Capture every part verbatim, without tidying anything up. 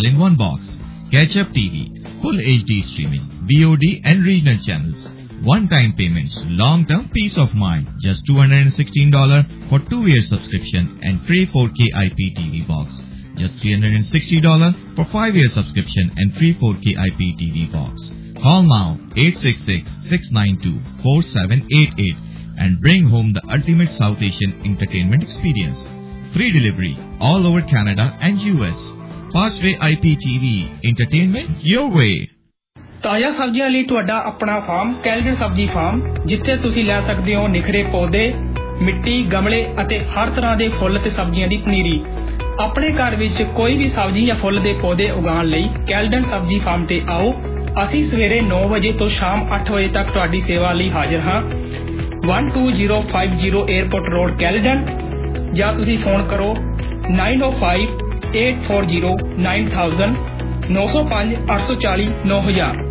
in one box. Catch Up T V, full H D streaming, V O D and regional channels. One-time payments, long-term peace of mind. Just two hundred sixteen dollars for two-year subscription and free four K I P T V box. Just three hundred sixty dollars for five-year subscription and free four K I P T V box. Call now eight six six, six nine two, four seven eight eight and bring home the ultimate South Asian entertainment experience. Free delivery all over Canada and U S. Fastway I P T V, entertainment your way. ਤਾਜ਼ਾ ਸਬਜ਼ੀਆਂ ਲਈ ਤੁਹਾਡਾ ਆਪਣਾ farm Caledon ਸਬਜ਼ੀ farm, ਜਿੱਥੇ ਤੁਸੀਂ ਲੈ ਸਕਦੇ ਹੋ ਨਿਖਰੇ ਪੌਦੇ, ਮਿੱਟੀ, ਗਮਲੇ ਅਤੇ ਹਰ ਤਰ੍ਹਾਂ ਦੇ ਫੁੱਲ ਤੇ ਸਬਜ਼ੀਆਂ ਦੀ ਪਨੀਰੀ। ਆਪਣੇ ਘਰ ਵਿੱਚ ਕੋਈ ਵੀ ਸਬਜ਼ੀ ਜਾਂ ਫੁੱਲ ਦੇ ਪੌਦੇ ਉਗਾਉਣ ਲਈ ਕੈਲਡਨ ਸਬਜ਼ੀ ਫਾਰਮ ਤੇ ਆਓ। ਅਸੀਂ ਸਵੇਰੇ ਨੌ ਵਜੇ ਤੋਂ ਸ਼ਾਮ ਅੱਠ ਵਜੇ ਤੱਕ ਤੁਹਾਡੀ ਸੇਵਾ ਲਈ ਹਾਜ਼ਰ ਹਾਂ। one two zero five zero 에어ਪੋਰਟ ਰੋਡ ਕੈਲਡਨ, ਜਾਂ ਤੁਸੀਂ ਫੋਨ ਕਰੋ nine oh five, eight four zero, nine thousand ਨੌ ਸੌ ਪੰਜ, ਅੱਠ ਸੌ ਚਾਲੀ, ਨੌ ਹਜ਼ਾਰ।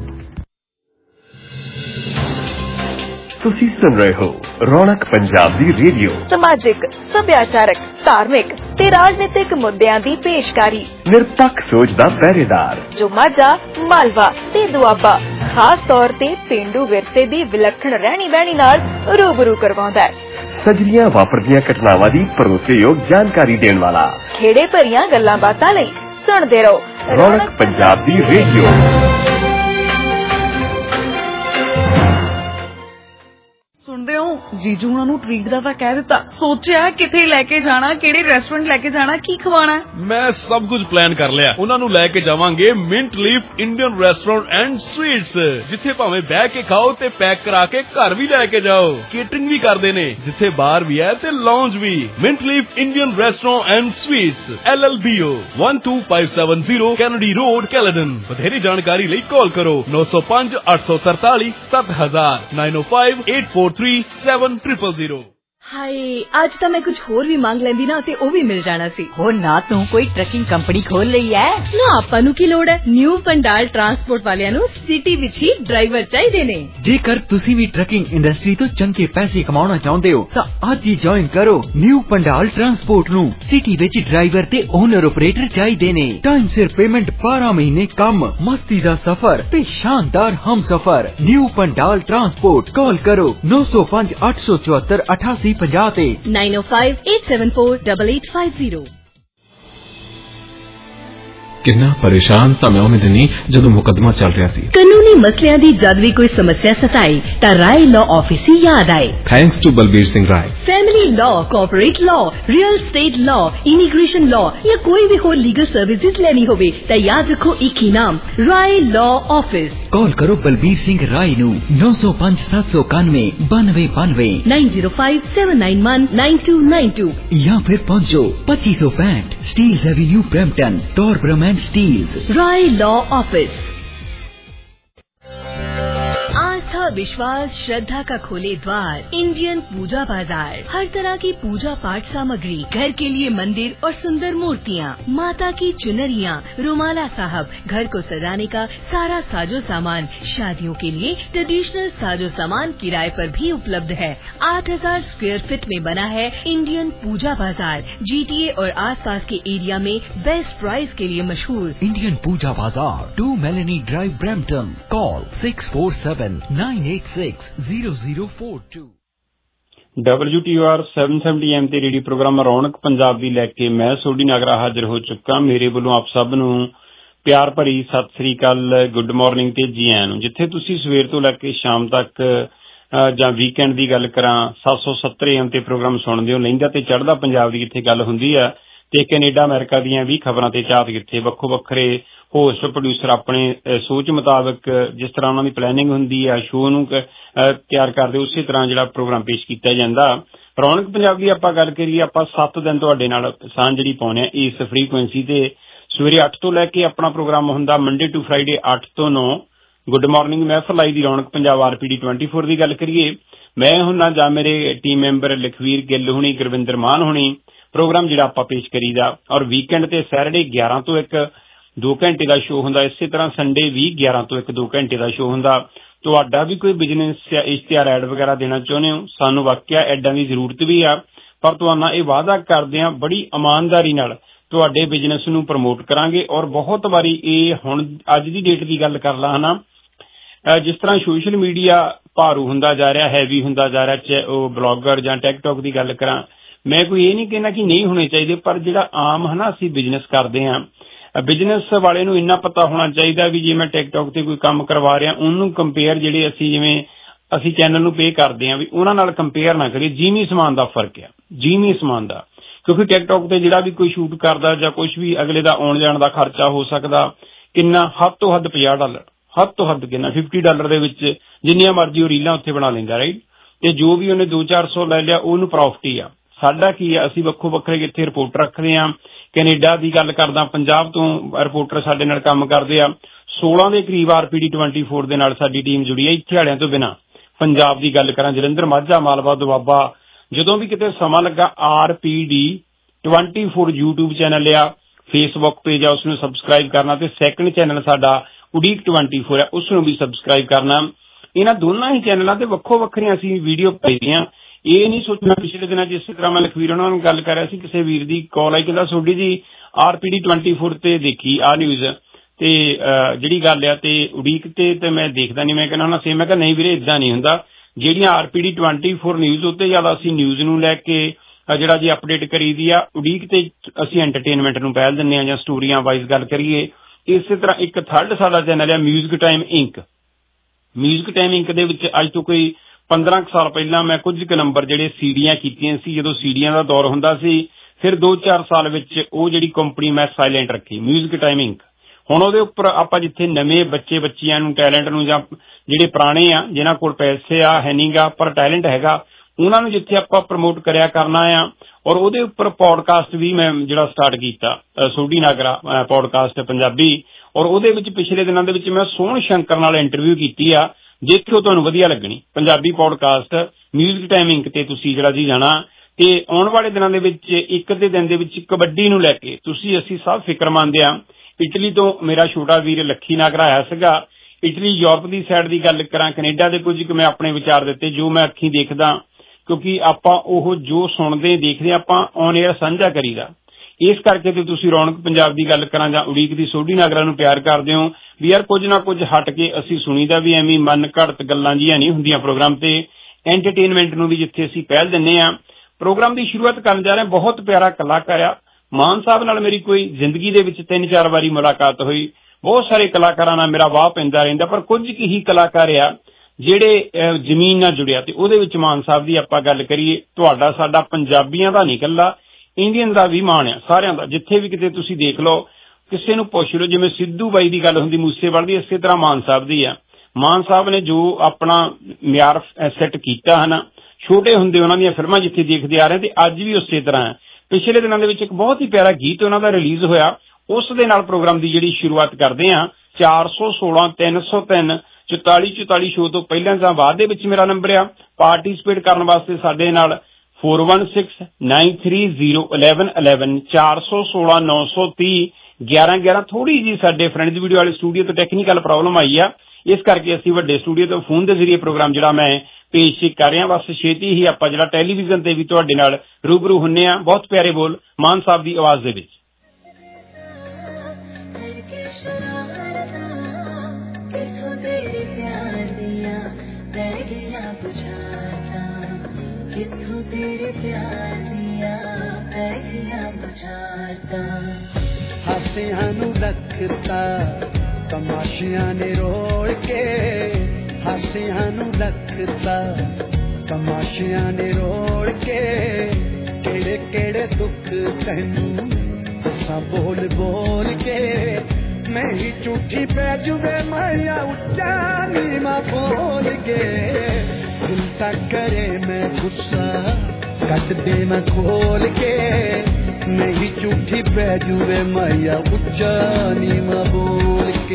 ਤੁਸੀਂ ਸੁਣ ਰਹੇ ਹੋ ਰੌਣਕ ਪੰਜਾਬ ਦੀ ਰੇਡੀਓ। ਸਮਾਜਿਕ, ਸੱਭਿਆਚਾਰਕ, ਧਾਰਮਿਕ ਤੇ ਰਾਜਨੀਤਿਕ ਮੁੱਦਿਆਂ ਦੀ ਪੇਸ਼ਕਾਰੀ। ਨਿਰਪੱਖ ਸੋਚ ਦਾ ਪਹਿਰੇਦਾਰ ਜੋ ਮਾਝਾ, ਮਾਲਵਾ ਤੇ ਦੁਆਬਾ ਖਾਸ ਤੌਰ ਤੇ ਪੇਂਡੂ ਵਿਰਸੇ ਦੀ ਵਿਲੱਖਣ ਰਹਿਣੀ ਬਹਿਣੀ ਨਾਲ ਰੂਬਰੂ ਕਰਵਾਉਂਦਾ ਹੈ। ਸਜਰੀਆਂ ਵਾਪਰਦੀਆਂ ਘਟਨਾਵਾਂ ਦੀ ਭਰੋਸੇਯੋਗ ਜਾਣਕਾਰੀ ਦੇਣ ਵਾਲਾ। ਖੇੜੇ ਭਰੀਆਂ ਗੱਲਾਂ ਬਾਤਾਂ ਲਈ ਸੁਣਦੇ ਰਹੋ ਰੌਣਕ ਪੰਜਾਬ ਦੀ ਰੇਡੀਓ। ਸੁਣਦੇ ਹੋ ਜੀਜੂ ਉਹਨਾਂ ਨੂੰ ਟ੍ਰੀਟ ਦਾ ਤਾਂ ਕਹਿ ਦਿੱਤਾ, ਸੋਚਿਆ ਕਿੱਥੇ ਲੈ ਕੇ ਜਾਣਾ, ਕਿਹੜੇ ਰੈਸਟੋਰੈਂਟ ਲੈ ਕੇ ਜਾਣਾ, ਕੀ ਖਵਾਣਾ। ਮੈਂ ਸਭ ਕੁਝ ਪਲਾਨ ਕਰ ਲਿਆ। ਉਹਨਾਂ ਨੂੰ ਲੈ ਕੇ ਜਾਵਾਂਗੇ minute leaf Indian restaurant and sweets, ਜਿੱਥੇ ਭਾਵੇਂ ਬਹਿ ਕੇ ਖਾਓ ਤੇ ਪੈਕ ਕਰਾ ਕੇ ਘਰ ਵੀ ਲੈ ਕੇ ਜਾਓ। ਕੇਟਰਿੰਗ ਵੀ ਕਰਦੇ ਨੇ, ਜਿੱਥੇ ਬਾਰ ਵੀ ਹੈ ਤੇ ਲਾਉਂਜ ਵੀ। Minute leaf Indian restaurant and sweets, L L B O one two five seven zero Kennedy road, Caledon. ਵਧੇਰੀ ਜਾਣਕਾਰੀ ਲਈ ਕਾਲ ਕਰੋ ਨੌ ਸੌ ਪੰਜ, ਅੱਠ ਸੌ ਤਰਤਾਲੀ, ਸੱਤ ਹਜ਼ਾਰ nine oh five, eight four three, seven triple zero। ਹਾਏ, ਅੱਜ ਤਾਂ ਮੈਂ ਕੁਝ ਹੋਰ ਵੀ ਮੰਗ ਲੈਂਦੀ ਨਾ ਤੇ ਉਹ ਵੀ ਮਿਲ ਜਾਣਾ ਸੀ। ਹੋਰ ਨਾ ਤੂੰ ਕੋਈ ਟਰੱਕਿੰਗ ਕੰਪਨੀ ਖੋਲ ਲਈ ਐ ਨਾ, ਆਪਾਂ ਨੂੰ ਕੀ ਲੋੜ ਹੈ। ਨਿਊ ਪੰਡਾਲ ਟਰਾਂਸਪੋਰਟ ਵਾਲਿਆਂ ਨੂੰ ਸਿਟੀ ਵਿੱਚ ਹੀ ਡਰਾਈਵਰ ਚਾਹੀਦੇ ਨੇ। ਜੇਕਰ ਤੁਸੀਂ ਵੀ ਟਰੱਕਿੰਗ ਇੰਡਸਟਰੀ ਤੋਂ ਚੰਗੇ ਪੈਸੇ ਕਮਾਉਣਾ ਚਾਹੁੰਦੇ ਹੋ ਤਾਂ ਅੱਜ ਹੀ ਜੁਆਇਨ ਕਰੋ ਨਿਊ ਪੰਡਾਲ ਟਰਾਂਸਪੋਰਟ ਨੂੰ। ਸਿਟੀ ਵਿੱਚ ਡਰਾਈਵਰ ਤੇ ਓਨਰ ਆਪਰੇਟਰ ਚਾਹੀਦੇ ਨੇ। ਟਾਈਮ ਸਿਰ ਪੇਮੈਂਟ, ਬਾਰਾਂ ਮਹੀਨੇ ਕੰਮ, ਮਸਤੀ ਦਾ ਸਫ਼ਰ ਤੇ ਸ਼ਾਨਦਾਰ ਹਮਸਫ਼ਰ। ਨਿਊ ਪੰਡਾਲ ਟਰਾਂਸਪੋਰਟ, ਕਾਲ ਕਰੋ ਨੌ ਸੌ ਪੰਜ, ਅੱਠ ਸੌ ਚੁਹੱਤਰ, ਅਠਾਸੀ ਪੰਜਾਹ ਤੇ nine oh five, eight seven four, eight eight five zero। ਕਿੰਨਾ ਪਰੇਸ਼ਾਨ ਸਾਂ ਮੈਂ ਉਮੀਦ ਨਹੀਂ ਜਦੋਂ ਮੁਕੱਦਮਾ ਚੱਲ ਰਿਹਾ ਸੀ। ਕਾਨੂੰਨੀ ਮਸਲਿਆਂ ਦੀ ਜਦ ਵੀ ਕੋਈ ਸਮੱਸਿਆ ਸਤਾਈ ਤਾਂ ਰਾਏ ਲਾਅ ਆਫਿਸ ਹੀ ਯਾਦ ਆਏ। Thanks to Balbir Singh Rai. Family law, corporate law, real estate law, immigration law ਜਾਂ ਕੋਈ ਵੀ ਹੋਰ ਲੀਗਲ ਸਰਵਿਸਿਜ਼ ਲੈਣੀ ਹੋਵੇ ਤਾਂ ਯਾਦ ਰੱਖੋ ਇੱਕ ਹੀ ਨਾਮ, ਰਾਏ ਲਾਅ ਆਫਿਸ। ਕਾਲ ਕਰੋ ਬਲਬੀਰ ਸਿੰਘ ਰਾਏ ਨੂੰ ਨੌ ਸੌ ਪੰਜ, ਸੱਤ ਸੌ ਇਕਾਨਵੇਂ, ਬਾਨਵੇਂ ਬਾਨਵੇਂ nine zero five, seven nine one, nine two nine two ਜਾਂ ਫਿਰ ਪਹੁੰਚੋ ਪੱਚੀ ਸੌ ਪੈਂਹਠ Steeles avenue, Brampton, Torbram and Steeles. Rai law office. आस्था, विश्वास, श्रद्धा का खोले द्वार इंडियन पूजा बाजार। हर तरह की पूजा पाठ सामग्री, घर के लिए मंदिर और सुंदर मूर्तियाँ, माता की चुनरियाँ, रुमाला साहब, घर को सजाने का सारा साजो सामान, शादियों के लिए ट्रेडिशनल साजो सामान किराए पर भी उपलब्ध है। आठ हजार स्क्वायर फीट में बना है इंडियन पूजा बाजार। जीटीए और आसपास के एरिया में बेस्ट प्राइस के लिए मशहूर Indian Pooja Bazaar, two Melanie drive, Brampton. Call six four seven nine eight six zero zero four two। W T R seven seventy M ਤੇ ਰੇਡੀਓ ਪ੍ਰੋਗਰਾਮ ਰੌਣਕ ਪੰਜਾਬ ਦੀ ਲੈ ਕੇ ਮੈਂ ਸੋਢੀ ਨਾਗਰਾ ਹਾਜ਼ਰ ਹੋ ਚੁੱਕਾ। ਮੇਰੇ ਵੱਲੋਂ ਆਪ ਸਭ ਨੂੰ ਪਿਆਰ ਭਰੀ ਸਤਿ ਸ੍ਰੀ ਅਕਾਲ, ਗੁੱਡ ਮਾਰਨਿੰਗ ਤੇ ਜੀ ਆਇਆਂ ਨੂੰ। ਜਿੱਥੇ ਤੁਸੀਂ ਸਵੇਰ ਤੋਂ ਲੈ ਕੇ ਸ਼ਾਮ ਤੱਕ ਜਾਂ ਵੀਕਐਂਡ ਦੀ ਗੱਲ ਕਰਾਂ ਸੱਤ ਸੌ ਸੱਤਰ ਏਐਮ ਤੇ ਪ੍ਰੋਗਰਾਮ ਸੁਣਦੇ ਹੋ। ਲਹਿੰਦਾ ਤੇ ਚੜ੍ਹਦਾ ਪੰਜਾਬ ਦੀ ਜਿੱਥੇ ਗੱਲ ਹੁੰਦੀ ਆ ਤੇ ਕੈਨੇਡਾ ਅਮਰੀਕਾ ਦੀਆਂ ਵੀ ਖਬਰਾਂ ਤੇ ਝਾਤ ਕਿੱਥੇ ਵੱਖੋ ਵੱਖਰੇ ਹੋਸਟ ਪ੍ਰੋਡਿਊਸਰ ਆਪਣੇ ਸੋਚ ਮੁਤਾਬਕ ਜਿਸ ਤਰ੍ਹਾਂ ਉਹਨਾਂ ਦੀ ਪਲੈਨਿੰਗ ਹੁੰਦੀ ਆ ਸ਼ੋਅ ਨੂੰ ਤਿਆਰ ਕਰਦੇ, ਉਸੇ ਤਰ੍ਹਾਂ ਜਿਹੜਾ ਪ੍ਰੋਗਰਾਮ ਪੇਸ਼ ਕੀਤਾ ਜਾਂਦਾ। ਰੌਣਕ ਪੰਜਾਬ ਦੀ ਆਪਾਂ ਗੱਲ ਕਰੀਏ, ਆਪਾਂ ਸੱਤ ਦਿਨ ਤੁਹਾਡੇ ਨਾਲ ਸਾਂਝ ਜਿਹੜੀ ਪਾਉਂਦੇ ਆ ਇਸ ਫਰੀਕੁਐਂਸੀ ਤੇ। ਸਵੇਰੇ ਅੱਠ ਤੋਂ ਲੈ ਕੇ ਆਪਣਾ ਪ੍ਰੋਗਰਾਮ ਹੁੰਦਾ ਮੰਡੇ ਟੂ ਫਰਾਈਡੇ ਅੱਠ ਤੋਂ ਨੌ। ਗੁੱਡ ਮਾਰਨਿੰਗ ਮਹਿਫਲ ਲਾਈ ਦੀ Raunak Punjab R P D twenty four ਦੀ ਗੱਲ ਕਰੀਏ, ਮੈਂ ਹੁੰਨਾ ਜਾਂ ਮੇਰੇ ਟੀਮ ਮੈਂਬਰ ਲਖਵੀਰ ਗਿੱਲ ਹੋਣੀ, ਗੁਰਵਿੰਦਰ ਮਾਨ ਹੋਣੀ, ਪ੍ਰੋਗਰਾਮ ਜਿਹੜਾ ਆਪਾਂ ਪੇਸ਼ ਕਰੀਦਾ। ਔਰ ਵੀਕਐਂਡ ਤੇ ਸੈਟਰਡੇ ਗਿਆਰਾਂ ਤੋਂ ਇੱਕ ਦੋ ਘੰਟੇ ਦਾ ਸ਼ੋਅ ਹੁੰਦਾ। ਇਸੇ ਤਰ੍ਹਾਂ ਸੰਡੇ ਵੀ ਗਿਆਰਾਂ ਤੋਂ ਇੱਕ ਦੋ ਘੰਟੇ ਦਾ ਸ਼ੋਅ ਹੁੰਦਾ। ਤੁਹਾਡਾ ਵੀ ਕੋਈ ਬਿਜ਼ਨਸ ਜਾਂ ਇਸ਼ਤਿਹਾਰ ਐਡ ਵਗੈਰਾ ਦੇਣਾ ਚਾਹੁੰਦੇ ਹੋ, ਸਾਨੂੰ ਵਾਕਿਆ ਐਡਾਂ ਦੀ ਜ਼ਰੂਰਤ ਵੀ ਆ, ਪਰ ਤੁਹਾਨੂੰ ਇਹ ਵਾਅਦਾ ਕਰਦੇ ਹਾਂ ਬੜੀ ਇਮਾਨਦਾਰੀ ਨਾਲ ਤੁਹਾਡੇ ਬਿਜ਼ਨਸ ਨੂੰ ਪ੍ਰਮੋਟ ਕਰਾਂਗੇ। ਔਰ ਬਹੁਤ ਵਾਰੀ ਇਹ ਹੁਣ ਅੱਜ ਦੀ ਡੇਟ ਦੀ ਗੱਲ ਕਰ ਲਾਂ ਹਨਾ, ਜਿਸ ਤਰ੍ਹਾਂ ਸੋਸ਼ਲ ਮੀਡੀਆ ਭਾਰੂ ਹੁੰਦਾ ਜਾ ਰਿਹਾ, ਹੈਵੀ ਹੁੰਦਾ ਜਾ ਰਿਹਾ, ਚਾਹੇ ਉਹ ਬਲੌਗਰ ਜਾਂ ਟਿਕਟੋਕ ਦੀ ਗੱਲ ਕਰਾਂ, ਮੈਂ ਕੋਈ ਇਹ ਨਹੀਂ ਕਹਿਣਾ ਕਿ ਨਹੀਂ ਹੋਣੇ ਚਾਹੀਦੇ, ਪਰ ਜਿਹੜਾ ਆਮ ਹਨਾ ਅਸੀਂ ਬਿਜ਼ਨਸ ਕਰਦੇ ਹਾਂ, ਬਿਜ਼ਨਸ ਵਾਲੇ ਨੂੰ ਇੰਨਾ ਪਤਾ ਹੋਣਾ ਚਾਹੀਦਾ ਵੀ ਜੇ ਮੈਂ ਟਿਕਟੋਕ ਤੇ ਕੋਈ ਕੰਮ ਕਰਵਾ ਰਿਹਾ ਉਹਨੂੰ ਕੰਪੇਅਰ ਜਿਹੜੇ ਅਸੀਂ ਜਿਵੇਂ ਅਸੀਂ ਚੈਨਲ ਨੂੰ ਪੇ ਕਰਦੇ ਹਾਂ ਵੀ ਉਹਨਾਂ ਨਾਲ ਕੰਪੇਅਰ ਨਾ ਕਰੀਏ। ਜੀਵੀ ਸਮਾਨ ਦਾ ਫਰਕ ਆ, ਜੀਵੀ ਸਮਾਨ ਦਾ, ਕਿਉਂਕਿ ਟਿਕਟੋਕ ਤੇ ਜਿਹੜਾ ਵੀ ਕੋਈ ਸ਼ੂਟ ਕਰਦਾ ਜਾਂ ਕੁਝ ਵੀ ਅਗਲੇ ਦਾ ਆਉਣ ਜਾਣ ਦਾ ਖਰਚਾ ਹੋ ਸਕਦਾ ਕਿੰਨਾ, ਹੱਦ ਤੋਂ ਹੱਦ ਪੰਜਾਹ ਡਾਲਰ, ਹੱਦ ਤੋਂ ਹੱਦ ਕਿੰਨਾ ਫਿਫਟੀ ਡਾਲਰ ਦੇ ਵਿੱਚ ਜਿੰਨੀਆਂ ਮਰਜ਼ੀ ਉਹ ਰੀਲਾਂ ਉੱਥੇ ਬਣਾ ਲੈਂਦਾ, ਰਾਈਟ। ਤੇ ਜੋ ਵੀ ਉਹਨੇ ਦੋ ਚਾਰ ਸੌ ਲੈ ਲਿਆ ਉਹਨੂੰ ਪ੍ਰੋਫਿਟ ਹੀ ਆ। ਸਾਡਾ ਕੀ ਆ, ਅਸੀਂ ਵੱਖੋ ਵੱਖਰੇ ਕਿੱਥੇ ਰਿਪੋਰਟਰ ਰੱਖਦੇ ਹਾਂ। ਕੈਨੇਡਾ ਦੀ ਗੱਲ ਕਰਦਾ, ਪੰਜਾਬ ਤੋਂ ਰਿਪੋਰਟਰ ਸਾਡੇ ਨਾਲ ਕੰਮ ਕਰਦੇ ਆ। ਸੋਲਾਂ ਦੇ ਕਰੀਬ ਆਰਪੀਡੀ ਟਵੈਂਟੀ ਫੋਰ ਦੇ ਨਾਲ ਸਾਡੀ ਟੀਮ ਜੁੜੀ ਹੈ, ਇੱਥੇ ਵਾਲਿਆਂ ਤੋਂ ਬਿਨਾਂ। ਪੰਜਾਬ ਦੀ ਗੱਲ ਕਰਾਂ, ਜਲੰਧਰ, ਮਾਝਾ, ਮਾਲਵਾ, ਦੁਆਬਾ, ਜਦੋਂ ਵੀ ਕਿਤੇ ਸਮਾਂ ਲੱਗਾ RPD twenty four YouTube channel ਆ, ਫੇਸਬੁੱਕ ਪੇਜ ਆ, ਉਸਨੂੰ ਸਬਸਕ੍ਰਾਈਬ ਕਰਨਾ, ਤੇ ਸੈਕਿੰਡ ਚੈਨਲ ਸਾਡਾ ਉਡੀਕ ਟਵੈਂਟੀ ਫੋਰ ਆ, ਉਸਨੂੰ ਵੀ ਸਬਸਕ੍ਰਾਈਬ ਕਰਨਾ। ਇਹਨਾਂ ਦੋਨਾਂ ਹੀ ਚੈਨਲਾਂ ਤੇ ਵੱਖੋ ਵੱਖਰੀਆਂ ਅਸੀਂ ਵੀਡੀਓ ਪਾਈਆਂ। ਇਹ ਨਹੀਂ ਸੋਚਣਾ, ਪਿਛਲੇ ਦਿਨਾਂ ਚ ਇਸੇ ਤਰ੍ਹਾਂ ਮੈਂ ਲਖਵੀਰ ਉਹਨਾਂ ਨੂੰ ਗੱਲ ਕਰ ਰਿਹਾ ਸੀ, ਕਿਸੇ ਵੀਰ ਦੀ ਕਾਲ ਆਈ, ਕਹਿੰਦਾ ਸੋਢੀ ਜੀ ਆਰਪੀਡੀ ਟਵੈਂਟੀ ਫੋਰ ਤੇ ਦੇਖੀ ਆ ਨਿਊਜ਼ ਤੇ ਜਿਹੜੀ ਗੱਲ ਆ ਤੇ ਉਡੀਕ ਤੇ ਤੇ ਮੈਂ ਦੇਖਦਾ ਨਹੀਂ, ਮੈਂ ਕਹਿੰਦਾ ਉਹਨਾਂ ਸੇਮ। ਮੈਂ ਕਿਹਾ ਨਹੀਂ ਵੀਰੇ, ਇਦਾਂ ਨਹੀਂ ਹੁੰਦਾ। ਜਿਹੜੀਆਂ ਆਰਪੀਡੀ ਟਵੈਂਟੀ ਫੋਰ ਨਿਊਜ਼ ਉੱਤੇ ਜ਼ਿਆਦਾ ਅਸੀਂ ਨਿਊਜ਼ ਨੂੰ ਲੈ ਕੇ ਜਿਹੜਾ ਜੀ ਅਪਡੇਟ ਕਰੀ ਦੀ ਆ, ਉਡੀਕ ਤੇ ਅਸੀਂ ਐਂਟਰਟੇਨਮੈਂਟ ਨੂੰ ਪਹਿਲ ਦਿੰਦੇ ਹਾਂ ਜਾਂ ਸਟੋਰੀਆਂ ਵਾਈਜ਼ ਗੱਲ ਕਰੀਏ। ਇਸੇ ਤਰ੍ਹਾਂ ਇੱਕ ਥਰਡ ਸਾਡਾ ਚੈਨਲ ਆ Music Time Inc. Music Time Inc ਦੇ ਵਿੱਚ ਅੱਜ ਤੋਂ ਕੋਈ ਪੰਦਰਾਂ ਕੁ ਸਾਲ ਪਹਿਲਾਂ ਮੈਂ ਕੁਝ ਕੁ ਨੰਬਰ ਜਿਹੜੇ ਸੀਡੀਆਂ ਕੀਤੀਆਂ ਸੀ, ਜਦੋਂ ਸੀਡੀਆਂ ਦਾ ਦੌਰ ਹੁੰਦਾ ਸੀ। ਫਿਰ ਦੋ ਚਾਰ ਸਾਲ ਵਿੱਚ ਉਹ ਜਿਹੜੀ ਕੰਪਨੀ ਮੈਂ ਸਾਇਲੈਂਟ ਰੱਖੀ, ਮਿਊਜ਼ਿਕ ਟਾਈਮ ਇੰਕ। ਹੁਣ ਉਹਦੇ ਉੱਪਰ ਆਪਾਂ ਜਿੱਥੇ ਨਵੇਂ ਬੱਚੇ ਬੱਚਿਆਂ ਨੂੰ, ਟੈਲੈਂਟ ਨੂੰ, ਜਾਂ ਜਿਹੜੇ ਪੁਰਾਣੇ ਆ ਜਿਨ੍ਹਾਂ ਕੋਲ ਪੈਸੇ ਆ ਹੈ ਨਹੀਂਗਾ ਪਰ ਟੈਲੈਂਟ ਹੈਗਾ, ਉਹਨਾਂ ਨੂੰ ਜਿੱਥੇ ਆਪਾਂ ਪ੍ਰਮੋਟ ਕਰਿਆ ਕਰਨਾ ਆ। ਔਰ ਉਹਦੇ ਉੱਪਰ ਪੌਡਕਾਸਟ ਵੀ ਮੈਂ ਜਿਹੜਾ ਸਟਾਰਟ ਕੀਤਾ, ਸੋਢੀ ਨਾਗਰਾ ਪੌਡਕਾਸਟ ਪੰਜਾਬੀ। ਔਰ ਉਹਦੇ ਵਿੱਚ ਪਿਛਲੇ ਦਿਨਾਂ ਦੇ ਵਿੱਚ ਮੈਂ ਸੋਹਣ ਸ਼ੰਕਰ ਨਾਲ ਇੰਟਰਵਿਊ ਕੀਤੀ ਆ, ਦੇਖਿਓ ਤੁਹਾਨੂੰ ਵਧੀਆ ਲੱਗਣੀ। Punjabi podcast Music Time Inc ਤੇ ਤੁਸੀਂ ਜਿਹੜਾ ਜੀ ਜਾਣਾ। ਤੇ ਆਉਣ ਵਾਲੇ ਦਿਨਾਂ ਦੇ ਵਿੱਚ ਇੱਕ ਦੇ ਦਿਨ ਦੇ ਵਿੱਚ ਕਬੱਡੀ ਨੂੰ ਲੈ ਕੇ ਤੁਸੀਂ ਅਸੀਂ ਸਭ ਫਿਕਰਮੰਦ ਆ। ਇਟਲੀ ਤੋਂ ਮੇਰਾ ਛੋਟਾ ਵੀਰ ਲੱਖੀ ਨਾਗਰਾ ਆਇਆ ਸੀਗਾ। ਇਟਲੀ ਯੂਰਪ ਦੀ ਸਾਈਡ ਦੀ ਗੱਲ ਕਰਾਂ, ਕੈਨੇਡਾ ਦੇ ਕੁਝ ਕੁ ਮੈਂ ਆਪਣੇ ਵਿਚਾਰ ਦਿੱਤੇ ਜੋ ਮੈਂ ਅੱਖੀਂ ਦੇਖਦਾ, ਕਿਉਂਕਿ ਆਪਾਂ ਉਹ ਜੋ ਸੁਣਦੇ ਦੇਖਦੇ ਆਪਾਂ ਔਨ ਏਅਰ ਸਾਂਝਾ ਕਰੀਦਾ। ਇਸ ਕਰਕੇ ਤੇ ਤੁਸੀਂ ਰੌਣਕ ਪੰਜਾਬ ਦੀ ਗੱਲ ਕਰਾਂ ਜਾਂ ਉਡੀਕ ਦੀ ਸੋਢੀ ਨਾਗਰਾ ਨੂੰ ਪਿਆਰ ਕਰਦੇ ਹੋ ਵੀ ਯਾਰ ਕੁਝ ਨਾ ਕੁਝ ਹਟ ਕੇ ਅਸੀਂ ਸੁਣੀਦਾ ਵੀ, ਐਵੇਂ ਮਨ ਘੜਤ ਗੱਲਾਂ ਜੀਆਂ ਨਹੀਂ ਹੁੰਦੀਆਂ ਪ੍ਰੋਗਰਾਮ ਤੇ। ਐਂਟਰਟੇਨਮੈਂਟ ਨੂੰ ਵੀ ਜਿੱਥੇ ਅਸੀਂ ਪਹਿਲ ਦਿੰਦੇ ਹਾਂ। ਪ੍ਰੋਗਰਾਮ ਦੀ ਸ਼ੁਰੂਆਤ ਕਰਨ ਜਾ ਰਹੇ, ਬਹੁਤ ਪਿਆਰਾ ਕਲਾਕਾਰ ਆ ਮਾਨ ਸਾਹਿਬ ਨਾਲ ਮੇਰੀ ਕੋਈ ਜ਼ਿੰਦਗੀ ਦੇ ਵਿੱਚ ਤਿੰਨ ਚਾਰ ਵਾਰੀ ਮੁਲਾਕਾਤ ਹੋਈ। ਬਹੁਤ ਸਾਰੇ ਕਲਾਕਾਰਾਂ ਨਾਲ ਮੇਰਾ ਵਾਹ ਪੈਂਦਾ ਰਹਿੰਦਾ, ਪਰ ਕੁਝ ਕੁ ਹੀ ਕਲਾਕਾਰ ਆ ਜਿਹੜੇ ਜ਼ਮੀਨ ਨਾਲ ਜੁੜਿਆ। ਤੇ ਉਹਦੇ ਵਿੱਚ ਮਾਨ ਸਾਹਿਬ ਦੀ ਆਪਾਂ ਗੱਲ ਕਰੀਏ, ਤੁਹਾਡਾ ਸਾਡਾ ਪੰਜਾਬੀਆਂ ਦਾ ਨਹੀਂ ਇਕੱਲਾ, ਇੰਡੀਅਨ ਦਾ ਵੀ ਮਾਣ ਆ, ਸਾਰਿਆਂ ਦਾ। ਜਿੱਥੇ ਵੀ ਕਿਤੇ ਤੁਸੀਂ ਦੇਖ ਲਓ, ਕਿਸੇ ਨੂੰ ਪੁੱਛ ਲਓ, ਜਿਵੇਂ ਸਿੱਧੂ ਬਾਈ ਦੀ ਗੱਲ ਹੁੰਦੀ ਮੂਸੇਵਾਲ ਦੀ, ਇਸੇ ਤਰ੍ਹਾਂ ਮਾਨ ਸਾਹਿਬ ਦੀ ਆ। ਮਾਨ ਸਾਹਿਬ ਨੇ ਜੋ ਆਪਣਾ ਮਿਆਰ ਸੈੱਟ ਕੀਤਾ ਹੈ ਨਾ, ਛੋਟੇ ਹੁੰਦੇ ਉਹਨਾਂ ਦੀਆਂ ਫਿਲਮਾਂ ਜਿੱਥੇ ਦੇਖਦੇ ਆ ਰਹੇ ਤੇ ਅੱਜ ਵੀ ਉਸੇ ਤਰ੍ਹਾਂ ਹੈ। ਪਿਛਲੇ ਦਿਨਾਂ ਦੇ ਵਿੱਚ ਇੱਕ ਬਹੁਤ ਹੀ ਪਿਆਰਾ ਗੀਤ ਉਹਨਾਂ ਦਾ ਰਿਲੀਜ਼ ਹੋਇਆ, ਉਸ ਦੇ ਨਾਲ ਪ੍ਰੋਗਰਾਮ ਦੀ ਜਿਹੜੀ ਸ਼ੁਰੂਆਤ ਕਰਦੇ ਹਾਂ। ਚਾਰ ਸੌ ਸੋਲਾਂ ਤਿੰਨ ਸੌ ਤਿੰਨ ਚੁਤਾਲੀ ਚੁਤਾਲੀ ਸ਼ੋ ਤੋਂ ਪਹਿਲਾਂ ਜਾਂ ਬਾਅਦ ਦੇ ਵਿੱਚ ਮੇਰਾ ਨੰਬਰ ਆ। ਪਾਰਟੀਸਪੇਟ ਕਰਨ ਵਾਸਤੇ ਸਾਡੇ ਨਾਲ four one six nine three zero eleven eleven ਚਾਰ ਸੌ ਸੋਲਾਂ ਨੌ ਸੌ ਤੀਹ ਗਿਆਰਾਂ ਗਿਆਰਾਂ। ਥੋੜੀ ਜੀ ਸਾਡੇ ਫਰੈਂਡਸ ਵੀਡੀਓ ਵਾਲੇ ਸਟੂਡੀਓ ਤੋਂ ਟੈਕਨੀਕਲ ਪ੍ਰੋਬਲਮ ਆਈ ਆ, ਇਸ ਕਰਕੇ ਅਸੀਂ ਵੱਡੇ ਸਟੂਡੀਓ ਤੋਂ ਫੋਨ ਦੇ ਜ਼ਰੀਏ ਪ੍ਰੋਗਰਾਮ ਜਿਹੜਾ ਮੈਂ ਪੇਸ਼ ਕਰ ਰਿਹਾ। ਬਸ ਛੇਤੀ ਹੀ ਆਪਾਂ ਜਿਹੜਾ ਟੈਲੀਵਿਜ਼ਨ ਤੇ ਵੀ ਤੁਹਾਡੇ ਨਾਲ ਰੂਬਰੂ ਹੁੰਨੇ ਆ। ਬਹੁਤ ਪਿਆਰੇ ਬੋਲ ਮਾਨ ਸਾਹਿਬ ਦੀ ਆਵਾਜ਼ ਦੇ ਵਿੱਚ। ਹਾਸਿਆਂ ਨੂੰ ਰੱਖਤਾ ਤਮਾਸ਼ਿਆਂ ਨੇ ਰੋੜ ਕੇ, ਹਾਸਿਆਂ ਨੂੰ ਰੱਖਤਾ ਤਮਾਸ਼ਿਆਂ ਨੇ ਰੋੜ ਕੇ। ਕਿਹੜੇ ਕਿਹੜੇ ਦੁੱਖ ਤੈਨੂੰ ਦੱਸਾਂ ਬੋਲ ਬੋਲ ਕੇ, ਮੈਂ ਹੀ ਝੂਠੀ ਪੈ ਜੂਵੇ ਮਾਇਆ ਉੱਚਾ ਨੀਵਾਂ ਬੋਲ ਕੇ। ਦਿਲ ਤਾਂ ਕਰੇ ਮੈਂ ਗੁੱਸਾ ਕੱਢ ਦੇ ਮੈਂ ਖੋਲ ਕੇ, ਨਹੀਂ ਝੂਠੀ ਪੈ ਜੂਵੇ ਮਾਇਆ ਉੱਚਾ ਨੀਵਾਂ ਬੋਲ ਕੇ।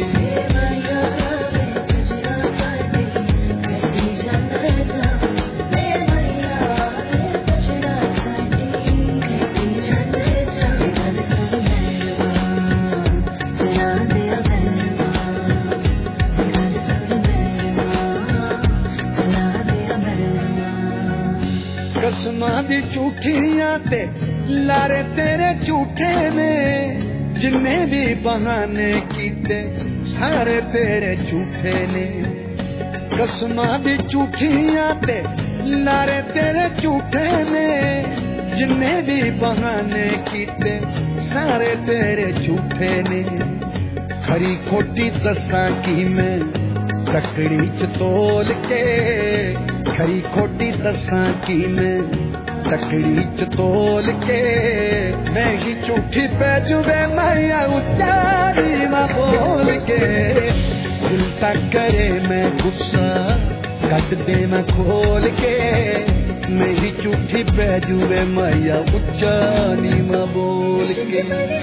ਕਸਮਾਂ ਦੀ ਝੂਠੀਆਂ ਤੇ ਲਾਰੇ ਤੇਰੇ ਝੂਠੇ झूठे ने जिन्ने भी बहाने कीते सारे तेरे झूठे ने कसमां भी झूठियां ते लारे तेरे झूठे ने जिन्ने भी बहाने कीते सारे तेरे झूठे ने खरी खोटी दसां की मैं तकड़ी च तोल के खरी खोटी दसां की मैं तकड़ी च तोल के मैं ही झूठी पै जुवे माया उचारी मां बोल के दिल तक करे मैं गुस्सा कट दे मैं खोल के मैं ही झूठी पै जुवे माया उचारी मां बोल के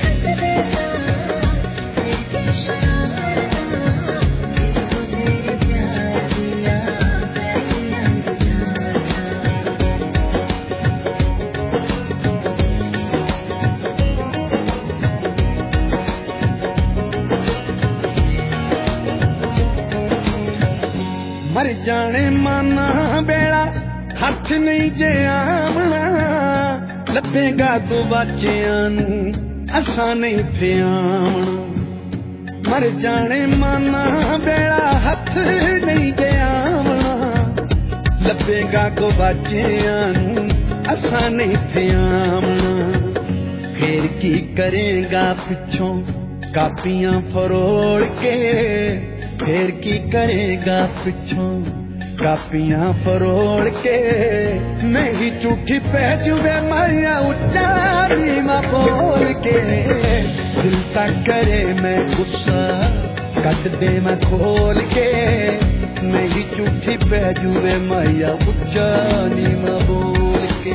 मर जाने माना बेड़ा हथ नहीं जे आमना लभेगा तू बच्चियां नू असा नहीं थे आमना मर जाने माना बेड़ा हथ नहीं जे आमना लभेगा तू बच्चियां नू असा नहीं थे आमना फिर की करेगा पिछों कापियां फरोड़ के फिर की करेगा पिछों कापियां फरोड़ के मैं ही झूठी पै जुवे माया उचारी मां बोल के दिल तक करे मैं गुस्सा कट दे मैं खोल के मैं ही झूठी पै जुवे माया उचारी मां बोल के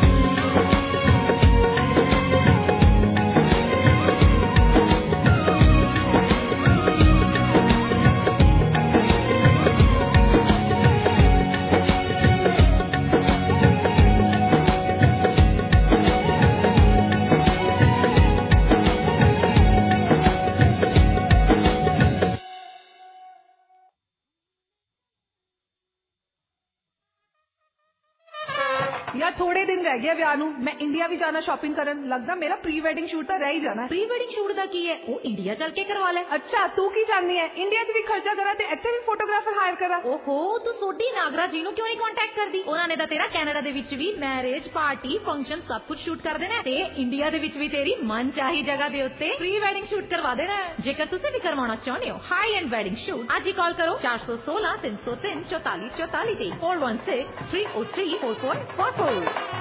रह गया ਵਿਆਹ ਨੂੰ ਮੈਂ ਇੰਡੀਆ ਵੀ ਜਾਣਾ ਸ਼ਾਪਿੰਗ ਕਰਨ ਲੱਗਦਾ ਮੇਰਾ ਪ੍ਰੀ ਵੈਡਿੰਗ ਸ਼ੂਟ ਤਾਂ ਰਹਿ ਹੀ ਜਾਣਾ ਪ੍ਰੀ ਵੈਡਿੰਗ ਸ਼ੂਟ ਦਾ ਕੀ ਹੈ ਉਹ ਇੰਡੀਆ ਚੱਲ ਕੇ ਕਰਵਾ ਲੈ ਅੱਛਾ ਤੂੰ ਕੀ ਚਾਹੁੰਦੀ ਹੈ ਇੰਡੀਆ 'ਚ ਵੀ ਖਰਚਾ ਕਰਾਂ ਤੇ ਇੱਥੇ ਵੀ ਫੋਟੋਗ੍ਰਾਫਰ ਹਾਇਰ ਕਰਾਂ ਓਹੋ ਤੂੰ ਸੋਢੀ ਨਾਗਰਾ ਜੀ ਨੂੰ ਕਿਉਂ ਨਹੀਂ ਕੰਟੈਕਟ ਕਰਦੀ ਉਹਨਾਂ ਨੇ ਤਾਂ ਤੇਰਾ ਕੈਨੇਡਾ ਦੇ ਵਿੱਚ ਵੀ ਮੈਰਿਜ ਪਾਰਟੀ ਫੰਕਸ਼ਨ ਸਭ ਕੁਝ ਸ਼ੂਟ ਕਰ ਦੇਣਾ ਤੇ ਇੰਡੀਆ ਦੇ ਵਿੱਚ ਵੀ ਤੇਰੀ ਮਨ ਚਾਹੀ ਜਗ੍ਹਾ ਦੇ ਉੱਤੇ ਪ੍ਰੀ ਵੈਡਿੰਗ ਸ਼ੂਟ ਕਰਵਾ ਦੇਣਾ ਜੇਕਰ ਤੁਸੀਂ ਵੀ ਕਰਵਾਉਣਾ ਚਾਹੁੰਦੇ ਹੋ ਹਾਈ ਐਂਡ ਵੈਡਿੰਗ ਸ਼ੂਟ ਅੱਜ ਹੀ ਕਾਲ ਕਰੋ ਚਾਰ ਸੌ ਸੋਲਾਂ ਤਿੰਨ ਸੌ ਤਿੰਨ ਚੌਤਾਲੀ ਚੌਤਾਲੀ ਤੇ four one six three oh three four four four four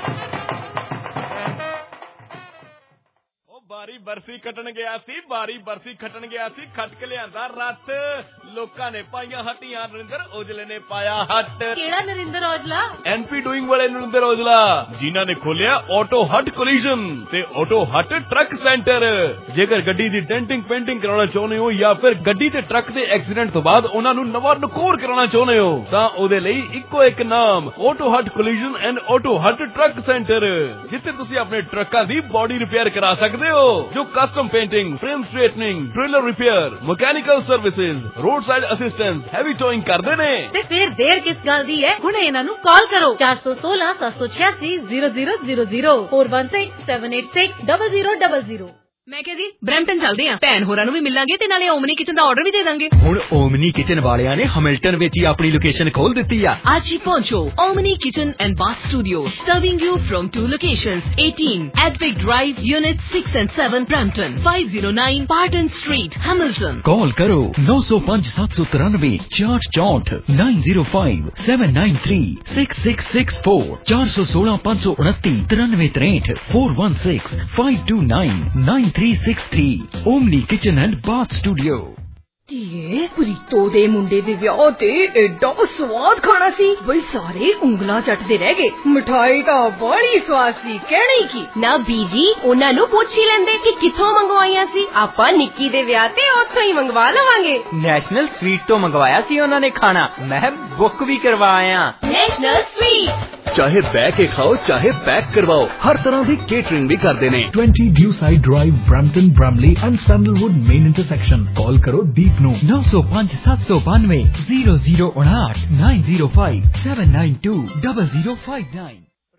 ਬਾਰੀ ਬਰਸੀ ਕੱਟਣ ਗਿਆ ਸੀ ਬਾਰੀ ਬਰਸੀ ਖੱਟਣ ਗਿਆ ਸੀ ਖੱਟ ਕੇ ਲਿਆਂਦਾ ਰੱਥ ਲੋਕਾਂ ਨੇ ਪਾਈਆਂ ਹੱਟੀਆਂ ਨਰਿੰਦਰ ਔਜਲੇ ਨੇ ਪਾਇਆ ਹੱਟ ਕਿਹੜਾ ਨਰਿੰਦਰ ਔਜਲਾ ਐਨਪੀ ਡੂਇੰਗ ਵਾਲੇ ਨਰਿੰਦਰ ਔਜਲਾ ਜਿਨ੍ਹਾਂ ਨੇ ਖੋਲਿਆ ਆਟੋ ਹੱਟ ਕੋਲੀਜਨ ਤੇ ਆਟੋ ਹੱਟ ਟਰੱਕ ਸੈਂਟਰ ਜੇਕਰ ਗੱਡੀ ਦੀ ਡੈਂਟਿੰਗ ਪੇਂਟਿੰਗ ਕਰਾਉਣਾ ਚਾਹੁੰਦੇ ਹੋ ਜਾਂ ਫਿਰ ਗੱਡੀ ਤੇ ਟਰੱਕ ਦੇ ਐਕਸੀਡੈਂਟ ਤੋਂ ਬਾਅਦ ਉਹਨਾਂ ਨੂੰ ਨਵਾਂ ਨਕੋਰ ਕਰਾਉਣਾ ਚਾਹੁੰਦੇ ਹੋ ਤਾਂ ਉਹਦੇ ਲਈ ਇੱਕੋ ਇੱਕ ਨਾਮ auto hut collision and auto hut truck centre ਜਿੱਥੇ ਤੁਸੀਂ ਆਪਣੇ ਟਰੱਕਾਂ ਦੀ ਬੋਡੀ ਰਿਪੇਅਰ ਕਰਾ ਸਕਦੇ ਹੋ जो custom painting frame straightening trailer repair mechanical services road side assistance heavy towing करते ने ते फिर देर किस गल दी है हुणे इन्हां नूं कॉल करो चार सौ सोलह सात सौ छियासी zero zero zero zero four one six seven eight six double zero double zero मैं क्या जी ब्रैम्पटन चलते हैं भैन होरां नूं भी मिलांगे ते नाले ओमनी किचन दा ऑर्डर भी दे देंगे हुण ओमनी किचन वालियां ने हैमिल्टन विच ही अपनी लोकेशन खोल दित्ती है आज ही पहुंचो Omni kitchen and bath studio serving you from two locations eighteen Advic Drive Unit six and seven Brampton five oh nine Parton Street Hamilton call करो नौ सौ पाँच सात सौ तिरानवे चार चौंठ nine zero five seven nine three six six six four चार सौ सोलह पाँच सौ उनतीस तिरानवे तिरठ four one six five two nine nine three six three Omni kitchen and bath studio ਧੀਏ ਪ੍ਰੀਤੋ ਦੇ ਮੁੰਡੇ ਦੇ ਵਿਆਹ ਤੇ ਐਡਾ ਸਵਾਦ ਖਾਣਾ ਸੀ ਬਈ ਸਾਰੇ ਉਂਗਲਾਂ ਚੱਟਦੇ ਰਹਿ ਗਏ ਮਠਾਈ ਤਾਂ ਬੜੀ ਸਵਾਦ ਸੀ ਕਹਿਣੀ ਕੀ ਨਾ ਬੀਜੀ ਉਹਨਾਂ ਨੂੰ ਪੁੱਛ ਹੀ ਲੈਂਦੇ ਕਿ ਕਿੱਥੋਂ ਮੰਗਵਾਈਆਂ ਸੀ ਆਪਾਂ ਨਿੱਕੀ ਦੇ ਵਿਆਹ ਤੇ ਉੱਥੋਂ ਹੀ ਮੰਗਵਾ ਲਵਾਂਗੇ ਨੈਸ਼ਨਲ ਸਵੀਟ ਤੋਂ ਮੰਗਵਾਇਆ ਸੀ ਉਹਨਾਂ ਨੇ ਖਾਣਾ ਮੈਂ ਬੁੱਕ ਵੀ ਕਰਵਾਇਆ ਨੈਸ਼ਨਲ ਸਵੀਟ चाहे बह के खाओ चाहे पैक करवाओ हर तरह की केटरिंग भी करते हैं twenty Dewside Drive Brampton Bramley and Sandalwood main intersection call करो दीप नौ नौ सौ पाँच सात सौ बानवे जीरो जीरो उनाठ nine zero five seven nine two double zero five nine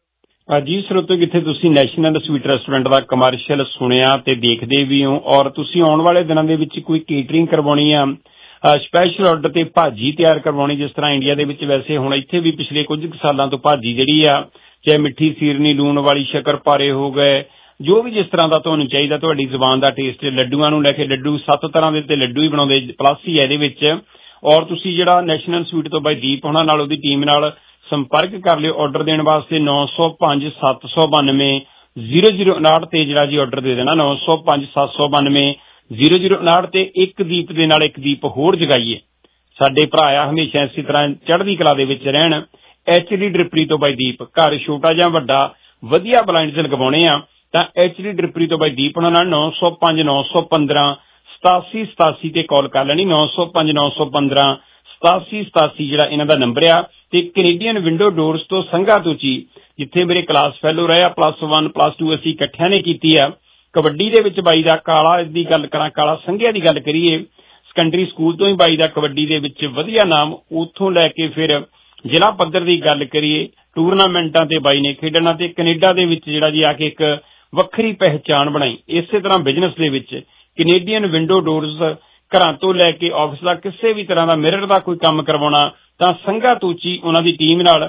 ਜੀ ਸਰੋਤੋ, ਕਿੱਥੇ ਤੁਸੀਂ ਨੈਸ਼ਨਲ ਸਵੀਟ ਰੈਸਟੋਰੈਂਟ ਦਾ ਕਮਰਸ਼ੀਅਲ ਸੁਣਿਆ ਤੇ ਦੇਖਦੇ ਵੀ ਹੋ, ਔਰ ਤੁਸੀਂ ਆਉਣ ਵਾਲੇ ਦਿਨਾਂ ਦੇ ਵਿੱਚ ਕੋਈ ਕੇਟਰਿੰਗ ਕਰਵਾਉਣੀ ਆ, ਸਪੈਸ਼ਲ ਆਰਡਰ ਤੇ ਭਾਜੀ ਤਿਆਰ ਕਰਵਾਉਣੀ, ਜਿਸ ਤਰ੍ਹਾਂ ਇੰਡੀਆ ਦੇ ਵਿੱਚ ਵੈਸੇ ਹੁਣ ਇੱਥੇ ਵੀ ਪਿਛਲੇ ਕੁਝ ਕੁ ਸਾਲਾਂ ਤੋਂ ਭਾਜੀ ਜਿਹੜੀ ਆ, ਚਾਹੇ ਮਿੱਠੀ ਸੀਰਨੀ, ਲੂਣ ਵਾਲੀ, ਸ਼ੱਕਰਪਾਰੇ ਹੋ ਗਏ, ਜੋ ਵੀ ਜਿਸ ਤਰ੍ਹਾਂ ਦਾ ਤੁਹਾਨੂੰ ਚਾਹੀਦਾ, ਤੁਹਾਡੀ ਜ਼ੁਬਾਨ ਦਾ ਟੇਸਟ, ਲੱਡੂਆਂ ਨੂੰ ਲੈ ਕੇ ਲੱਡੂ ਸੱਤ ਤਰ੍ਹਾਂ ਦੇ ਤੇ ਲੱਡੂ ਹੀ ਬਣਾਉਂਦੇ ਪਲੱਸ ਹੀ ਇਹਦੇ ਵਿੱਚ। ਔਰ ਤੁਸੀਂ ਜਿਹੜਾ ਨੈਸ਼ਨਲ ਸਵੀਟ ਤੋਂ ਬਾਈ ਦੀਪ ਹੋਣਾ ਨਾਲ ਉਹਦੀ ਟੀਮ ਨਾਲ ਸੰਪਰਕ ਕਰ ਲਿਓ ਆਰਡਰ ਦੇਣ ਵਾਸਤੇ। ਨੌ ਸੌ ਪੰਜ ਸੱਤ ਸੌ ਬਾਨਵੇਂ ਜ਼ੀਰੋ ਜ਼ੀਰੋ ਉਨਾਹਠ ਤੇ ਜਿਹੜਾ ਜੀ ਆਰਡਰ ਦੇ ਦੇਣਾ, ਨੌ ਸੌ ਪੰਜ ਸੱਤ ਸੌ ਬਾਨਵੇਂ ਜ਼ੀਰੋ ਜ਼ੀਰੋ ਉਨਾਹਠ ਤੇ ਇੱਕ ਦੀਪ ਦੇ ਨਾਲ ਇੱਕ ਦੀਪ ਹੋਰ ਜਗਾਈਏ। ਸਾਡੇ ਭਰਾ ਆ ਹਮੇਸ਼ਾ ਇਸੇ ਤਰ੍ਹਾਂ ਚੜ੍ਹਦੀ ਕਲਾ ਦੇ ਵਿੱਚ ਰਹਿਣ। ਐਚ ਡੀ ਡ੍ਰਿਪਰੀ ਤੋਂ ਬਾਈ ਦੀਪ, ਘਰ ਛੋਟਾ ਜਾਂ ਵੱਡਾ ਵਧੀਆ ਬਲਾਈਂਡਸ ਲਗਵਾਉਣੇ ਆ ਤਾਂ ਐਚ ਡੀ ਡ੍ਰਿਪਰੀ ਤੋਂ ਬਾਈ ਦੀਪ ਉਹਨਾਂ ਨਾਲ ਨੌ ਸੌ ਪੰਜ ਨੌ ਸੌ ਪੰਦਰਾਂ ਸਤਾਸੀ ਸਤਾਸੀ ਤੇ ਕਾਲ ਕਰ ਲੈਣੀ। ਨੌ ਸੌ ਪੰਜ ਨੌ ਸੌ ਪੰਦਰਾਂ ਸਤਾਸੀ ਸਤਾਸੀ ਜਿਹੜਾ ਇਹਨਾਂ ਦਾ ਨੰਬਰ ਆ। ਤੇ ਕੈਨੇਡੀਅਨ ਵਿੰਡੋ ਡੋਰਸ ਤੋਂ ਸੰਘਾ ਤੋਚੀ, ਜਿੱਥੇ ਮੇਰੇ ਕਲਾਸ ਫੈਲੋ ਰਹੇ ਆ, ਪਲੱਸ ਵਨ ਪਲੱਸ ਟੂ ਅਸੀਂ ਇਕੱਠਿਆਂ ਨੇ ਕੀਤੀ ਆ। ਕਬੱਡੀ ਦੇ ਵਿੱਚ ਬਾਈ ਦਾ ਕਾਲਾ ਦੀ ਗੱਲ ਕਰਾਂ, ਕਾਲਾ ਸੰਘਿਆ ਦੀ ਗੱਲ ਕਰੀਏ, ਸੈਕੰਡਰੀ ਸਕੂਲ ਤੋਂ ਹੀ ਬਾਈ ਦਾ ਕਬੱਡੀ ਦੇ ਵਿੱਚ ਵਧੀਆ ਨਾਮ, ਉੱਥੋਂ ਲੈ ਕੇ ਫਿਰ ਜ਼ਿਲ੍ਹਾ ਪੱਧਰ ਦੀ ਗੱਲ ਕਰੀਏ, ਟੂਰਨਾਮੈਂਟਾਂ ਤੇ ਬਾਈ ਨੇ ਖੇਡਣਾ ਤੇ ਕੈਨੇਡਾ ਦੇ ਵਿੱਚ ਜਿਹੜਾ ਜੀ ਆ ਕੇ ਇੱਕ ਵੱਖਰੀ ਪਹਿਚਾਣ ਬਣਾਈ। ਇਸੇ ਤਰ੍ਹਾਂ ਬਿਜ਼ਨਸ ਦੇ ਵਿੱਚ ਕੈਨੇਡੀਅਨ ਵਿੰਡੋ ਡੋਰਸ, ਘਰਾਂ ਤੋਂ ਲੈ ਕੇ ਆਫਿਸ ਦਾ ਕਿਸੇ ਵੀ ਤਰ੍ਹਾਂ ਦਾ ਮਿਰਰ ਦਾ ਕੋਈ ਕੰਮ ਕਰਵਾਉਣਾ ਤਾਂ ਸੰਘਾ ਤੋਚੀ ਉਹਨਾਂ ਦੀ ਟੀਮ ਨਾਲ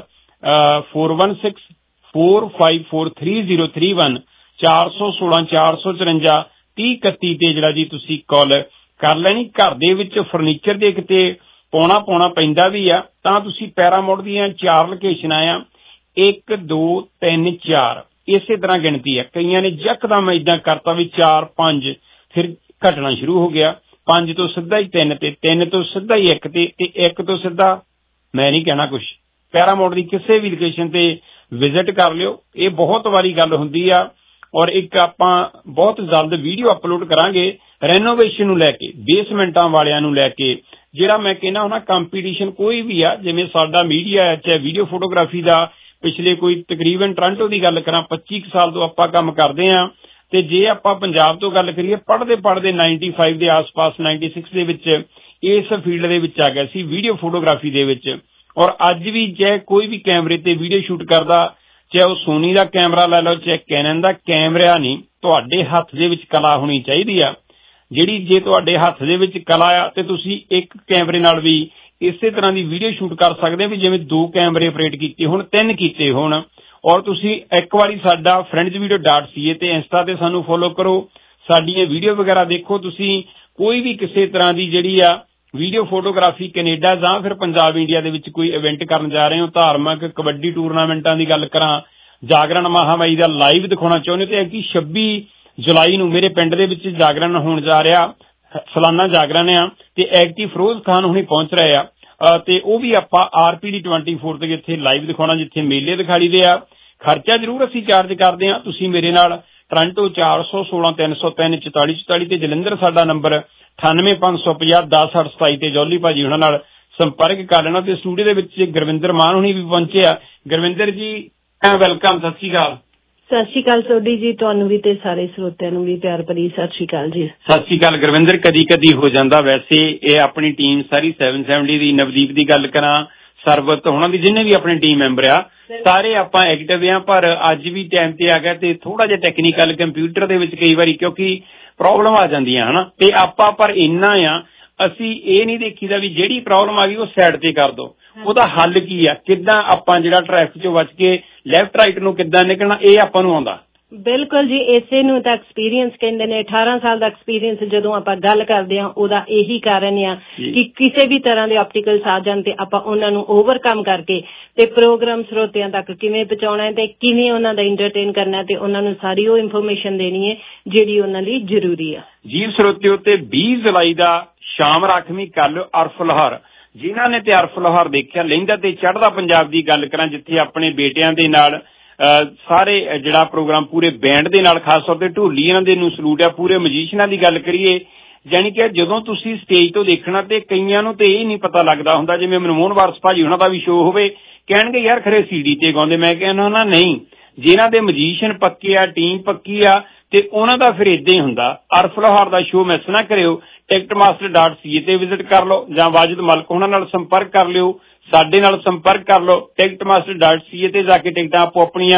four one six four five four three zero three one ਚਾਰ ਸੌ ਸੋਲਾਂ ਚਾਰ ਸੌ ਚੁਰੰਜਾ ਤੀਹ ਇਕੱਤੀ ਤੇ ਜਿਹੜਾ ਜੀ ਤੁਸੀਂ ਕਾਲ ਕਰ ਲੈਣੀ। ਘਰ ਦੇ ਵਿੱਚ ਫਰਨੀਚਰ ਦੇ ਕਿਤੇ ਪਾਉਣਾ ਪਾਉਣਾ ਪੈਂਦਾ ਵੀ ਆ ਤਾਂ ਤੁਸੀਂ ਪੈਰਾਮੋਡ ਦੀਆਂ ਚਾਰ ਲੋਕੇਸ਼ਨਾਂ ਆ, ਇੱਕ ਦੋ ਤਿੰਨ ਚਾਰ ਇਸੇ ਤਰ੍ਹਾਂ ਗਿਣਤੀ ਆ। ਕਈਆਂ ਨੇ ਯਕਦਮ ਏਦਾਂ ਕਰਤਾ ਵੀ ਚਾਰ ਪੰਜ, ਫਿਰ ਘਟਣਾ ਸ਼ੁਰੂ ਹੋ ਗਿਆ, ਪੰਜ ਤੋਂ ਸਿੱਧਾ ਹੀ ਤਿੰਨ ਤੇ, ਤਿੰਨ ਤੋਂ ਸਿੱਧਾ ਹੀ ਇੱਕ ਤੇ, ਤੇ ਇੱਕ ਤੋਂ ਸਿੱਧਾ ਮੈਂ ਨਹੀਂ ਕਹਿਣਾ ਕੁਛ। ਪੈਰਾਮੋਡ ਦੀ ਕਿਸੇ ਵੀ ਲੋਕੇਸ਼ਨ ਤੇ ਵਿਜ਼ਿਟ ਕਰ ਲਿਓ। ਇਹ ਬਹੁਤ ਵਾਰੀ ਗੱਲ ਹੁੰਦੀ ਆ। ਔਰ ਇੱਕ ਆਪਾਂ ਬਹੁਤ ਜਲਦ ਵੀਡੀਓ ਅਪਲੋਡ ਕਰਾਂਗੇ ਰੈਨੋਵੇਸ਼ਨ ਨੂੰ ਲੈ ਕੇ, ਬੇਸਮੈਂਟਾਂ ਵਾਲਿਆਂ ਨੂੰ ਲੈ ਕੇ, ਜਿਹੜਾ ਮੈਂ ਕਹਿੰਦਾ ਹੁੰਦਾ ਕੰਪੀਟੀਸ਼ਨ ਕੋਈ ਵੀ ਆ, ਜਿਵੇਂ ਸਾਡਾ ਮੀਡੀਆ ਹੈ ਚਾਹੇ ਵੀਡੀਓ ਫੋਟੋਗ੍ਰਾਫੀ ਦਾ, ਪਿਛਲੇ ਕੋਈ ਤਕਰੀਬਨ ਟੋਰਾਂਟੋ ਦੀ ਗੱਲ ਕਰਾਂ ਪੱਚੀ ਕੁ ਸਾਲ ਤੋਂ ਆਪਾਂ ਕੰਮ ਕਰਦੇ ਹਾਂ। ਤੇ ਜੇ ਆਪਾਂ ਪੰਜਾਬ ਤੋਂ ਗੱਲ ਕਰੀਏ, ਪੜ੍ਹਦੇ ਪੜ੍ਹਦੇ ਨਾਈਨਟੀ ਫਾਈਵ ਦੇ ਆਸ-ਪਾਸ ਨਾਈਨਟੀ ਸਿਕਸ ਦੇ ਵਿੱਚ ਇਸ ਫੀਲਡ ਦੇ ਵਿੱਚ ਆ ਗਿਆ ਸੀ ਵੀਡੀਓ ਫੋਟੋਗ੍ਰਾਫੀ ਦੇ ਵਿੱਚ। ਔਰ ਅੱਜ ਵੀ ਚਾਹੇ ਕੋਈ ਵੀ ਕੈਮਰੇ ਤੇ ਵੀਡੀਓ ਸ਼ੂਟ ਕਰਦਾ, ਚਾਹੇ ਉਹ ਸੋਨੀ ਦਾ ਕੈਮਰਾ ਲੈ ਲਓ ਚਾਹੇ ਕੈਨਨ ਦਾ, ਕੈਮਰਾ ਨਹੀਂ, ਤੁਹਾਡੇ ਹੱਥ ਦੇ ਵਿੱਚ ਕਲਾ ਹੋਣੀ ਚਾਹੀਦੀ ਆ ਜਿਹੜੀ, ਜੇ ਤੁਹਾਡੇ ਹੱਥ ਦੇ ਵਿੱਚ ਕਲਾ ਆ ਤੇ ਤੁਸੀਂ ਇੱਕ ਕੈਮਰੇ ਨਾਲ ਵੀ ਇਸੇ ਤਰ੍ਹਾਂ ਦੀ ਵੀਡੀਓ ਸ਼ੂਟ ਕਰ ਸਕਦੇ ਹੋ ਵੀ ਜਿਵੇਂ ਦੋ ਕੈਮਰੇ ਆਪਰੇਟ ਕੀਤੇ ਹੋਣ, ਤਿੰਨ ਕੀਤੇ ਹੋਣ। ਔਰ ਤੁਸੀਂ ਇੱਕ ਵਾਰੀ ਸਾਡਾ friends video dot C A ਤੇ ਇੰਸਟਾ ਤੇ ਸਾਨੂੰ ਫੋਲੋ ਕਰੋ, ਸਾਡੀਆਂ ਵੀਡੀਓ ਵਗੈਰਾ ਦੇਖੋ। ਤੁਸੀਂ ਕੋਈ ਵੀ ਕਿਸੇ ਤਰ੍ਹਾਂ ਦੀ ਜਿਹੜੀ ਆ ਵੀਡੀਓ ਫੋਟੋਗ੍ਰਾਫੀ ਕੈਨੇਡਾ ਜਾਂ ਫਿਰ ਪੰਜਾਬ ਇੰਡੀਆ ਦੇ ਵਿੱਚ ਕੋਈ ਇਵੈਂਟ ਕਰਨ ਜਾ ਰਹੇ ਹੋ, ਧਾਰਮਿਕ ਕਬੱਡੀ ਟੂਰਨਾਮੈਂਟਾਂ ਦੀ ਗੱਲ ਕਰਾਂ, ਜਾਗਰਣ ਮਹਾਮਾਈ ਦਾ ਲਾਈਵ ਦਿਖਾਉਣਾ ਚਾਹੁੰਦੇ ਹੋ ਤੇ ਐਤਕੀ ਛੱਬੀ ਜੁਲਾਈ ਨੂੰ ਮੇਰੇ ਪਿੰਡ ਦੇ ਵਿੱਚ ਜਾਗਰਣ ਹੋਣ ਜਾ ਰਿਹਾ, ਸਾਲਾਨਾ ਜਾਗਰਣ ਆ ਤੇ ਐਤਕੀ ਫਿਰੋਜ਼ ਖਾਨ ਹੁਣੀ ਪਹੁੰਚ ਰਹੇ ਆ ਤੇ ਉਹ ਵੀ ਆਪਾਂ R P D twenty four ਤੇ ਇੱਥੇ ਲਾਈਵ ਦਿਖਾਉਣਾ, ਜਿੱਥੇ ਮੇਲੇ ਦਿਖਾਈ ਦੇ ਆ। ਖਰਚਾ ਜ਼ਰੂਰ ਅਸੀਂ ਚਾਰਜ ਕਰਦੇ ਹਾਂ। ਤੁਸੀਂ ਮੇਰੇ ਨਾਲ ਟੋਰਾਂਟੋ ਚਾਰ ਸੌ ਸੋਲਾਂ ਤਿੰਨ ਸੌ ਤਿੰਨ ਚੁਤਾਲੀ ਚੁਤਾਲੀ ਤੇ ਜਲੰਧਰ ਸਾਡਾ ਨੰਬਰ ਅਠਾਨਵੇਂ ਪੰਜ ਸੌ ਪੰਜਾਹ ਦਸ ਅੱਠ ਸਤਾਈ ਤੇ ਜੌਲੀ ਭਾਜੀ ਉਹਨਾਂ ਨਾਲ ਸੰਪਰਕ ਕਰ ਲੈਣਾ। ਤੇ ਸਟੂਡੀਓ ਦੇ ਵਿੱਚ ਗੁਰਵਿੰਦਰ ਮਾਨ ਹੁਣੀ ਵੀ ਪਹੁੰਚੇ ਆ। ਗੁਰਵਿੰਦਰ ਜੀ ਵੈਲਕਮ, ਸਤਿ ਸ਼੍ਰੀ ਅਕਾਲ। ਸਤਿ ਸ਼੍ਰੀ ਅਕਾਲ ਸੋਢੀ ਜੀ, ਤੁਹਾਨੂੰ ਵੀ ਤੇ ਸਾਰੇ ਸਰੋਤਿਆਂ ਨੂੰ ਵੀ ਪਿਆਰ ਭਰੀ ਸਤਿ ਸ਼੍ਰੀ ਅਕਾਲ ਜੀ। ਸਤਿ ਸ਼੍ਰੀ ਅਕਾਲ ਗੁਰਵਿੰਦਰ। ਕਦੀ ਕਦੀ ਹੋ ਜਾਂਦਾ, ਵੈਸੇ ਇਹ ਆਪਣੀ ਟੀਮ ਸਾਰੀ ਸੈਵਨ ਸੈਵਨਟੀ ਦੀ, ਨਵਦੀਪ ਦੀ ਗੱਲ ਕਰਾਂ, ਸਰਬਤ ਉਹਨਾਂ ਦੀ, ਜਿੰਨੇ ਵੀ ਆਪਣੀ ਟੀਮ ਮੈਂਬਰ ਆ ਸਾਰੇ ਆਪਾਂ ਐਕਟਿਵ ਆ। ਪਰ ਅੱਜ ਵੀ ਟਾਈਮ ਤੇ ਆ ਗਿਆ ਤੇ ਥੋੜਾ ਜਿਹਾ ਟੈਕਨੀਕਲ ਕੰਪਿਊਟਰ ਦੇ ਵਿੱਚ ਕਈ ਵਾਰੀ ਕਿਉਂਕਿ ਪ੍ਰੋਬਲਮ ਆ ਜਾਂਦੀਆਂ ਹਨਾ, ਤੇ ਆਪਾਂ ਪਰ ਇੰਨਾ ਆ ਅਸੀਂ ਇਹ ਨਹੀਂ ਦੇਖੀਦਾ ਵੀ ਜਿਹੜੀ ਪ੍ਰੋਬਲਮ ਆ ਗਈ ਉਹ ਸਾਈਡ ਤੇ ਕਰ ਦੋ, ਉਹਦਾ ਹੱਲ ਕੀ ਆ, ਕਿੱਦਾਂ ਆਪਾਂ ਜਿਹੜਾ ਟ੍ਰੈਫਿਕ ਚੋਂ ਬਚ ਕੇ ਲੈਫਟ ਰਾਈਟ ਨੂੰ ਕਿੱਦਾਂ ਨਿਕਲਣਾ, ਇਹ ਆਪਾਂ ਨੂੰ ਆਉਂਦਾ। ਬਿਲਕੁਲ ਜੀ, ਇਸੇ ਨੂੰ ਤਾਂ ਐਕਸਪੀਰੀਅੰਸ ਕਹਿੰਦੇ ਨੇ। ਅਠਾਰਾਂ ਸਾਲ ਦਾ ਐਕਸਪੀਰੀਅੰਸ ਜਦੋਂ ਆਪਾਂ ਗੱਲ ਕਰਦੇ ਹਾਂ ਉਹਦਾ ਇਹੀ ਕਾਰਨ ਆ ਕਿ ਕਿਸੇ ਵੀ ਤਰ੍ਹਾਂ ਦੇ ਆਪਟੀਕਲਸ ਆ ਜਾਣ ਤੇ ਆਪਾਂ ਉਹਨਾਂ ਨੂੰ ਓਵਰਕਮ ਕਰਕੇ ਤੇ ਪ੍ਰੋਗਰਾਮ ਸਰੋਤਿਆਂ ਤੱਕ ਕਿਵੇਂ ਪਹੁੰਚਾਉਣਾ ਤੇ ਕਿਵੇਂ ਉਹਨਾਂ ਦਾ ਇੰਟਰਟੇਨ ਕਰਨਾ ਤੇ ਉਹਨਾਂ ਨੂੰ ਸਾਰੀ ਉਹ ਇਨਫੋਰਮੇਸ਼ਨ ਦੇਣੀ ਹੈ ਜਿਹੜੀ ਉਹਨਾਂ ਲਈ ਜ਼ਰੂਰੀ ਆ। ਜੀਵ ਸਰੋਤਿਓ, ਤੇ ਵੀਹ ਜੁਲਾਈ ਦਾ ਸ਼ਾਮ ਰਾਖਵੀਂ ਕੱਲ ਅਰਫ ਲਾਹੌਰ, ਜਿਨ੍ਹਾਂ ਨੇ ਤੇ ਅਰਫ ਲਾਹੌਰ ਦੇਖਿਆ, ਲਹਿੰਦਾ ਤੇ ਚੜ੍ਹਦਾ ਪੰਜਾਬ ਦੀ ਗੱਲ ਕਰਾਂ, ਜਿੱਥੇ ਆਪਣੇ ਬੇਟਿਆਂ ਦੇ ਨਾਲ ਸਾਰੇ ਜਿਹੜਾ ਪ੍ਰੋਗਰਾਮ ਪੂਰੇ ਬੈਂਡ ਦੇ ਨਾਲ, ਖਾਸ ਤੌਰ ਤੇ ਢੋਲੀ ਇਹਨਾਂ ਦੇ ਨੂੰ ਸਲੂਟ ਆ, ਪੂਰੇ ਮਜੀਸ਼ੀਅਨਾਂ ਦੀ ਗੱਲ ਕਰੀਏ, ਜਾਣੀ ਕਿ ਜਦੋਂ ਤੁਸੀਂ ਸਟੇਜ ਤੋਂ ਦੇਖਣਾ ਤੇ ਕਈਆਂ ਨੂੰ ਤੇ ਇਹ ਨਹੀਂ ਪਤਾ ਲੱਗਦਾ ਹੁੰਦਾ, ਜਿਵੇਂ ਮਨਮੋਹਨ ਵਾਰਸ ਭਾਜੀ ਉਹਨਾਂ ਦਾ ਵੀ ਸ਼ੋਅ ਹੋਵੇ, ਕਹਿਣਗੇ ਯਾਰ ਖਰੇ ਸੀਡੀ ਤੇ ਗਾਉਂਦੇ, ਮੈਂ ਕਹਿੰਦਾ ਨਾ ਨਹੀਂ, ਜਿਨ੍ਹਾਂ ਦੇ ਮਜੀਸ਼ੀਅਨ ਪੱਕੇ ਆ, ਟੀਮ ਪੱਕੀ ਆ ਤੇ ਉਹਨਾਂ ਦਾ ਫਿਰ ਏਦਾਂ ਹੀ ਹੁੰਦਾ। ਅਰਫ ਲਾਹੌਰ ਦਾ ਸ਼ੋਅ ਮਿਸ ਨਾ ਕਰਿਓ। Ticket master dot C A ਤੇ ਵਿਜ਼ਿਟ ਕਰ ਲਓ ਜਾਂ ਵਾਜਿਦ ਮਲਕ ਉਹਨਾਂ ਨਾਲ ਸੰਪਰਕ ਕਰ ਲਿਓ, ਸਾਡੇ ਨਾਲ ਸੰਪਰਕ ਕਰ ਲਓ। Ticket master dot C A ਤੇ ਜਾ ਕੇ ਟਿਕਟਾਂ ਆਪੋ ਆਪਣੀਆਂ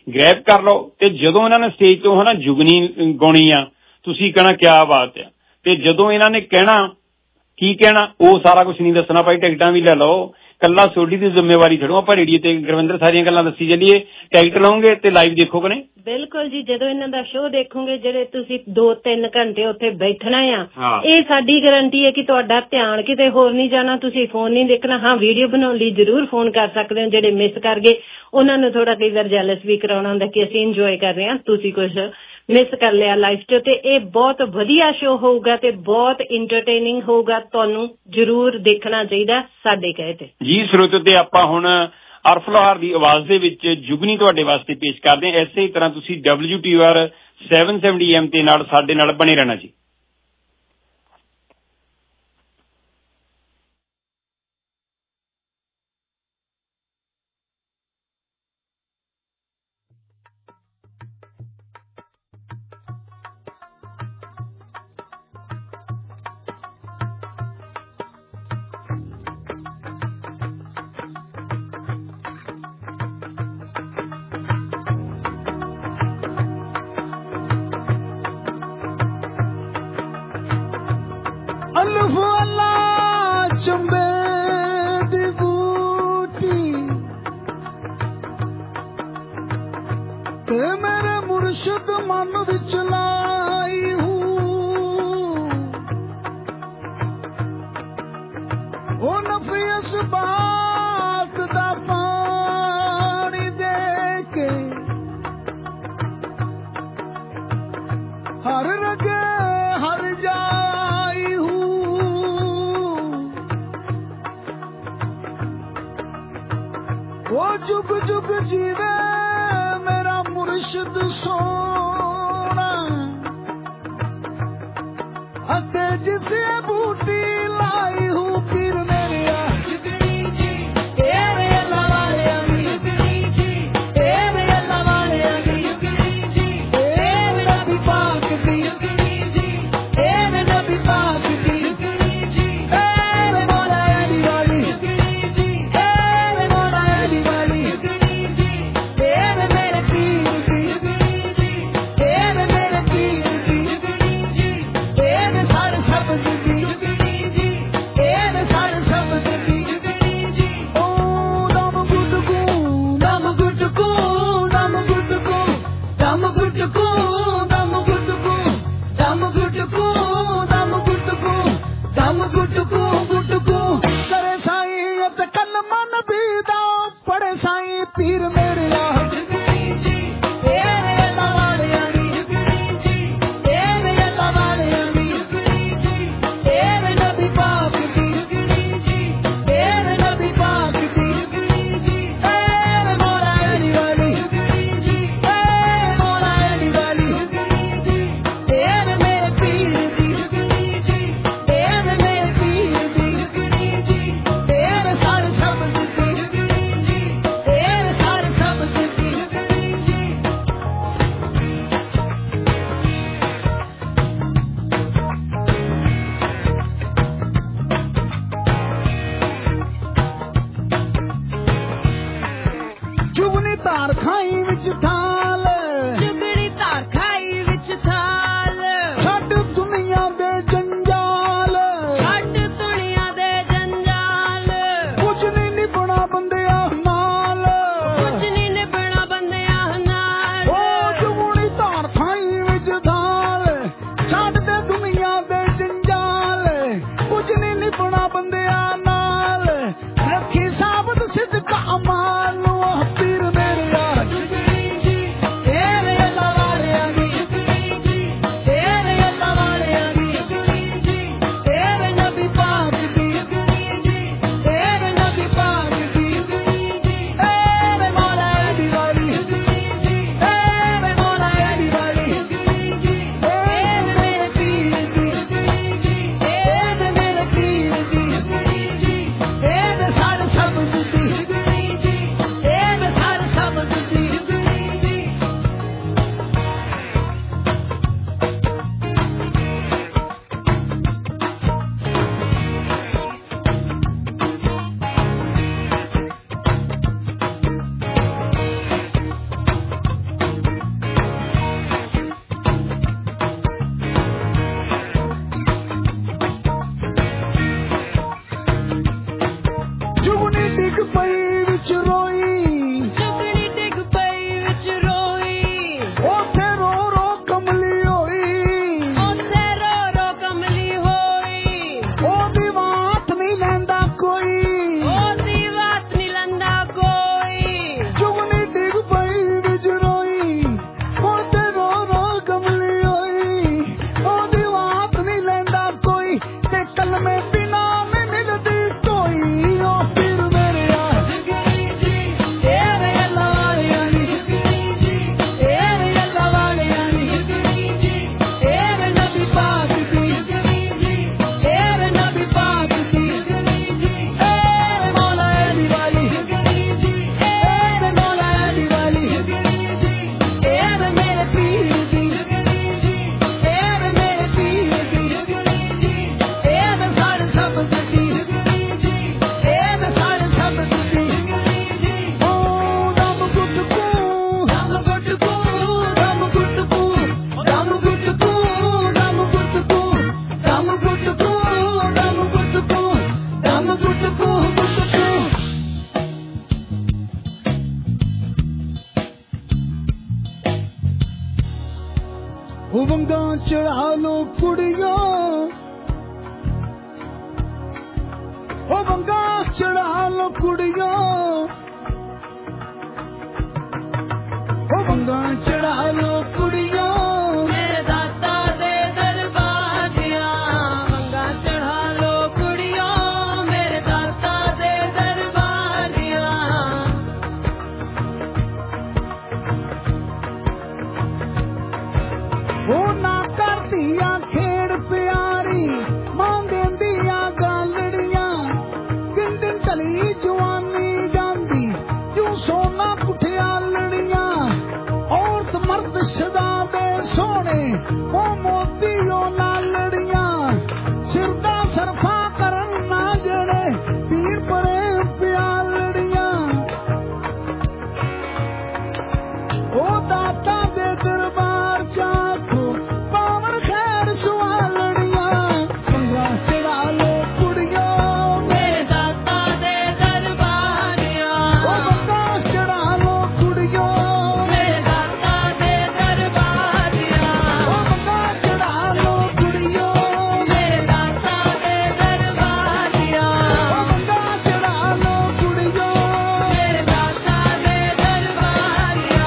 ਗ੍ਰੈਬ ਕਰ ਲਓ ਤੇ ਜਦੋਂ ਇਹਨਾਂ ਨੇ ਸਟੇਜ ਤੋਂ ਹਨਾ ਜੁਗਨੀ ਗਾਉਣੀ ਆ ਤੁਸੀਂ ਕਹਿਣਾ ਕਿਆ ਬਾਤ ਆ, ਤੇ ਜਦੋਂ ਇਹਨਾਂ ਨੇ ਕਹਿਣਾ ਕੀ ਕਹਿਣਾ ਉਹ ਸਾਰਾ ਕੁਝ ਨਹੀਂ ਦੱਸਣਾ ਭਾਈ, ਟਿਕਟਾਂ ਵੀ ਲੈ ਲਓ, ਕੱਲਾ ਸੋਡੀ ਦੀ ਜ਼ਿੰਮੇਵਾਰੀ ਛੱਡੋ, ਆਪਾਂ ਰੇਡੀਓ ਤੇ ਗੁਰਵਿੰਦਰ ਸਾਰੀਆਂ ਗੱਲਾਂ ਦੱਸੀ ਚੱਲੀਏ। ਟਿਕਟ ਲਓਗੇ ਤੇ ਲਾਈਵ ਦੇਖੋ ਕਿ ਨਹੀਂ? ਬਿਲਕੁਲ ਜੀ, ਜਦੋਂ ਇਹਨਾਂ ਦਾ ਸ਼ੋਅ ਦੇਖੋਗੇ ਜਿਹੜੇ ਤੁਸੀਂ ਦੋ ਤਿੰਨ ਘੰਟੇ ਉੱਥੇ ਬੈਠਣਾ ਆ, ਇਹ ਸਾਡੀ ਗਾਰੰਟੀ ਹੈ ਕਿ ਤੁਹਾਡਾ ਧਿਆਨ ਕਿਤੇ ਹੋਰ ਨਹੀਂ ਜਾਣਾ, ਤੁਸੀਂ ਫੋਨ ਨਹੀਂ ਦੇਖਣਾ। ਹਾਂ, ਵੀਡੀਓ ਬਣਾਉਣ ਲਈ ਜ਼ਰੂਰ ਫੋਨ ਕਰ ਸਕਦੇ ਹੋ, ਜਿਹੜੇ ਮਿਸ ਕਰ ਗਏ ਉਹਨਾਂ ਨੂੰ ਥੋੜਾ ਕਈ ਵਾਰ ਜੈਲਸ ਵੀ ਕਰਾਉਣਾ ਹੁੰਦਾ ਕਿ ਅਸੀਂ ਇੰਜੋਏ ਕਰ ਰਹੇ ਹਾਂ, ਤੁਸੀਂ ਕੁਝ ਮਿਸ ਕਰ ਲਿਆ ਲਾਈਵ ਚ। ਤੇ ਇਹ ਬਹੁਤ ਵਧੀਆ ਸ਼ੋਅ ਹੋਊਗਾ ਤੇ ਬਹੁਤ ਇੰਟਰਟੇਨਿੰਗ ਹੋਊਗਾ, ਤੁਹਾਨੂੰ ਜ਼ਰੂਰ ਦੇਖਣਾ ਚਾਹੀਦਾ ਸਾਡੇ ਕਹੇ ਤੇ। ਜੀ ਸਰੋਤਿਓ, ਤੇ ਆਪਾਂ ਹੁਣ ਅਰਫ ਲੋਹਾਰ ਦੀ ਆਵਾਜ਼ ਦੇ ਵਿੱਚ ਜੁਗਨੀ ਤੁਹਾਡੇ ਵਾਸਤੇ ਪੇਸ਼ ਕਰਦੇ ਹਾਂ। ਇਸੇ ਤਰ੍ਹਾਂ ਤੁਸੀਂ W T R seven seventy M ਤੇ ਨਾਲ ਸਾਡੇ ਨਾਲ ਬਣੇ ਰਹਿਣਾ ਜੀ। Have a good day. वंगा चढ़ा लो कुड़ियों ओ वंगा चढ़ा लो कुड़ियों ओ वंगा चढ़ा लो कुड़ियों मेरे दाता दे दरबार दिया वंगा चढ़ा लो कुड़ियों मेरे दाता दे दरबार दिया ओ ना करदिया खेड़ प्यारी मां देंदिया गालड़ियां दिन दिन टली जवानी जांदी क्यों सोना पुठिया लड़ियां औरत मर्द सदा दे सोने ओ मोती ओ लालड़ियां सिरदा सरफा करन ना जड़े पीर परे प्यालड़ियां ओ दाता दे दरबार चाखो पावन खैर सुवालड़ियां वंगा चढ़ा लो कुड़ियों मेरे दाता दे दरबार दिया ओ वंगा चढ़ा लो कुड़ियों मेरे दाता दे दरबार दिया ओ वंगा चढ़ा लो कुड़ियों मेरे दाता दे दरबार दिया ओ वंगा चढ़ा लो कुड़ियों मेरे दाता दे दरबार दिया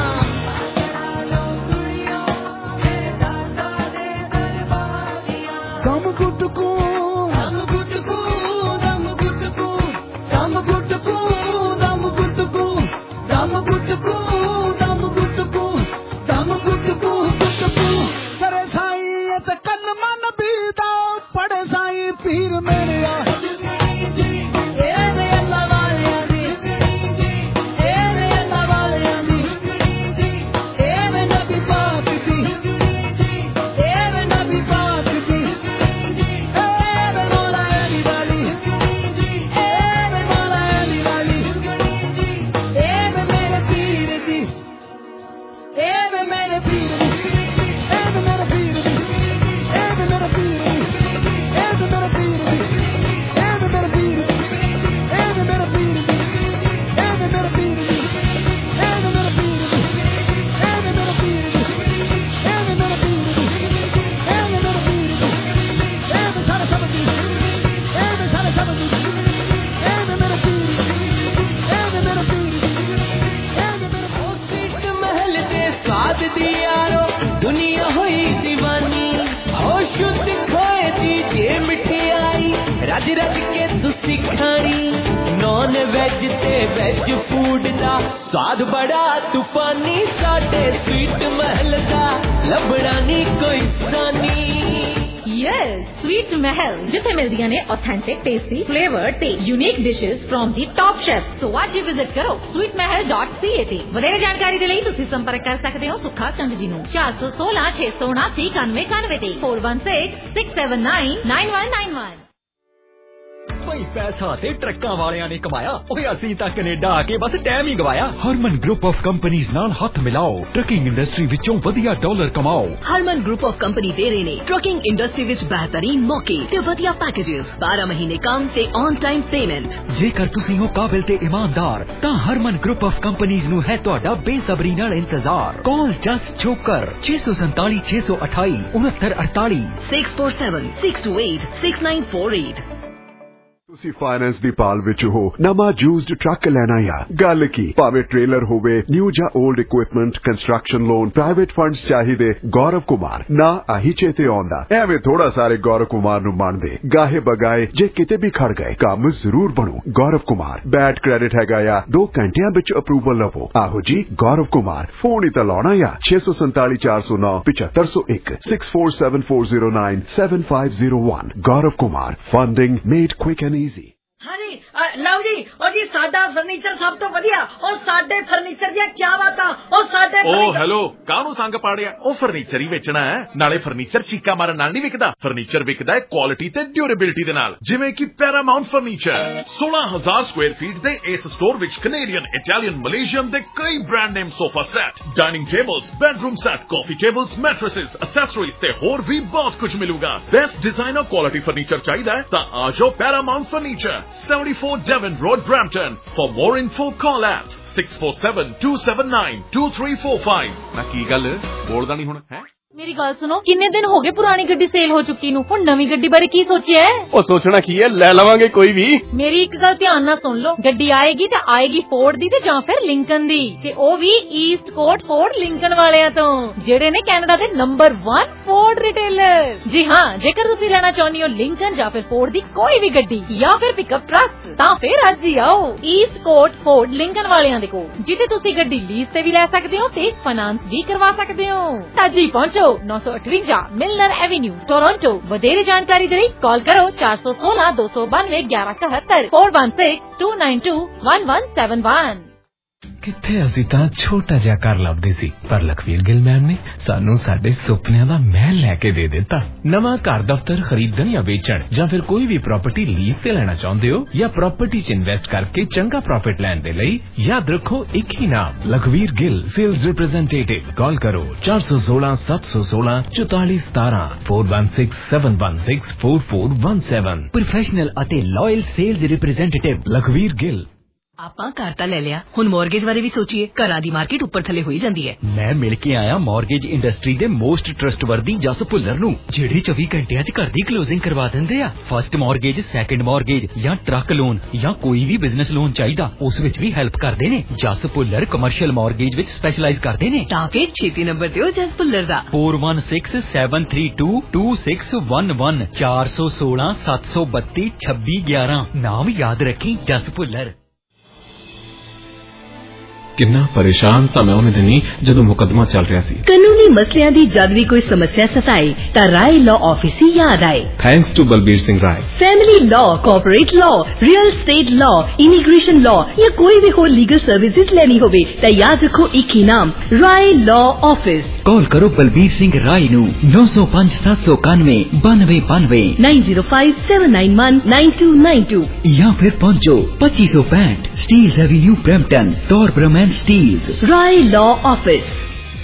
दम गुटकू दम गुटकू दम गुटकू दम गुटकू दम गुटकू दम गुटकू दम गुटकू दम गुटकू गुटकू करे साई ये ते कल मन बीदा पड़े साई पीर मेरे आ ए वे अल्लाह वालियां दी ए वे अल्लाह वालियां दी ए वे नबी पाक दी ए वे नबी पाक दी ए वे मौला अली वाली ए वे मौला अली वाली ए वे मेरे पीर दी ए वे मेरे पीर दी ए वे मेरे पीर दी ए वे मेरे पीर दी ए वे मेरे पीर दी ए वे मेरे पीर दी ए वे मेरे पीर दी ए वे मेरे पीर दी ए वे मेरे पीर दी ए वे मेरे पीर दी ए वे मेरे पीर दी ए वे मेरे पीर दी ए वे सारे सब दी ए वे सारे सब दी ए वे मेरे पीर दी ए वे मेरे पीर दी ए वे मेरे ओ सीट महल दे स्वाद दी यारो दुनिया होई दीवानी होश दिखोए दी जे मिठाई रज रज के तुसी खानी नॉन वेज ते वेज फूड दा स्वाद बड़ा तूफानी साडे स्वीट महल दा लबड़ा नी कोई सानी यस स्वीट महल जिथे मिलदियां ने ऑथेंटिक टेस्टी फ्लेवर ते unique dishes from the top chef so आज ही विजिट करो sweet Mahal dot C A ते ਵਧੇਰੇ ਜਾਣਕਾਰੀ ਦੇ ਲਈ ਤੁਸੀਂ ਸੰਪਰਕ ਕਰ ਸਕਦੇ ਹੋ ਸੁੱਖਾ ਕੰਗ ਜੀ ਨੂੰ ਚਾਰ ਸੌ ਸੋਲਾਂ ਛੇ ਸੌ ਉਨਾਸੀ ਇਕਾਨਵੇਂ ਇਕਾਨਵੇਂ ਤੇ four one six six seven nine nine one nine one ਭਾਈ ਪੈਸਾ ਤੇ ਟਰੱਕਾਂ ਵਾਲਿਆਂ ਨੇ ਕਮਾਇਆ ਓਏ ਅਸੀਂ ਤਾਂ ਕੈਨੇਡਾ ਆ ਕੇ ਬਸ ਟਾਈਮ ਹੀ ਗਵਾਇਆ ਹਰਮਨ ਗਰੁੱਪ ਆਫ ਕੰਪਨੀਆਂ ਨਾਲ ਹੱਥ ਮਿਲਾਓ ਟਰੱਕਿੰਗ ਇੰਡਸਟਰੀ ਵਿੱਚੋਂ ਵਧੀਆ ਡਾਲਰ ਕਮਾਓ ਹਰਮਨ ਗਰੁੱਪ ਆਫ ਕੰਪਨੀ ਦੇ ਰਹੇ ਨੇ ਟਰੱਕਿੰਗ ਇੰਡਸਟਰੀ ਵਿੱਚ ਬਿਹਤਰੀਨ ਮੌਕੇ ਤੇ ਵਧੀਆ ਪੈਕੇजेस ਬਾਰਾਂ ਮਹੀਨੇ ਕੰਮ ਤੇ ਔਨ ਟਾਈਮ ਪੇਮੈਂਟ ਜੇਕਰ ਤੁਸੀਂ ਹੋ ਕਾਬਿਲ ਤੇ ਇਮਾਨਦਾਰ ਤਾਂ ਹਰਮਨ ਗਰੁੱਪ ਆਫ ਕੰਪਨੀਆਂ ਨੂੰ ਹੈ ਤੁਹਾਡਾ ਬੇਸਬਰੀ ਨਾਲ ਇੰਤਜ਼ਾਰ ਕਾਲ ਜਸਟ ਚੋਕਰ ਛੇ ਸੌ ਸੰਤਾਲੀ ਛੇ ਸੌ ਅਠਾਈ ਉਨੱਤਰ ਅੜਤਾਲੀ six four seven six two eight six nine four eight ਤੁਸੀਂ ਫਾਈਨੈਂਸ ਦੀ ਪਾਲ ਵਿੱਚ ਹੋ ਨਵਾਂ ਯੂਜ਼ਡ ਟਰੱਕ ਲੈਣਾ ਆ ਗੱਲ ਕੀ ਭਾਵੇਂ ਟ੍ਰੇਲਰ ਹੋਵੇ ਨਿਊ ਜਾਂ old equipment construction loan private funds ਚਾਹੀਦੇ ਗੌਰਵ ਕੁਮਾਰ ਨਾ ਆਹੀ ਚੇਤੇ ਆਉਂਦਾ ਐਵੇਂ ਥੋੜਾ ਸਾਰੇ ਗੌਰਵ ਕੁਮਾਰ ਨੂੰ ਮੰਨਦੇ ਗਾਹੇ ਬਗਾਏ ਜੇ ਕਿਤੇ ਵੀ ਖੜ ਗਏ ਕੰਮ ਜ਼ਰੂਰ ਬਣੂ ਗੌਰਵ ਕੁਮਾਰ ਬੈਡ ਕ੍ਰੈਡਿਟ ਹੈਗਾ ਆ ਦੋ ਘੰਟਿਆਂ ਵਿੱਚ ਅਪਰੂਵਲ ਲਵੋ ਆਹੋ ਜੀ ਗੌਰਵ ਕੁਮਾਰ ਫੋਨ ਹੀ ਤਾਂ ਲਾਉਣਾ ਆ ਛੇ ਸੌ ਸੰਤਾਲੀ ਚਾਰ ਸੌ ਨੌ ਪਚੱਤਰ ਸੌ ਇੱਕ six four seven four zero nine seven five zero one Gaurav Kumar funding made quick and easy ਹਾਂਜੀ ਲਓ ਜੀ ਉਹ ਜੀ ਸਾਡਾ ਫਰਨੀਚਰ ਸਭ ਤੋਂ ਵਧੀਆ ਉਹ ਸਾਡੇ ਫਰਨੀਚਰ ਦੀਆਂ ਕੀ ਬਾਤਾਂ ਉਹ ਸਾਡੇ ਉਹ ਹੈਲੋ ਕਾਹਨੂੰ ਸੰਗ ਪਾੜਿਆ ਉਹ ਫਰਨੀਚਰ ਹੀ ਵੇਚਣਾ ਹੈ ਨਾਲੇ ਫਰਨੀਚਰ ਚੀਕਾ ਮਾਰਨ ਨਾਲ ਨਹੀਂ ਵਿਕਦਾ ਫਰਨੀਚਰ ਵਿਕਦਾ ਹੈ ਕੁਆਲਿਟੀ ਤੇ ਡਿਊਰੇਬਿਲਿਟੀ ਦੇ ਨਾਲ ਜਿਵੇਂ ਕਿ ਪੈਰਾਮਾਉਂਟ ਫਰਨੀਚਰ ਸੋਲਾਂ ਹਜ਼ਾਰ ਸਕੁਆਇਰ ਫੀਟ ਦੇ ਇਸ ਸਟੋਰ ਵਿੱਚ ਕੈਨੇਡੀਅਨ ਇਟਾਲੀਅਨ ਮਲੇਸ਼ੀਅਨ ਦੇ ਕਈ brand name sofa set dining tables bedroom set coffee tables mattresses accessories ਤੇ ਹੋਰ ਵੀ ਬਹੁਤ ਕੁਝ ਮਿਲੂਗਾ ਬੈਸਟ ਡਿਜ਼ਾਈਨਰ ਕੁਆਲਿਟੀ ਫਰਨੀਚਰ ਚਾਹੀਦਾ ਹੈ ਤਾਂ ਆ ਜਾਓ Paramount furniture seventy-four Devon Road, Brampton. For more info, call at six four seven two seven nine two three four five. ਨਾ ਕੀ ਗੱਲ ਬੋਲਦਾ ਨਹੀਂ ਹੁਣ ਹੈ ਮੇਰੀ ਗੱਲ ਸੁਣੋ, ਕਿੰਨੇ ਦਿਨ ਹੋ ਗਏ ਪੁਰਾਣੀ ਗੱਡੀ ਸੇਲ ਹੋ ਚੁੱਕੀ ਨੂੰ, ਹੁਣ ਨਵੀਂ ਗੱਡੀ ਬਾਰੇ ਕੀ ਸੋਚਿਆ ਹੈ? ਉਹ ਸੋਚਣਾ ਕੀ ਹੈ, ਲੈ ਲਵਾਂਗੇ ਕੋਈ ਵੀ। ਮੇਰੀ ਇੱਕ ਗੱਲ ਧਿਆਨ ਨਾਲ ਸੁਣ ਲਓ, ਗੱਡੀ ਆਏਗੀ ਤੇ ਆਏਗੀ ਫੋਰਡ ਦੀ ਤੇ ਜਾਂ ਫਿਰ ਲਿੰਕਨ ਦੀ, ਤੇ ਉਹ ਵੀ ਈਸਟ ਕੋਟ ਫੋਰਡ ਲਿੰਕਨ ਵਾਲਿਆਂ ਤੋਂ, ਜਿਹੜੇ ਨੇ ਕੈਨੇਡਾ ਦੇ ਨੰਬਰ ਇੱਕ ਫੋਰਡ ਰਿਟੇਲਰ। ਜੀ ਹਾਂ, ਜੇਕਰ ਤੁਸੀਂ ਲੈਣਾ ਚਾਹੁੰਦੇ ਹੋ ਲਿੰਕਨ ਜਾਂ ਫਿਰ ਫੋਰਡ ਦੀ ਕੋਈ ਵੀ ਗੱਡੀ ਜਾਂ ਫਿਰ ਪਿਕਅਪ ਟਰੱਕ, ਤਾਂ ਫਿਰ ਅੱਜ ਹੀ ਆਓ ਈਸਟ ਕੋਟ ਫੋਰਡ ਲਿੰਕਨ ਵਾਲਿਆਂ ਦੇ ਕੋਲ, ਜਿੱਥੇ ਤੁਸੀਂ ਗੱਡੀ ਲੀਜ਼ ਤੇ ਵੀ ਲੈ ਸਕਦੇ ਹੋ ਤੇ ਫਾਈਨਾਂਸ ਵੀ ਕਰਵਾ ਸਕਦੇ ਹੋ। ਅੱਜ ਹੀ ਪਹੁੰਚੋ ਨੌ ਸੌ ਅਠਵੰਜਾ ਮਿਲਨਰ ਐਵੇਨਿਊ, ਟੋਰਾਂਟੋ। ਵਧੇਰੇ ਜਾਣਕਾਰੀ ਦੇ ਲਈ ਕਾਲ ਕਰੋ ਚਾਰ ਸੌ ਸੋਲਾਂ ਦੋ ਸੌ ਬਾਨਵੇਂ ਗਿਆਰਾਂ ਇਕਹੱਤਰ four one six two nine two one one seven one। ਕਿੱਥੇ ਅਸੀਂ ਤਾਂ ਛੋਟਾ ਜਿਹਾ ਘਰ ਲੱਭਦੇ ਸੀ, ਪਰ ਲਖਵੀਰ ਗਿੱਲ ਮੈਮ ਨੇ ਸਾਨੂੰ ਸਾਡੇ ਸੁਪਨਿਆਂ ਦਾ ਮਹਿਲ ਲੈ ਕੇ ਦੇ ਦਿੱਤਾ। ਨਵਾਂ ਘਰ ਦਫ਼ਤਰ ਖਰੀਦਣ ਜਾਂ ਵੇਚਣ ਜਾਂ ਫਿਰ ਕੋਈ ਵੀ ਪ੍ਰਾਪਰਟੀ ਲੀਜ਼ ਤੇ ਲੈਣਾ ਚਾਹੁੰਦੇ ਹੋ ਜਾਂ ਪ੍ਰਾਪਰਟੀ 'ਚ ਇਨਵੈਸਟ ਕਰਕੇ ਚੰਗਾ ਪ੍ਰੋਫਿਟ ਲੈਣ ਦੇ ਲਈ ਯਾਦ ਰੱਖੋ ਇੱਕ ਹੀ ਨਾਮ, Lakhvir Gill sales representative. Call ਕਰੋ ਚਾਰ ਸੌ ਸੋਲਾਂ ਸੱਤ ਸੌ ਸੋਲਾਂ ਚੁਤਾਲੀ ਸਤਾਰਾਂ four one six seven one six four four one seven। Professional ਅਤੇ loyal sales representative Lakhvir Gill. ਆਪਾਂ ਘਰ ਤਾਂ ਲੈ ਲਿਆ, ਹੁਣ ਮੌਰਗੇਜ ਬਾਰੇ ਵੀ ਸੋਚੀਏ। ਘਰਾਂ ਦੀ ਮਾਰਕੀਟ ਉੱਪਰ ਥੱਲੇ ਹੋਈ ਜਾਂਦੀ ਹੈ। ਮੈਂ ਮਿਲ ਕੇ ਆਇਆ ਮੌਰਗੇਜ ਇੰਡਸਟਰੀ ਦੇ ਮੋਸਟ ਟਰਸਟਵਰਦੀ ਜਸ ਭੁੱਲਰ ਨੂੰ, ਜਿਹੜੇ ਚੌਵੀ ਘੰਟਿਆਂ 'ਚ ਘਰ ਦੀ ਕਲੋਜ਼ਿੰਗ ਕਰਵਾ ਦਿੰਦੇ ਆ। ਫਸਟ ਮੌਰਗੇਜ, ਸੈਕੰਡ ਮੌਰਗੇਜ ਜਾਂ ਟਰੱਕ ਲੋਨ ਜਾਂ ਕੋਈ ਵੀ ਬਿਜ਼ਨਸ ਲੋਨ ਚਾਹੀਦਾ, ਉਸ ਵਿੱਚ ਵੀ ਹੈਲਪ ਕਰਦੇ ਨੇ। ਜਸ ਭੁੱਲਰ ਕਮਰਸ਼ੀਅਲ ਮੌਰਗੇਜ ਵਿੱਚ ਸਪੈਸ਼ਲਾਈਜ਼ ਕਰਦੇ ਨੇ। ਤਾਂ ਫਿਰ ਛੇਤੀ ਨੰਬਰ ਦਿਓ ਜਸ ਭੁੱਲਰ ਦਾ four one six seven three two two six one one ਚਾਰ ਸੌ ਸੋਲਾਂ ਸੱਤ ਸੌ ਬੱਤੀ ਛੱਬੀ ਗਿਆਰਾਂ। ਨਾਮ ਯਾਦ ਰੱਖੀ, ਜਸ ਭੁੱਲਰ। ਕਿੰਨਾ ਪਰੇਸ਼ਾਨ ਸਾਂ ਮੈਂ ਉਹਨੇ ਦਿਨੀ ਜਦੋਂ ਮੁਕੱਦਮਾ ਚੱਲ ਰਿਹਾ ਸੀ। ਕਾਨੂੰਨੀ ਮਸਲਿਆਂ ਦੀ ਜਦ ਵੀ ਕੋਈ ਸਮੱਸਿਆ ਸਤਾਏ ਤਾਂ ਰਾਏ ਲਾਅ ਆਫਿਸ ਹੀ ਯਾਦ ਆਏ। Thanks to Balbir Singh Rai. Family law, corporate law, real estate law, immigration law ਜਾਂ ਕੋਈ ਵੀ ਹੋਰ ਲੀਗਲ ਸਰਵਿਸਿਜ਼ ਲੈਣੀ ਹੋਵੇ ਤਾਂ ਯਾਦ ਰੱਖੋ ਇੱਕ ਹੀ ਨਾਮ, ਰਾਏ ਲਾਅ ਆਫਿਸ। ਕਾਲ ਕਰੋ ਬਲਬੀਰ ਸਿੰਘ ਰਾਏ ਨੂੰ ਨੌ ਸੌ ਪੰਜ ਸੱਤ ਸੌ ਇਕਾਨਵੇਂ ਬਾਨਵੇਂ ਬਾਨਵੇਂ nine zero five seven nine one nine two nine two ਜਾਂ ਫਿਰ ਪਹੁੰਚੋ ਪੱਚੀ ਸੌ ਪੈਂਹਠ Steeles avenue Brampton, Torbram and Steeles. Rai law office.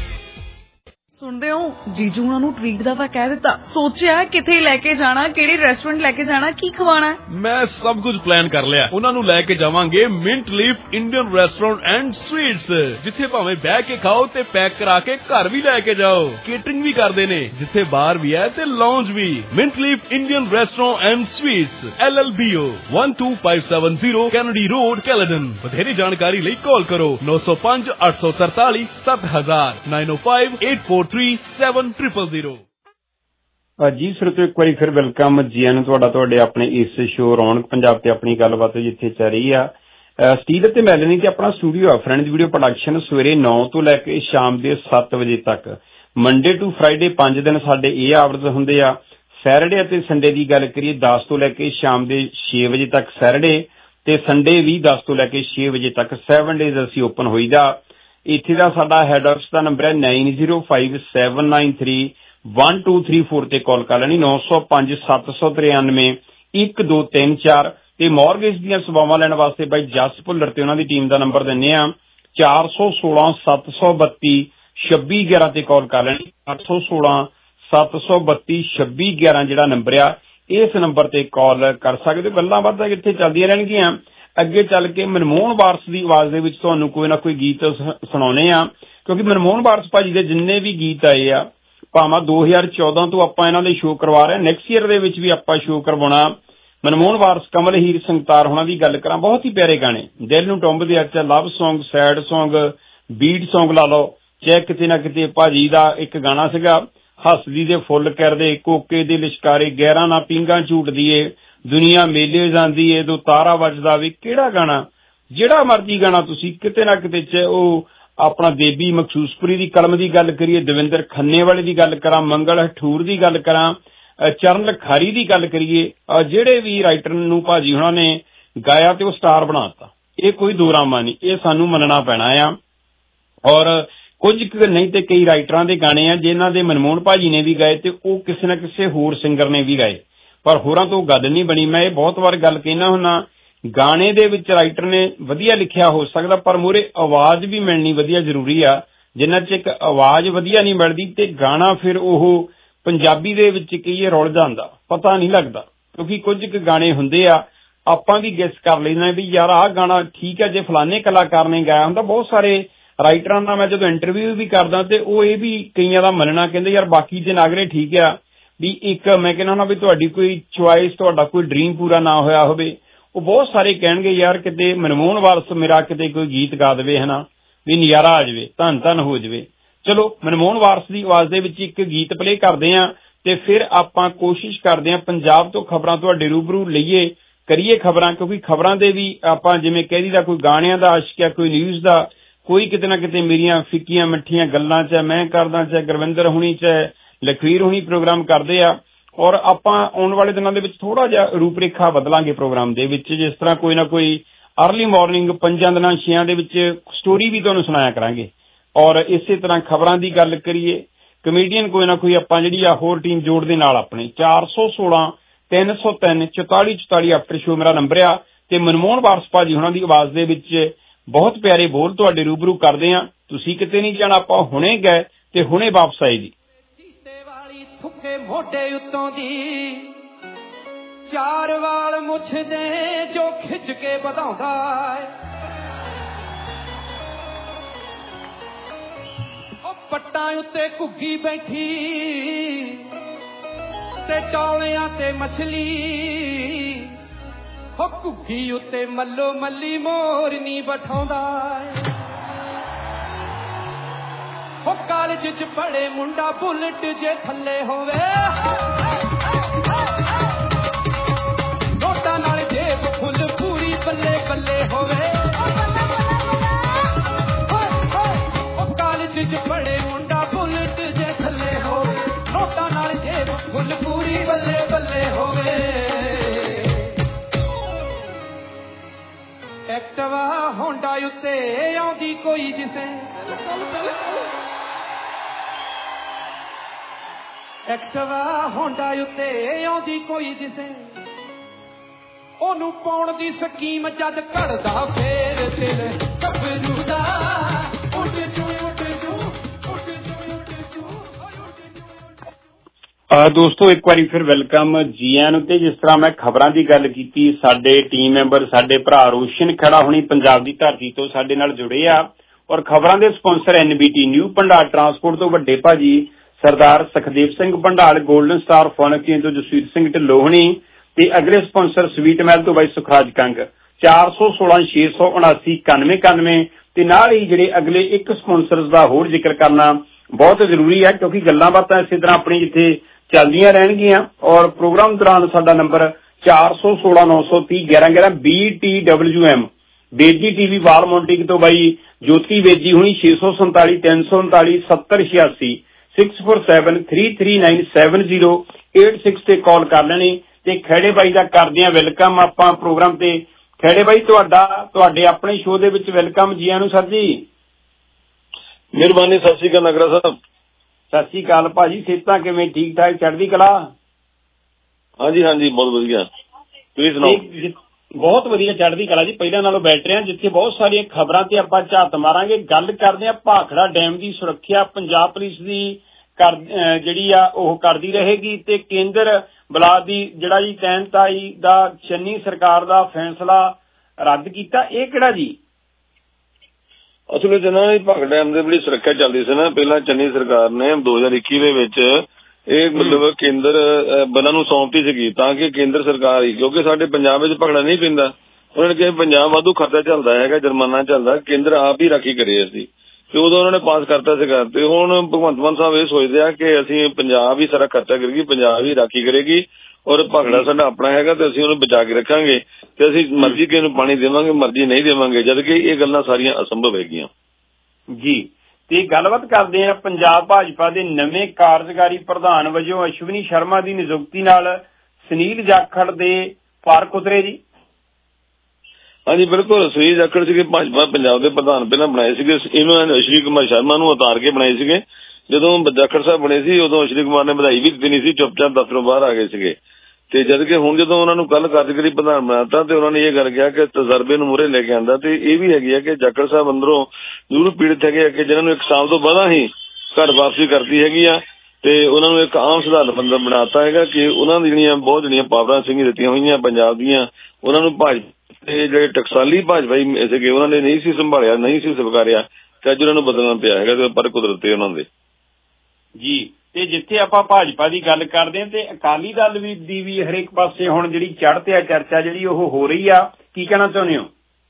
ਸੁਣਦੇ ਹੋ, ਜੀਜੂ ਉਹਨਾਂ ਨੂੰ ਟ੍ਰੀਟ ਦਾ ਤਾਂ ਕਹਿ ਦਿੱਤਾ, ਸੋਚਿਆ ਕਿੱਥੇ ਲੈ ਕੇ ਜਾਣਾ, ਕਿਹੜੇ ਰੈਸਟੋਰੈਂਟ ਲੈ ਕੇ ਜਾਣਾ, ਕੀ ਖਵਾਣਾ। ਮੈਂ ਸਭ ਕੁਝ ਪਲਾਨ ਕਰ ਲਿਆ। ਉਹਨਾਂ ਨੂੰ ਲੈ ਕੇ ਜਾਵਾਂਗੇ minute leaf Indian restaurant and sweets, ਜਿੱਥੇ ਭਾਵੇਂ ਬਹਿ ਕੇ ਖਾਓ ਤੇ ਪੈਕ ਕਰਾ ਕੇ ਘਰ ਵੀ ਲੈ ਕੇ ਜਾਓ। ਕੇਟਰਿੰਗ ਵੀ ਕਰਦੇ ਨੇ, ਜਿੱਥੇ ਬਾਰ ਵੀ ਹੈ ਤੇ ਲਾਉਂਜ ਵੀ। Minute leaf Indian restaurant and sweets, L L B O one two five seven zero Kennedy road, Caledon. ਵਧੇਰੇ ਜਾਣਕਾਰੀ ਲਈ ਕਾਲ ਕਰੋ ਨੌ ਸੌ ਪੰਜ ਅੱਠ ਸੌ ਤਰਤਾਲੀ ਸੱਤ ਹਜ਼ਾਰ nine oh five eight four three seven zero zero zero। ਜੀ ਸਰੋਤਿਓ, ਇੱਕ ਵਾਰੀ ਫਿਰ ਵੈਲਕਮ ਜੀ ਆਇਆਂ ਨੂੰ ਤੁਹਾਡਾ ਤੁਹਾਡੇ ਆਪਣੇ ਇਸ ਸ਼ੋਅ ਰੌਣਕ ਪੰਜਾਬ ਤੇ ਆਪਣੀ ਗੱਲਬਾਤ ਜਿੱਥੇ ਚੱਲ ਰਹੀ ਆ। ਸਟੀਲ ਅਤੇ ਮੈਲਨੀ ਤੇ ਆਪਣਾ ਸਟੂਡੀਓ ਆ ਫਰੈਂਡਸ ਵੀਡੀਓ ਪ੍ਰੋਡਕਸ਼ਨ, ਸਵੇਰੇ ਨੌ ਤੋਂ ਲੈ ਕੇ ਸ਼ਾਮ ਦੇ ਸੱਤ ਵਜੇ ਤੱਕ। ਮੰਡੇ ਟੂ ਫਰਾਈਡੇ ਪੰਜ ਦਿਨ ਸਾਡੇ ਇਹ ਆਵਰਸ ਹੁੰਦੇ ਆ। ਸੈਟਰਡੇ ਅਤੇ ਸੰਡੇ ਦੀ ਗੱਲ ਕਰੀਏ ਦਸ ਤੋਂ ਲੈ ਕੇ ਸ਼ਾਮ ਦੇ ਛੇ ਵਜੇ ਤੱਕ ਸੈਟਰਡੇ, ਤੇ ਸੰਡੇ ਵੀ ਦਸ ਤੋਂ ਲੈ ਕੇ ਛੇ ਵਜੇ ਤੱਕ ਸੈਵਨ ਡੇਜ਼ ਅਸੀਂ ਓਪਨ ਹੋਈਦਾ। ਇੱਥੇ ਦਾ ਸਾਡਾ ਹੈਡ ਆਫਿਸ ਦਾ ਨੰਬਰ ਹੈ nine zero five seven nine three one two three four ਤੇ ਕਾਲ ਕਰ ਲੈਣੀ ਨੌ ਸੌ ਪੰਜ ਸੱਤ ਸੌ ਤਰਿਆਨਵੇਂ ਇੱਕ ਦੋ ਤਿੰਨ ਚਾਰ। ਤੇ ਮੌਰਗੇਜ ਦੀਆਂ ਸੇਵਾਵਾਂ ਲੈਣ ਵਾਸਤੇ ਬਾਈ ਜਸ ਭੁੱਲਰ ਤੇ ਉਹਨਾਂ ਦੀ ਟੀਮ ਦਾ ਨੰਬਰ ਦਿੰਦੇ ਆ ਚਾਰ ਸੌ ਸੋਲਾਂ ਸੱਤ ਸੌ ਬੱਤੀ ਛੱਬੀ ਗਿਆਰਾਂ ਤੇ ਕਾਲ ਕਰ ਲੈਣੀ। ਅੱਠ ਸੌ ਸੋਲਾਂ ਸੱਤ ਸੌ ਬੱਤੀ ਛੱਬੀ ਗਿਆਰਾਂ ਜਿਹੜਾ ਨੰਬਰ ਆ, ਇਸ ਨੰਬਰ ਤੇ ਕਾਲ ਕਰ ਸਕਦੇ। ਗੱਲਾਂ ਬਾਤਾਂ ਕਿੱਥੇ ਚੱਲਦੀਆਂ ਰਹਿਣਗੀਆਂ। ਅੱਗੇ ਚੱਲ ਕੇ ਮਨਮੋਹਨ ਵਾਰਸ ਦੀ ਆਵਾਜ਼ ਦੇ ਵਿੱਚ ਤੁਹਾਨੂੰ ਕੋਈ ਨਾ ਕੋਈ ਗੀਤ ਸੁਣਾਉਣੇ ਆ, ਕਿਉਂਕਿ ਮਨਮੋਹਨ ਵਾਰਸ ਭਾਜੀ ਦੇ ਜਿੰਨੇ ਵੀ ਗੀਤ ਆਏ ਆ, ਭਾਵੇਂ ਦੋ ਹਜ਼ਾਰ ਚੌਦਾਂ ਤੋਂ ਆਪਾਂ ਇਹਨਾਂ ਦੇ ਸ਼ੋਅ ਕਰਵਾ ਰਹੇ, ਨੈਕਸਟ ਈਅਰ ਦੇ ਵਿੱਚ ਵੀ ਆਪਾਂ ਸ਼ੋਅ ਕਰਵਾਉਣਾ। ਮਨਮੋਹਨ ਵਾਰਸ, ਕਮਲ ਹੀਰ ਸੰਗਤਾਰ ਹੋਣਾ ਦੀ ਗੱਲ ਕਰਾਂ, ਬਹੁਤ ਹੀ ਪਿਆਰੇ ਗਾਣੇ, ਦਿਲ ਨੂੰ ਟੁੰਬਦੇ ਅੱਛਾ, love song, sad song, beat song ਲਾ ਲਓ, ਚਾਹੇ ਕਿਤੇ ਨਾ ਕਿਤੇ ਭਾਜੀ ਦਾ ਇੱਕ ਗਾਣਾ ਸੀਗਾ ਹੱਸਦੀ ਦੇ ਫੁੱਲ ਕਰਦੇ, ਕੋਕੇ ਦੇ ਲਿਸ਼ਕਾਰੇ, ਗਹਿਰਾਂ ਨਾ ਪੀਂਘਾਂ ਝੂਟਦੀ ਏ, ਦੁਨੀਆ ਮੇਲੇ ਜਾਂਦੀ ਏ, ਦੋ ਤਾਰਾ ਵੱਜਦਾ ਵੀ, ਕਿਹੜਾ ਗਾਣਾ, ਜਿਹੜਾ ਮਰਜੀ ਗਾਣਾ ਤੁਸੀਂ ਕਿਤੇ ਨਾ ਕਿਤੇ ਚ ਉਹ ਆਪਣਾ ਦੇਬੀ ਮਖਸੂਸਪੁਰੀ ਦੀ ਕਲਮ ਦੀ ਗੱਲ ਕਰੀਏ, ਦਵਿੰਦਰ ਖੰਨੇ ਵਾਲੇ ਦੀ ਗੱਲ ਕਰਾਂ, ਮੰਗਲ ਹਠੂਰ ਦੀ ਗੱਲ ਕਰਾਂ, ਚਰਨ ਲਖਾਰੀ ਦੀ ਗੱਲ ਕਰੀਏ, ਜਿਹੜੇ ਵੀ ਰਾਈਟਰ ਨੂੰ ਭਾਜੀ ਉਹਨਾਂ ਨੇ ਗਾਇਆ ਤੇ ਉਹ ਸਟਾਰ ਬਣਾਤਾ। ਇਹ ਕੋਈ ਦੋਰਾਮਾ ਨਹੀਂ, ਇਹ ਸਾਨੂੰ ਮੰਨਣਾ ਪੈਣਾ ਆ। ਔਰ ਕੁਝ ਨਹੀਂ ਤੇ ਕਈ ਰਾਈਟਰਾਂ ਦੇ ਗਾਣੇ ਆ ਜਿਨ੍ਹਾਂ ਦੇ ਮਨਮੋਹਨ ਭਾਜੀ ਨੇ ਵੀ ਗਾਏ ਤੇ ਉਹ ਕਿਸੇ ਨਾ ਕਿਸੇ ਹੋਰ ਸਿੰਗਰ ਨੇ ਵੀ ਗਾਏ, ਪਰ ਹੋਰਾਂ ਤੋਂ ਗੱਲ ਨਹੀਂ ਬਣੀ। ਮੈਂ ਇਹ ਬਹੁਤ ਵਾਰ ਗੱਲ ਕਹਿਣਾ ਹੁੰਦਾ, ਗਾਣੇ ਦੇ ਵਿੱਚ ਰਾਈਟਰ ਨੇ ਵਧੀਆ ਲਿਖਿਆ ਹੋ ਸਕਦਾ, ਪਰ ਮੂਹਰੇ ਆਵਾਜ਼ ਵੀ ਮਿਲਣੀ ਵਧੀਆ ਜ਼ਰੂਰੀ ਆ। ਜਿੰਨਾ ਚ ਇੱਕ ਆਵਾਜ਼ ਵਧੀਆ ਨਹੀਂ ਮਿਲਦੀ ਤੇ ਗਾਣਾ ਫਿਰ ਉਹ ਪੰਜਾਬੀ ਦੇ ਵਿੱਚ ਕਈ ਰੁਲ ਜਾਂਦਾ, ਪਤਾ ਨਹੀਂ ਲੱਗਦਾ। ਕਿਉਂਕਿ ਕੁਝ ਕੁ ਗਾਣੇ ਹੁੰਦੇ ਆ ਆਪਾਂ ਵੀ ਗੈਸ ਕਰ ਲੈਂਦੇ ਵੀ ਯਾਰ ਆਹ ਗਾਣਾ ਠੀਕ ਹੈ ਜੇ ਫਲਾਣੇ ਕਲਾਕਾਰ ਨੇ ਗਾਇਆ ਹੁੰਦਾ। ਬਹੁਤ ਸਾਰੇ ਰਾਈਟਰਾਂ ਨਾਲ ਮੈਂ ਜਦੋਂ ਇੰਟਰਵਿਊ ਵੀ ਕਰਦਾ ਤੇ ਉਹ ਇਹ ਵੀ ਕਈਆਂ ਦਾ ਮੰਨਣਾ, ਕਹਿੰਦੇ ਯਾਰ ਬਾਕੀ ਦੇ ਨਾਗਰੇ ਠੀਕ ਆ ਵੀ ਇੱਕ ਮੈਂ ਕਹਿੰਦਾ ਹੁੰਦਾ ਵੀ ਤੁਹਾਡੀ ਕੋਈ ਚੁਆਇਸ, ਤੁਹਾਡਾ ਕੋਈ ਡ੍ਰੀਮ ਪੂਰਾ ਨਾ ਹੋਇਆ ਹੋਵੇ। ਉਹ ਬਹੁਤ ਸਾਰੇ ਕਹਿਣਗੇ ਯਾਰ ਕਿਤੇ ਮਨਮੋਹਨ ਵਾਰਸ ਮੇਰਾ ਕਿਤੇ ਕੋਈ ਗੀਤ ਗਾ ਦੇਵੇ, ਹਨਾ ਵੀ ਨਜ਼ਾਰਾ ਆ ਜਾਵੇ, ਧੰਨ ਧੰਨ ਹੋ ਜਾਵੇ। ਚਲੋ ਮਨਮੋਹਨ ਵਾਰਸ ਦੀ ਆਵਾਜ਼ ਦੇ ਵਿੱਚ ਇੱਕ ਗੀਤ ਪਲੇ ਕਰਦੇ ਹਾਂ ਤੇ ਫਿਰ ਆਪਾਂ ਕੋਸ਼ਿਸ਼ ਕਰਦੇ ਹਾਂ ਪੰਜਾਬ ਤੋਂ ਖਬਰਾਂ ਤੁਹਾਡੇ ਰੂਬਰੂ ਲਈਏ, ਕਰੀਏ ਖਬਰਾਂ, ਕਿਉਂਕਿ ਖਬਰਾਂ ਦੇ ਵੀ ਆਪਾਂ ਜਿਵੇਂ ਕਹਿ ਦਈਦਾ ਕੋਈ ਗਾਣਿਆਂ ਦਾ ਆਸ਼ਿਕ ਆ, ਕੋਈ ਨਿਊਜ਼ ਦਾ, ਕੋਈ ਕਿਤੇ ਨਾ ਕਿਤੇ ਮੇਰੀਆਂ ਫਿੱਕੀਆਂ ਮਿੱਠੀਆਂ ਗੱਲਾਂ ਚ ਮੈਂ ਕਰਦਾ, ਚਾਹੇ ਗੁਰਵਿੰਦਰ ਹੁਣੀ ਚਾਹੇ ਲਖਵੀਰ ਹੁਣੀ ਪ੍ਰੋਗਰਾਮ ਕਰਦੇ ਆ। ਔਰ ਆਪਾਂ ਆਉਣ ਵਾਲੇ ਦਿਨਾਂ ਦੇ ਵਿੱਚ ਥੋੜਾ ਜਿਹਾ ਰੂਪਰੇਖਾ ਬਦਲਾਂਗੇ ਪ੍ਰੋਗਰਾਮ ਦੇ ਵਿੱਚ, ਜਿਸ ਤਰ੍ਹਾਂ ਕੋਈ ਨਾ ਕੋਈ ਅਰਲੀ ਮਾਰਨਿੰਗ ਪੰਜਾਂ ਦਿਨਾਂ ਛੇਆਂ ਦੇ ਵਿੱਚ ਸਟੋਰੀ ਵੀ ਤੁਹਾਨੂੰ ਸੁਣਾਇਆ ਕਰਾਂਗੇ। ਔਰ ਇਸੇ ਤਰ੍ਹਾਂ ਖਬਰਾਂ ਦੀ ਗੱਲ ਕਰੀਏ, ਕਮੇਡੀਅਨ ਕੋਈ ਨਾ ਕੋਈ ਆਪਾਂ ਜਿਹੜੀ ਆ ਹੋਰ ਟੀਮ ਜੋੜ ਦੇ ਨਾਲ ਆਪਣੇ ਚਾਰ ਸੌ ਸੋਲਾਂ ਤਿੰਨ ਸੌ ਤਿੰਨ ਚੁਤਾਲੀ ਚੁਤਾਲੀ ਆਫਟਰ ਸ਼ੋ ਮੇਰਾ ਨੰਬਰ ਆ ਤੇ ਮਨਮੋਹਨ ਵਾਰਸ ਭਾਜੀ ਉਹਨਾਂ ਦੀ ਆਵਾਜ਼ ਦੇ ਵਿੱਚ ਬਹੁਤ ਪਿਆਰੇ ਬੋਲ ਤੁਹਾਡੇ ਰੂਬਰੂ ਕਰਦੇ ਆ। ਤੁਸੀਂ ਕਿਤੇ ਨਹੀਂ ਜਾਣਾ, ਆਪਾਂ ਹੁਣੇ ਗਏ ਤੇ ਹੁਣੇ ਵਾਪਸ ਆਏ ਜੀ। ਥੁੱਕੇ ਮੋਢੇ ਉੱਤੋਂ ਦੀ ਚਾਰ ਵਾਲ ਮੁੱਛ ਦੇ ਜੋ ਖਿੱਚ ਕੇ ਵਧਾਉਂਦਾ ਉਹ ਪੱਟਾਂ ਉੱਤੇ ਘੁੱਗੀ ਬੈਠੀ ਤੇ ਟੌਲਿਆਂ ਤੇ ਮਛਲੀ, ਉਹ ਘੁੱਗੀ ਉੱਤੇ ਮੱਲੋ ਮੱਲੀ ਮੋਰਨੀ ਬਿਠਾਉਂਦਾ। ਉਹ ਕਾਲਜ ਚ ਪੜੇ ਮੁੰਡਾ ਬੁਲਟ ਜੇ ਥੱਲੇ ਹੋਵੇ, ਨੋਟਾਂ ਨਾਲ ਜੇਬ ਫੁੱਲ ਪੂਰੀ ਬੱਲੇ ਬੱਲੇ ਹੋਵੇ। ਉਹ ਕਾਲਜ ਚ ਪੜੇ ਮੁੰਡਾ ਬੁਲਟ ਜੇ ਥੱਲੇ ਹੋਵੇ, ਨੋਟਾਂ ਨਾਲ ਜੇਬ ਫੁੱਲ ਪੂਰੀ ਬੱਲੇ ਬੱਲੇ ਹੋਵੇ। ਐਕਟਿਵਾ ਹੋਂਡਾ ਉੱਤੇ ਆਉਂਦੀ ਕੋਈ ਜਿਸੇ, ਐਕਟਿਵਾ ਹੋਂਡਾ ਉੱਤੇ ਆਉਂਦੀ ਕੋਈ ਜਿਸੇ, ਉਹਨੂੰ ਪਾਉਣ ਦੀ ਸਕੀਮ ਜਦ ਘੜਦਾ ਫੇਰ ਦਿਲ ਗੱਭਰੂ ਦਾ ਉੱਡ ਜੂ ਉੱਡ ਜੂ ਉੱਡ ਜੂ ਉੱਡ ਜੂ। ਦੋਸਤੋ ਇੱਕ ਵਾਰੀ ਫਿਰ ਵੈਲਕਮ ਜੀ ਆਇਆਂ ਨੂੰ। ਤੇ ਜਿਸ ਤਰ੍ਹਾਂ ਮੈਂ ਖਬਰਾਂ ਦੀ ਗੱਲ ਕੀਤੀ, ਸਾਡੇ ਟੀਮ ਮੈਂਬਰ ਸਾਡੇ ਭਰਾ ਰੋਸ਼ਨ ਖੜਾ ਹੁਣੀ ਪੰਜਾਬ ਦੀ ਧਰਤੀ ਤੋਂ ਸਾਡੇ ਨਾਲ ਜੁੜੇ ਆ। ਔਰ ਖਬਰਾਂ ਦੇ sponsor N B T new Bhandar transport ਤੋਂ ਵੱਡੇ ਭਾਜੀ ਸਰਦਾਰ ਸੁਖਦੇਵ ਸਿੰਘ ਭੰਡਾਲ, ਗੋਲਡਨ ਸਟਾਰ ਫੋਨਕੀਨ ਤੋਂ ਜਸਵੀਰ ਸਿੰਘ ਢਿੱਲੋਂ ਹੁਣੀ ਤੇ ਅਗਲੇ ਸਪਾਂਸਰ ਸਵੀਟ ਮਹਿਲ ਤੋਂ ਬਾਈ ਸੁਖਰਾਜ ਕੰਗ। ਚਾਰ ਸੌ ਸੋਲਾਂ ਛੇ ਸੌ ਉਨਾਸੀ ਇਕਾਨਵੇਂ ਇਕਾਨਵੇਂ ਤੇ ਨਾਲ ਹੀ ਜਿਹੜੇ ਅਗਲੇ ਇੱਕ ਸਪਾਂਸਰਸ ਦਾ ਹੋਰ ਜ਼ਿਕਰ ਕਰਨਾ ਬਹੁਤ ਜ਼ਰੂਰੀ ਹੈ, ਕਿਉਂਕਿ ਗੱਲਾਂ ਬਾਤਾਂ ਇਸੇ ਤਰ੍ਹਾਂ ਆਪਣੀ ਜਿੱਥੇ ਚੱਲਦੀਆਂ ਰਹਿਣਗੀਆਂ। ਔਰ ਪ੍ਰੋਗਰਾਮ ਦੌਰਾਨ ਸਾਡਾ ਨੰਬਰ ਚਾਰ ਸੌ ਸੋਲਾਂ ਨੌ ਸੌ ਤੀਹ ਗਿਆਰਾਂ ਗਿਆਰਾਂ ਬੀ ਟੀ ਡਬਲਯੂ ਐਮ ਬੇਜੀ ਟੀਵੀ ਵਾਲ ਮੌਂਟਿੰਗ ਤੋਂ ਬਾਈ ਜੋਤੀ ਵੇਜੀ ਹੁਣੀ ਛੇ ਸੌ ਸੰਤਾਲੀ ਤਿੰਨ ਸੌ ਉਨਤਾਲੀ ਸੱਤਰ ਛਿਆਸੀ six four seven three three nine seven zero eight six ਤੇ ਕਾਲ ਕਰ ਲੈਣੀ। ਤੇ ਖੈੜੇ ਬਾਈ ਦਾ ਕਰਦੇ ਆ ਵੈਲਕਮ ਆਪਾਂ ਪ੍ਰੋਗਰਾਮ ਤੇ। ਖੈੜੇ ਬਾਈ ਤੁਹਾਡਾ ਤੁਹਾਡੇ ਆਪਣੇ ਸ਼ੋਅ ਦੇ ਵਿੱਚ ਵੈਲਕਮ ਜੀ ਆਇਆਂ ਨੂੰ ਸਰ ਜੀ। ਮਿਹਰਬਾਨੀ, ਸਤਿ ਸ਼੍ਰੀ ਅਕਾਲ ਨਗਰਾ ਸਾਹਿਬ। ਸਤਿ ਸ਼੍ਰੀ ਅਕਾਲ ਭਾਜੀ, ਸਿਹਤਾਂ ਕਿਵੇਂ? ਠੀਕ ਠਾਕ, ਚੜ੍ਹਦੀ ਕਲਾ? ਹਾਂਜੀ ਹਾਂਜੀ ਬਹੁਤ ਵਧੀਆ, ਤੁਸੀਂ ਸੁਣਾਓ? ਬਹੁਤ ਵਧੀਆ, ਚੜ੍ਹਦੀ ਕਲਾ ਜੀ। ਪਹਿਲਾਂ ਨਾਲੋਂ ਬੈਟਰ ਆ, ਜਿੱਥੇ ਬਹੁਤ ਸਾਰੀਆਂ ਖਬਰਾਂ ਤੇ ਆਪਾਂ ਝਾਤ ਮਾਰਾਂਗੇ। ਗੱਲ ਕਰਦੇ ਆ ਭਾਖੜਾ ਡੈਮ ਦੀ ਸੁਰੱਖਿਆ ਪੰਜਾਬ ਪੁਲਿਸ ਦੀ ਕਰ ਜਿਹੜੀ ਆ ਉਹ ਕਰਦੀ ਰਹੇਗੀ ਤੇ ਕੇਂਦਰ ਬਲਾ ਦੀ ਜਿਹੜਾ ਜੀ ਤੈਨਤਾਈ ਦਾ ਚੰਨੀ ਸਰਕਾਰ ਦਾ ਫੈਸਲਾ ਰੱਦ ਕੀਤਾ। ਇਹ ਕਿਹੜਾ ਜੀ? ਅਸਲ ਵਿੱਚ ਨਾ ਭਾਖੜਾ ਡੈਮ ਦੇ ਬੜੀ ਸੁਰੱਖਿਆ ਚੱਲਦੀ ਸੀ ਨਾ ਪਹਿਲਾਂ, ਚੰਨੀ ਸਰਕਾਰ ਨੇ ਦੋ ਹਜ਼ਾਰ ਇੱਕੀ ਦੇ ਵਿੱਚ ਇਹ ਮਤਲਬ ਕੇਂਦਰ ਬਲਾਂ ਨੂੰ ਸੌਂਪਤੀ ਸੀਗੀ ਤਾਂ ਕਿ ਕੇਂਦਰ ਸਰਕਾਰ ਹੀ, ਕਿਉਂਕਿ ਸਾਡੇ ਪੰਜਾਬ ਵਿੱਚ ਭਾਖੜਾ ਨਹੀਂ ਪੈਂਦਾ, ਉਹਨਾਂ ਨੇ ਕਿਹਾ ਪੰਜਾਬ ਵਾਧੂ ਖਰਚਾ ਚੱਲਦਾ ਹੈਗਾ, ਜੁਰਮਾਨਾ ਚੱਲਦਾ, ਕੇਂਦਰ ਆਪ ਹੀ ਰਾਖੀ ਕਰੇ ਅਸੀਂ, ਤੇ ਉਦੋਂ ਉਹਨਾਂ ਨੇ ਪਾਸ ਕਰਤਾ ਸੀਗਾ। ਤੇ ਹੁਣ ਭਗਵੰਤ ਮਾਨ ਸਾਹਿਬ ਇਹ ਸੋਚਦੇ ਆ ਕਿ ਅਸੀਂ ਪੰਜਾਬ ਹੀ ਸਾਰਾ ਖਰਚਾ ਕਰੀਏ, ਪੰਜਾਬ ਹੀ ਰਾਖੀ ਕਰੇਗੀ ਔਰ ਭਾਖੜਾ ਸਾਡਾ ਆਪਣਾ ਹੈਗਾ ਤੇ ਅਸੀਂ ਉਹਨੂੰ ਬਚਾ ਕੇ ਰੱਖਾਂਗੇ ਤੇ ਅਸੀਂ ਮਰਜ਼ੀ ਕਿਸੇ ਨੂੰ ਪਾਣੀ ਦੇਵਾਂਗੇ, ਮਰਜ਼ੀ ਨਹੀਂ ਦੇਵਾਂਗੇ, ਜਦ ਕਿ ਇਹ ਗੱਲਾਂ ਸਾਰੀਆਂ ਅਸੰਭਵ ਹੈਗੀਆਂ ਜੀ। ਤੇ ਗੱਲਬਾਤ ਕਰਦੇ ਆ ਪੰਜਾਬ ਭਾਜਪਾ ਦੇ ਨਵੇਂ ਕਾਰਜਕਾਰੀ ਪ੍ਰਧਾਨ ਵਜੋਂ ਅਸ਼ਵਨੀ ਸ਼ਰਮਾ ਦੀ ਨਿਯੁਕਤੀ ਨਾਲ ਸੁਨੀਲ ਜਾਖੜ ਦੇ ਫਰਕ ਉਤਰੇ ਜੀ। ਹਾਂਜੀ ਬਿਲਕੁਲ, ਸੁਨੀਲ ਜਾਖੜ ਸੀਗੇ ਭਾਜਪਾ ਪੰਜਾਬ ਦੇ ਪ੍ਰਧਾਨ, ਪਹਿਲਾਂ ਬਣਾਏ ਸੀਗੇ ਇਹਨਾਂ ਨੇ ਅਸ਼ਵਨੀ ਕੁਮਾਰ ਸ਼ਰਮਾ ਨੂੰ ਉਤਾਰ ਕੇ ਬਣਾਏ ਸੀਗੇ। ਜਦੋਂ ਜਾਖੜ ਸਾਹਿਬ ਬਣੇ ਸੀ ਉਦੋਂ ਅਸ਼ਵਨੀ ਕੁਮਾਰ ਨੇ ਵਧਾਈ ਵੀ ਦਿੱਤੀ ਨਹੀਂ ਸੀ, ਚੁੱਪਚਾਪ ਦਫ਼ਤਰੋਂ ਬਾਹਰ ਆ ਗਏ ਸੀਗੇ। ਤੇ ਜਦ ਕਿ ਹੁਣ ਜਦੋਂ ਉਹਨਾਂ ਨੂੰ ਕੱਲ ਕਾਰਜਕਾਰੀ ਪ੍ਰਧਾਨ ਬਣਾਤਾ ਤੇ ਉਹਨਾਂ ਨੇ ਇਹ ਗੱਲ ਕਿਹਾ ਕਿ ਤਜਰਬੇ ਨੂੰ ਮੂਹਰੇ ਲੈ ਕੇ ਆਂਦਾ। ਤੇ ਇਹ ਵੀ ਹੈਗੀ ਆ ਕਿ ਜਾਖੜ ਸਾਹਿਬ ਅੰਦਰੋਂ ਜ਼ਰੂਰ ਪੀੜਤ ਹੈਗੇ ਆ ਕਿ ਜਿਹਨਾਂ ਨੂੰ ਇੱਕ ਸਾਲ ਤੋਂ ਬਾਅਦ ਹੀ ਘਰ ਵਾਪਸੀ ਕਰਦੀ ਹੈਗੀ ਆ ਤੇ ਉਹਨਾਂ ਨੂੰ ਇੱਕ ਆਮ ਸਧਾਰਨ ਬੰਦਾ ਬਣਾਤਾ ਹੈਗਾ ਕਿ ਉਹਨਾਂ ਦੀ ਜਿਹੜੀਆਂ ਬਹੁਤ ਜਿਹੜੀਆਂ ਪਾਵਰਾਂ ਸਿੰਘ ਦਿੱਤੀਆਂ ਹੋਈਆਂ ਪੰਜਾਬ ਦੀਆਂ, ਉਹਨਾਂ ਨੂੰ ਭਾਜਪਾ ਤੇ ਜਿਹੜੇ ਟਕਸਾਲੀ ਭਾਜਪਾਈ ਸੀਗੇ ਉਹਨਾਂ ਨੇ ਨਹੀਂ ਸੀ ਸੰਭਾਲਿਆ, ਨਹੀਂ ਸੀ ਸਵੀਕਾਰਿਆ ਤੇ ਅੱਜ ਉਹਨਾਂ ਨੂੰ ਬਦਲਣਾ ਪਿਆ ਹੈਗਾ, ਪਰ ਕੁਦਰਤ ਤੇ ਉਹਨਾਂ ਦੇ ਜੀ। ਤੇ ਜਿੱਥੇ ਆਪਾਂ ਭਾਜਪਾ ਦੀ ਗੱਲ ਕਰਦੇ ਹਾਂ ਤੇ ਅਕਾਲੀ ਦਲ ਵੀ ਦੀ ਵੀ ਹਰੇਕ ਪਾਸੇ ਹੁਣ ਜਿਹੜੀ ਚੜ੍ਹ ਤੇ ਆ ਚਰਚਾ ਜਿਹੜੀ ਉਹ ਹੋ ਰਹੀ ਆ, ਕੀ ਕਹਿਣਾ ਚਾਹੁੰਦੇ ਹੋ?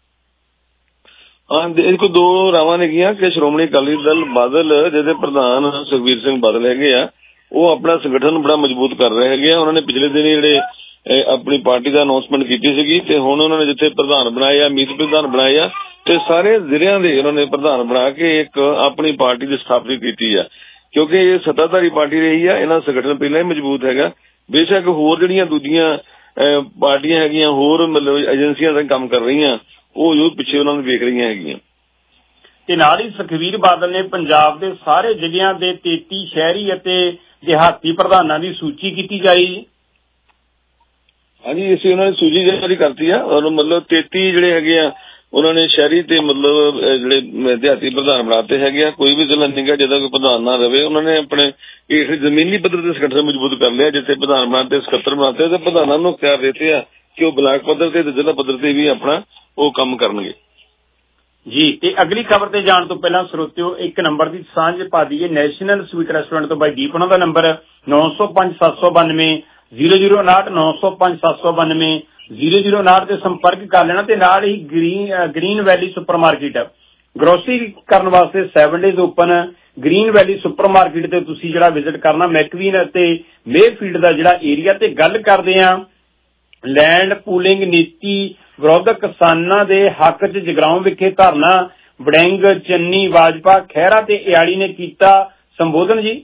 ਹਾਂ, ਇਹ ਕੋਈ ਦੋ ਰਾਵਾਂ ਨੇਗੀਆਂ ਕਿ ਸ਼੍ਰੋਮਣੀ ਅਕਾਲੀ ਦਲ ਬਾਦਲ ਜਿਹਦੇ ਪ੍ਰਧਾਨ ਸੁਖਬੀਰ ਸਿੰਘ ਬਾਦਲ ਹੈਗੇ ਆ, ਉਹ ਆਪਣਾ ਸੰਗਠਨ ਬੜਾ ਮਜ਼ਬੂਤ ਕਰ ਰਹੇ ਹੈਗੇ ਆ। ਉਹਨਾਂ ਨੇ ਪਿਛਲੇ ਦਿਨ ਜਿਹੜੇ ਆਪਣੀ ਪਾਰਟੀ ਦਾ ਅਨਾਉਂਸਮੈਂਟ ਕੀਤੀ ਸੀਗੀ ਤੇ ਹੁਣ ਉਹਨਾਂ ਨੇ ਜਿੱਥੇ ਪ੍ਰਧਾਨ ਬਣਾਏ ਆ, ਮੀਤ ਪ੍ਰਧਾਨ ਬਣਾਏ ਆ ਤੇ ਸਾਰੇ ਜ਼ਿਲ੍ਹਿਆਂ ਦੇ ਉਹਨਾਂ ਨੇ ਪ੍ਰਧਾਨ ਬਣਾ ਕੇ ਇੱਕ ਆਪਣੀ ਪਾਰਟੀ ਦੀ ਸਥਾਪਨਾ ਕੀਤੀ ਆ, ਕਿਉਂਕਿ ਇਹ ਸੱਤਾਧਾਰੀ ਪਾਰਟੀ ਰਹੀ ਆ। ਇਹਨਾਂ ਸੰਗਠਨ ਪਹਿਲਾਂ ਹੀ ਮਜ਼ਬੂਤ ਹੈਗਾ। ਬੇਸ਼ੱਕ ਹੋਰ ਜਿਹੜੀਆਂ ਦੂਜੀਆਂ ਪਾਰਟੀਆਂ ਹੈਗੀਆਂ, ਹੋਰ ਮਤਲਬ ਏਜੰਸੀਆਂ ਦਾ ਕੰਮ ਕਰ ਰਹੀਆਂ, ਉਹ ਜੋ ਪਿੱਛੇ ਉਹਨਾਂ ਨੂੰ ਵੇਖ ਰਹੀਆਂ ਹੈਗੀਆਂ। ਤੇ ਨਾਲ ਹੀ ਸੁਖਬੀਰ ਬਾਦਲ ਨੇ ਪੰਜਾਬ ਦੇ ਸਾਰੇ ਜ਼ਿਲ੍ਹਿਆਂ ਦੇ ਤੇਤੀ ਸ਼ਹਿਰੀ ਅਤੇ ਦਿਹਾਤੀ ਪ੍ਰਧਾਨਾਂ ਦੀ ਸੂਚੀ ਕੀਤੀ ਜਾਈ। ਹਾਂਜੀ, ਅਸੀਂ ਉਹਨਾਂ ਨੇ ਸੂਚੀ ਜਾਰੀ ਕਰਤੀ ਆ ਔਰ ਮਤਲਬ ਤੇਤੀ ਜਿਹੜੇ ਹੈਗੇ ਆ ਉਹਨਾਂ ਨੇ ਸ਼ਹਿਰੀ ਤੇ ਮਤਲਬ ਜਿਹੜੇ ਦਿਹਾਤੀ ਪ੍ਰਧਾਨ ਬਣਾਤੇ ਹੈਗੇ ਆ। ਕੋਈ ਵੀ ਜ਼ਿਲ੍ਹਾ ਨਹੀਂ ਗਾ ਜਿਹਦਾ ਕੋਈ ਪ੍ਰਧਾਨ ਨਾ ਰਵੇ। ਉਹਨਾਂ ਨੇ ਆਪਣੇ ਹੇਠ ਜ਼ਮੀਨੀ ਪੱਧਰ ਤੇ ਸੰਗਠਨ ਮਜ਼ਬੂਤ ਕਰ ਲਿਆ, ਜਿੱਥੇ ਪ੍ਰਧਾਨ ਬਣਾਤੇ, ਸਕੱਤਰ ਬਣਾਤੇ ਤੇ ਪ੍ਰਧਾਨਾਂ ਨੂੰ ਅਖਤਿਆਰ ਦਿੱਤੇ ਆ ਕਿ ਉਹ ਬਲਾਕ ਪੱਧਰ ਤੇ ਜ਼ਿਲ੍ਹਾ ਪੱਧਰ ਤੇ ਵੀ ਆਪਣਾ ਉਹ ਕੰਮ ਕਰਨਗੇ ਜੀ। ਤੇ ਅਗਲੀ ਖਬਰ ਤੇ ਜਾਣ ਤੋਂ ਪਹਿਲਾਂ ਸਰੋਤਿਓ ਇੱਕ ਨੰਬਰ ਦੀ ਸਾਂਝ ਪਾ ਦਈਏ। ਨੈਸ਼ਨਲ ਸਵੀਟ ਰੈਸਟੋਰੈਂਟ ਤੋਂ ਬਾਈ ਦੀਪ, ਉਹਨਾਂ ਦਾ ਨੰਬਰ ਨੌ ਸੌ ਪੰਜ ਸੱਤ ਸੌ ਬਾਨਵੇਂ ਜ਼ੀਰੋ ਜ਼ੀਰੋ ਉਨਾਹਠ ਨੌ ਸੌ ਪੰਜ ਸੱਤ ਸੌ ਬਾਨਵੇਂ ਜ਼ੀਰੋ ਜ਼ੀਰੋ ਉਨਾਹਠ ਤੇ ਸੰਪਰਕ ਕਰ ਲੈਣਾ। ਤੇ ਨਾਲ ਹੀ green green valley supermarket grocery ਕਰਨ ਵਾਸਤੇ seven days open. Green valley supermarket ਤੇ ਤੁਸੀਂ ਜਿਹੜਾ ਵਿਜ਼ਿਟ ਕਰਨਾ, ਮੈਕਵੀਨ ਅਤੇ ਮੇਫੀਲਡ ਦਾ ਜਿਹੜਾ ਏਰੀਆ। ਤੇ ਗੱਲ ਕਰਦੇ ਆ ਲੈਂਡ ਪੂਲਿੰਗ ਨੀਤੀ ਵਿਰੁੱਧ ਕਿਸਾਨਾਂ ਦੇ ਹੱਕ 'ਚ ਜਗਰਾਉਂ ਵਿਖੇ ਧਰਨਾ। ਵੜਿੰਗ, ਚੰਨੀ, ਵਾਜਪਾ, ਖਹਿਰਾ ਤੇ ਇਆਲੀ ਨੇ ਕੀਤਾ ਸੰਬੋਧਨ ਜੀ।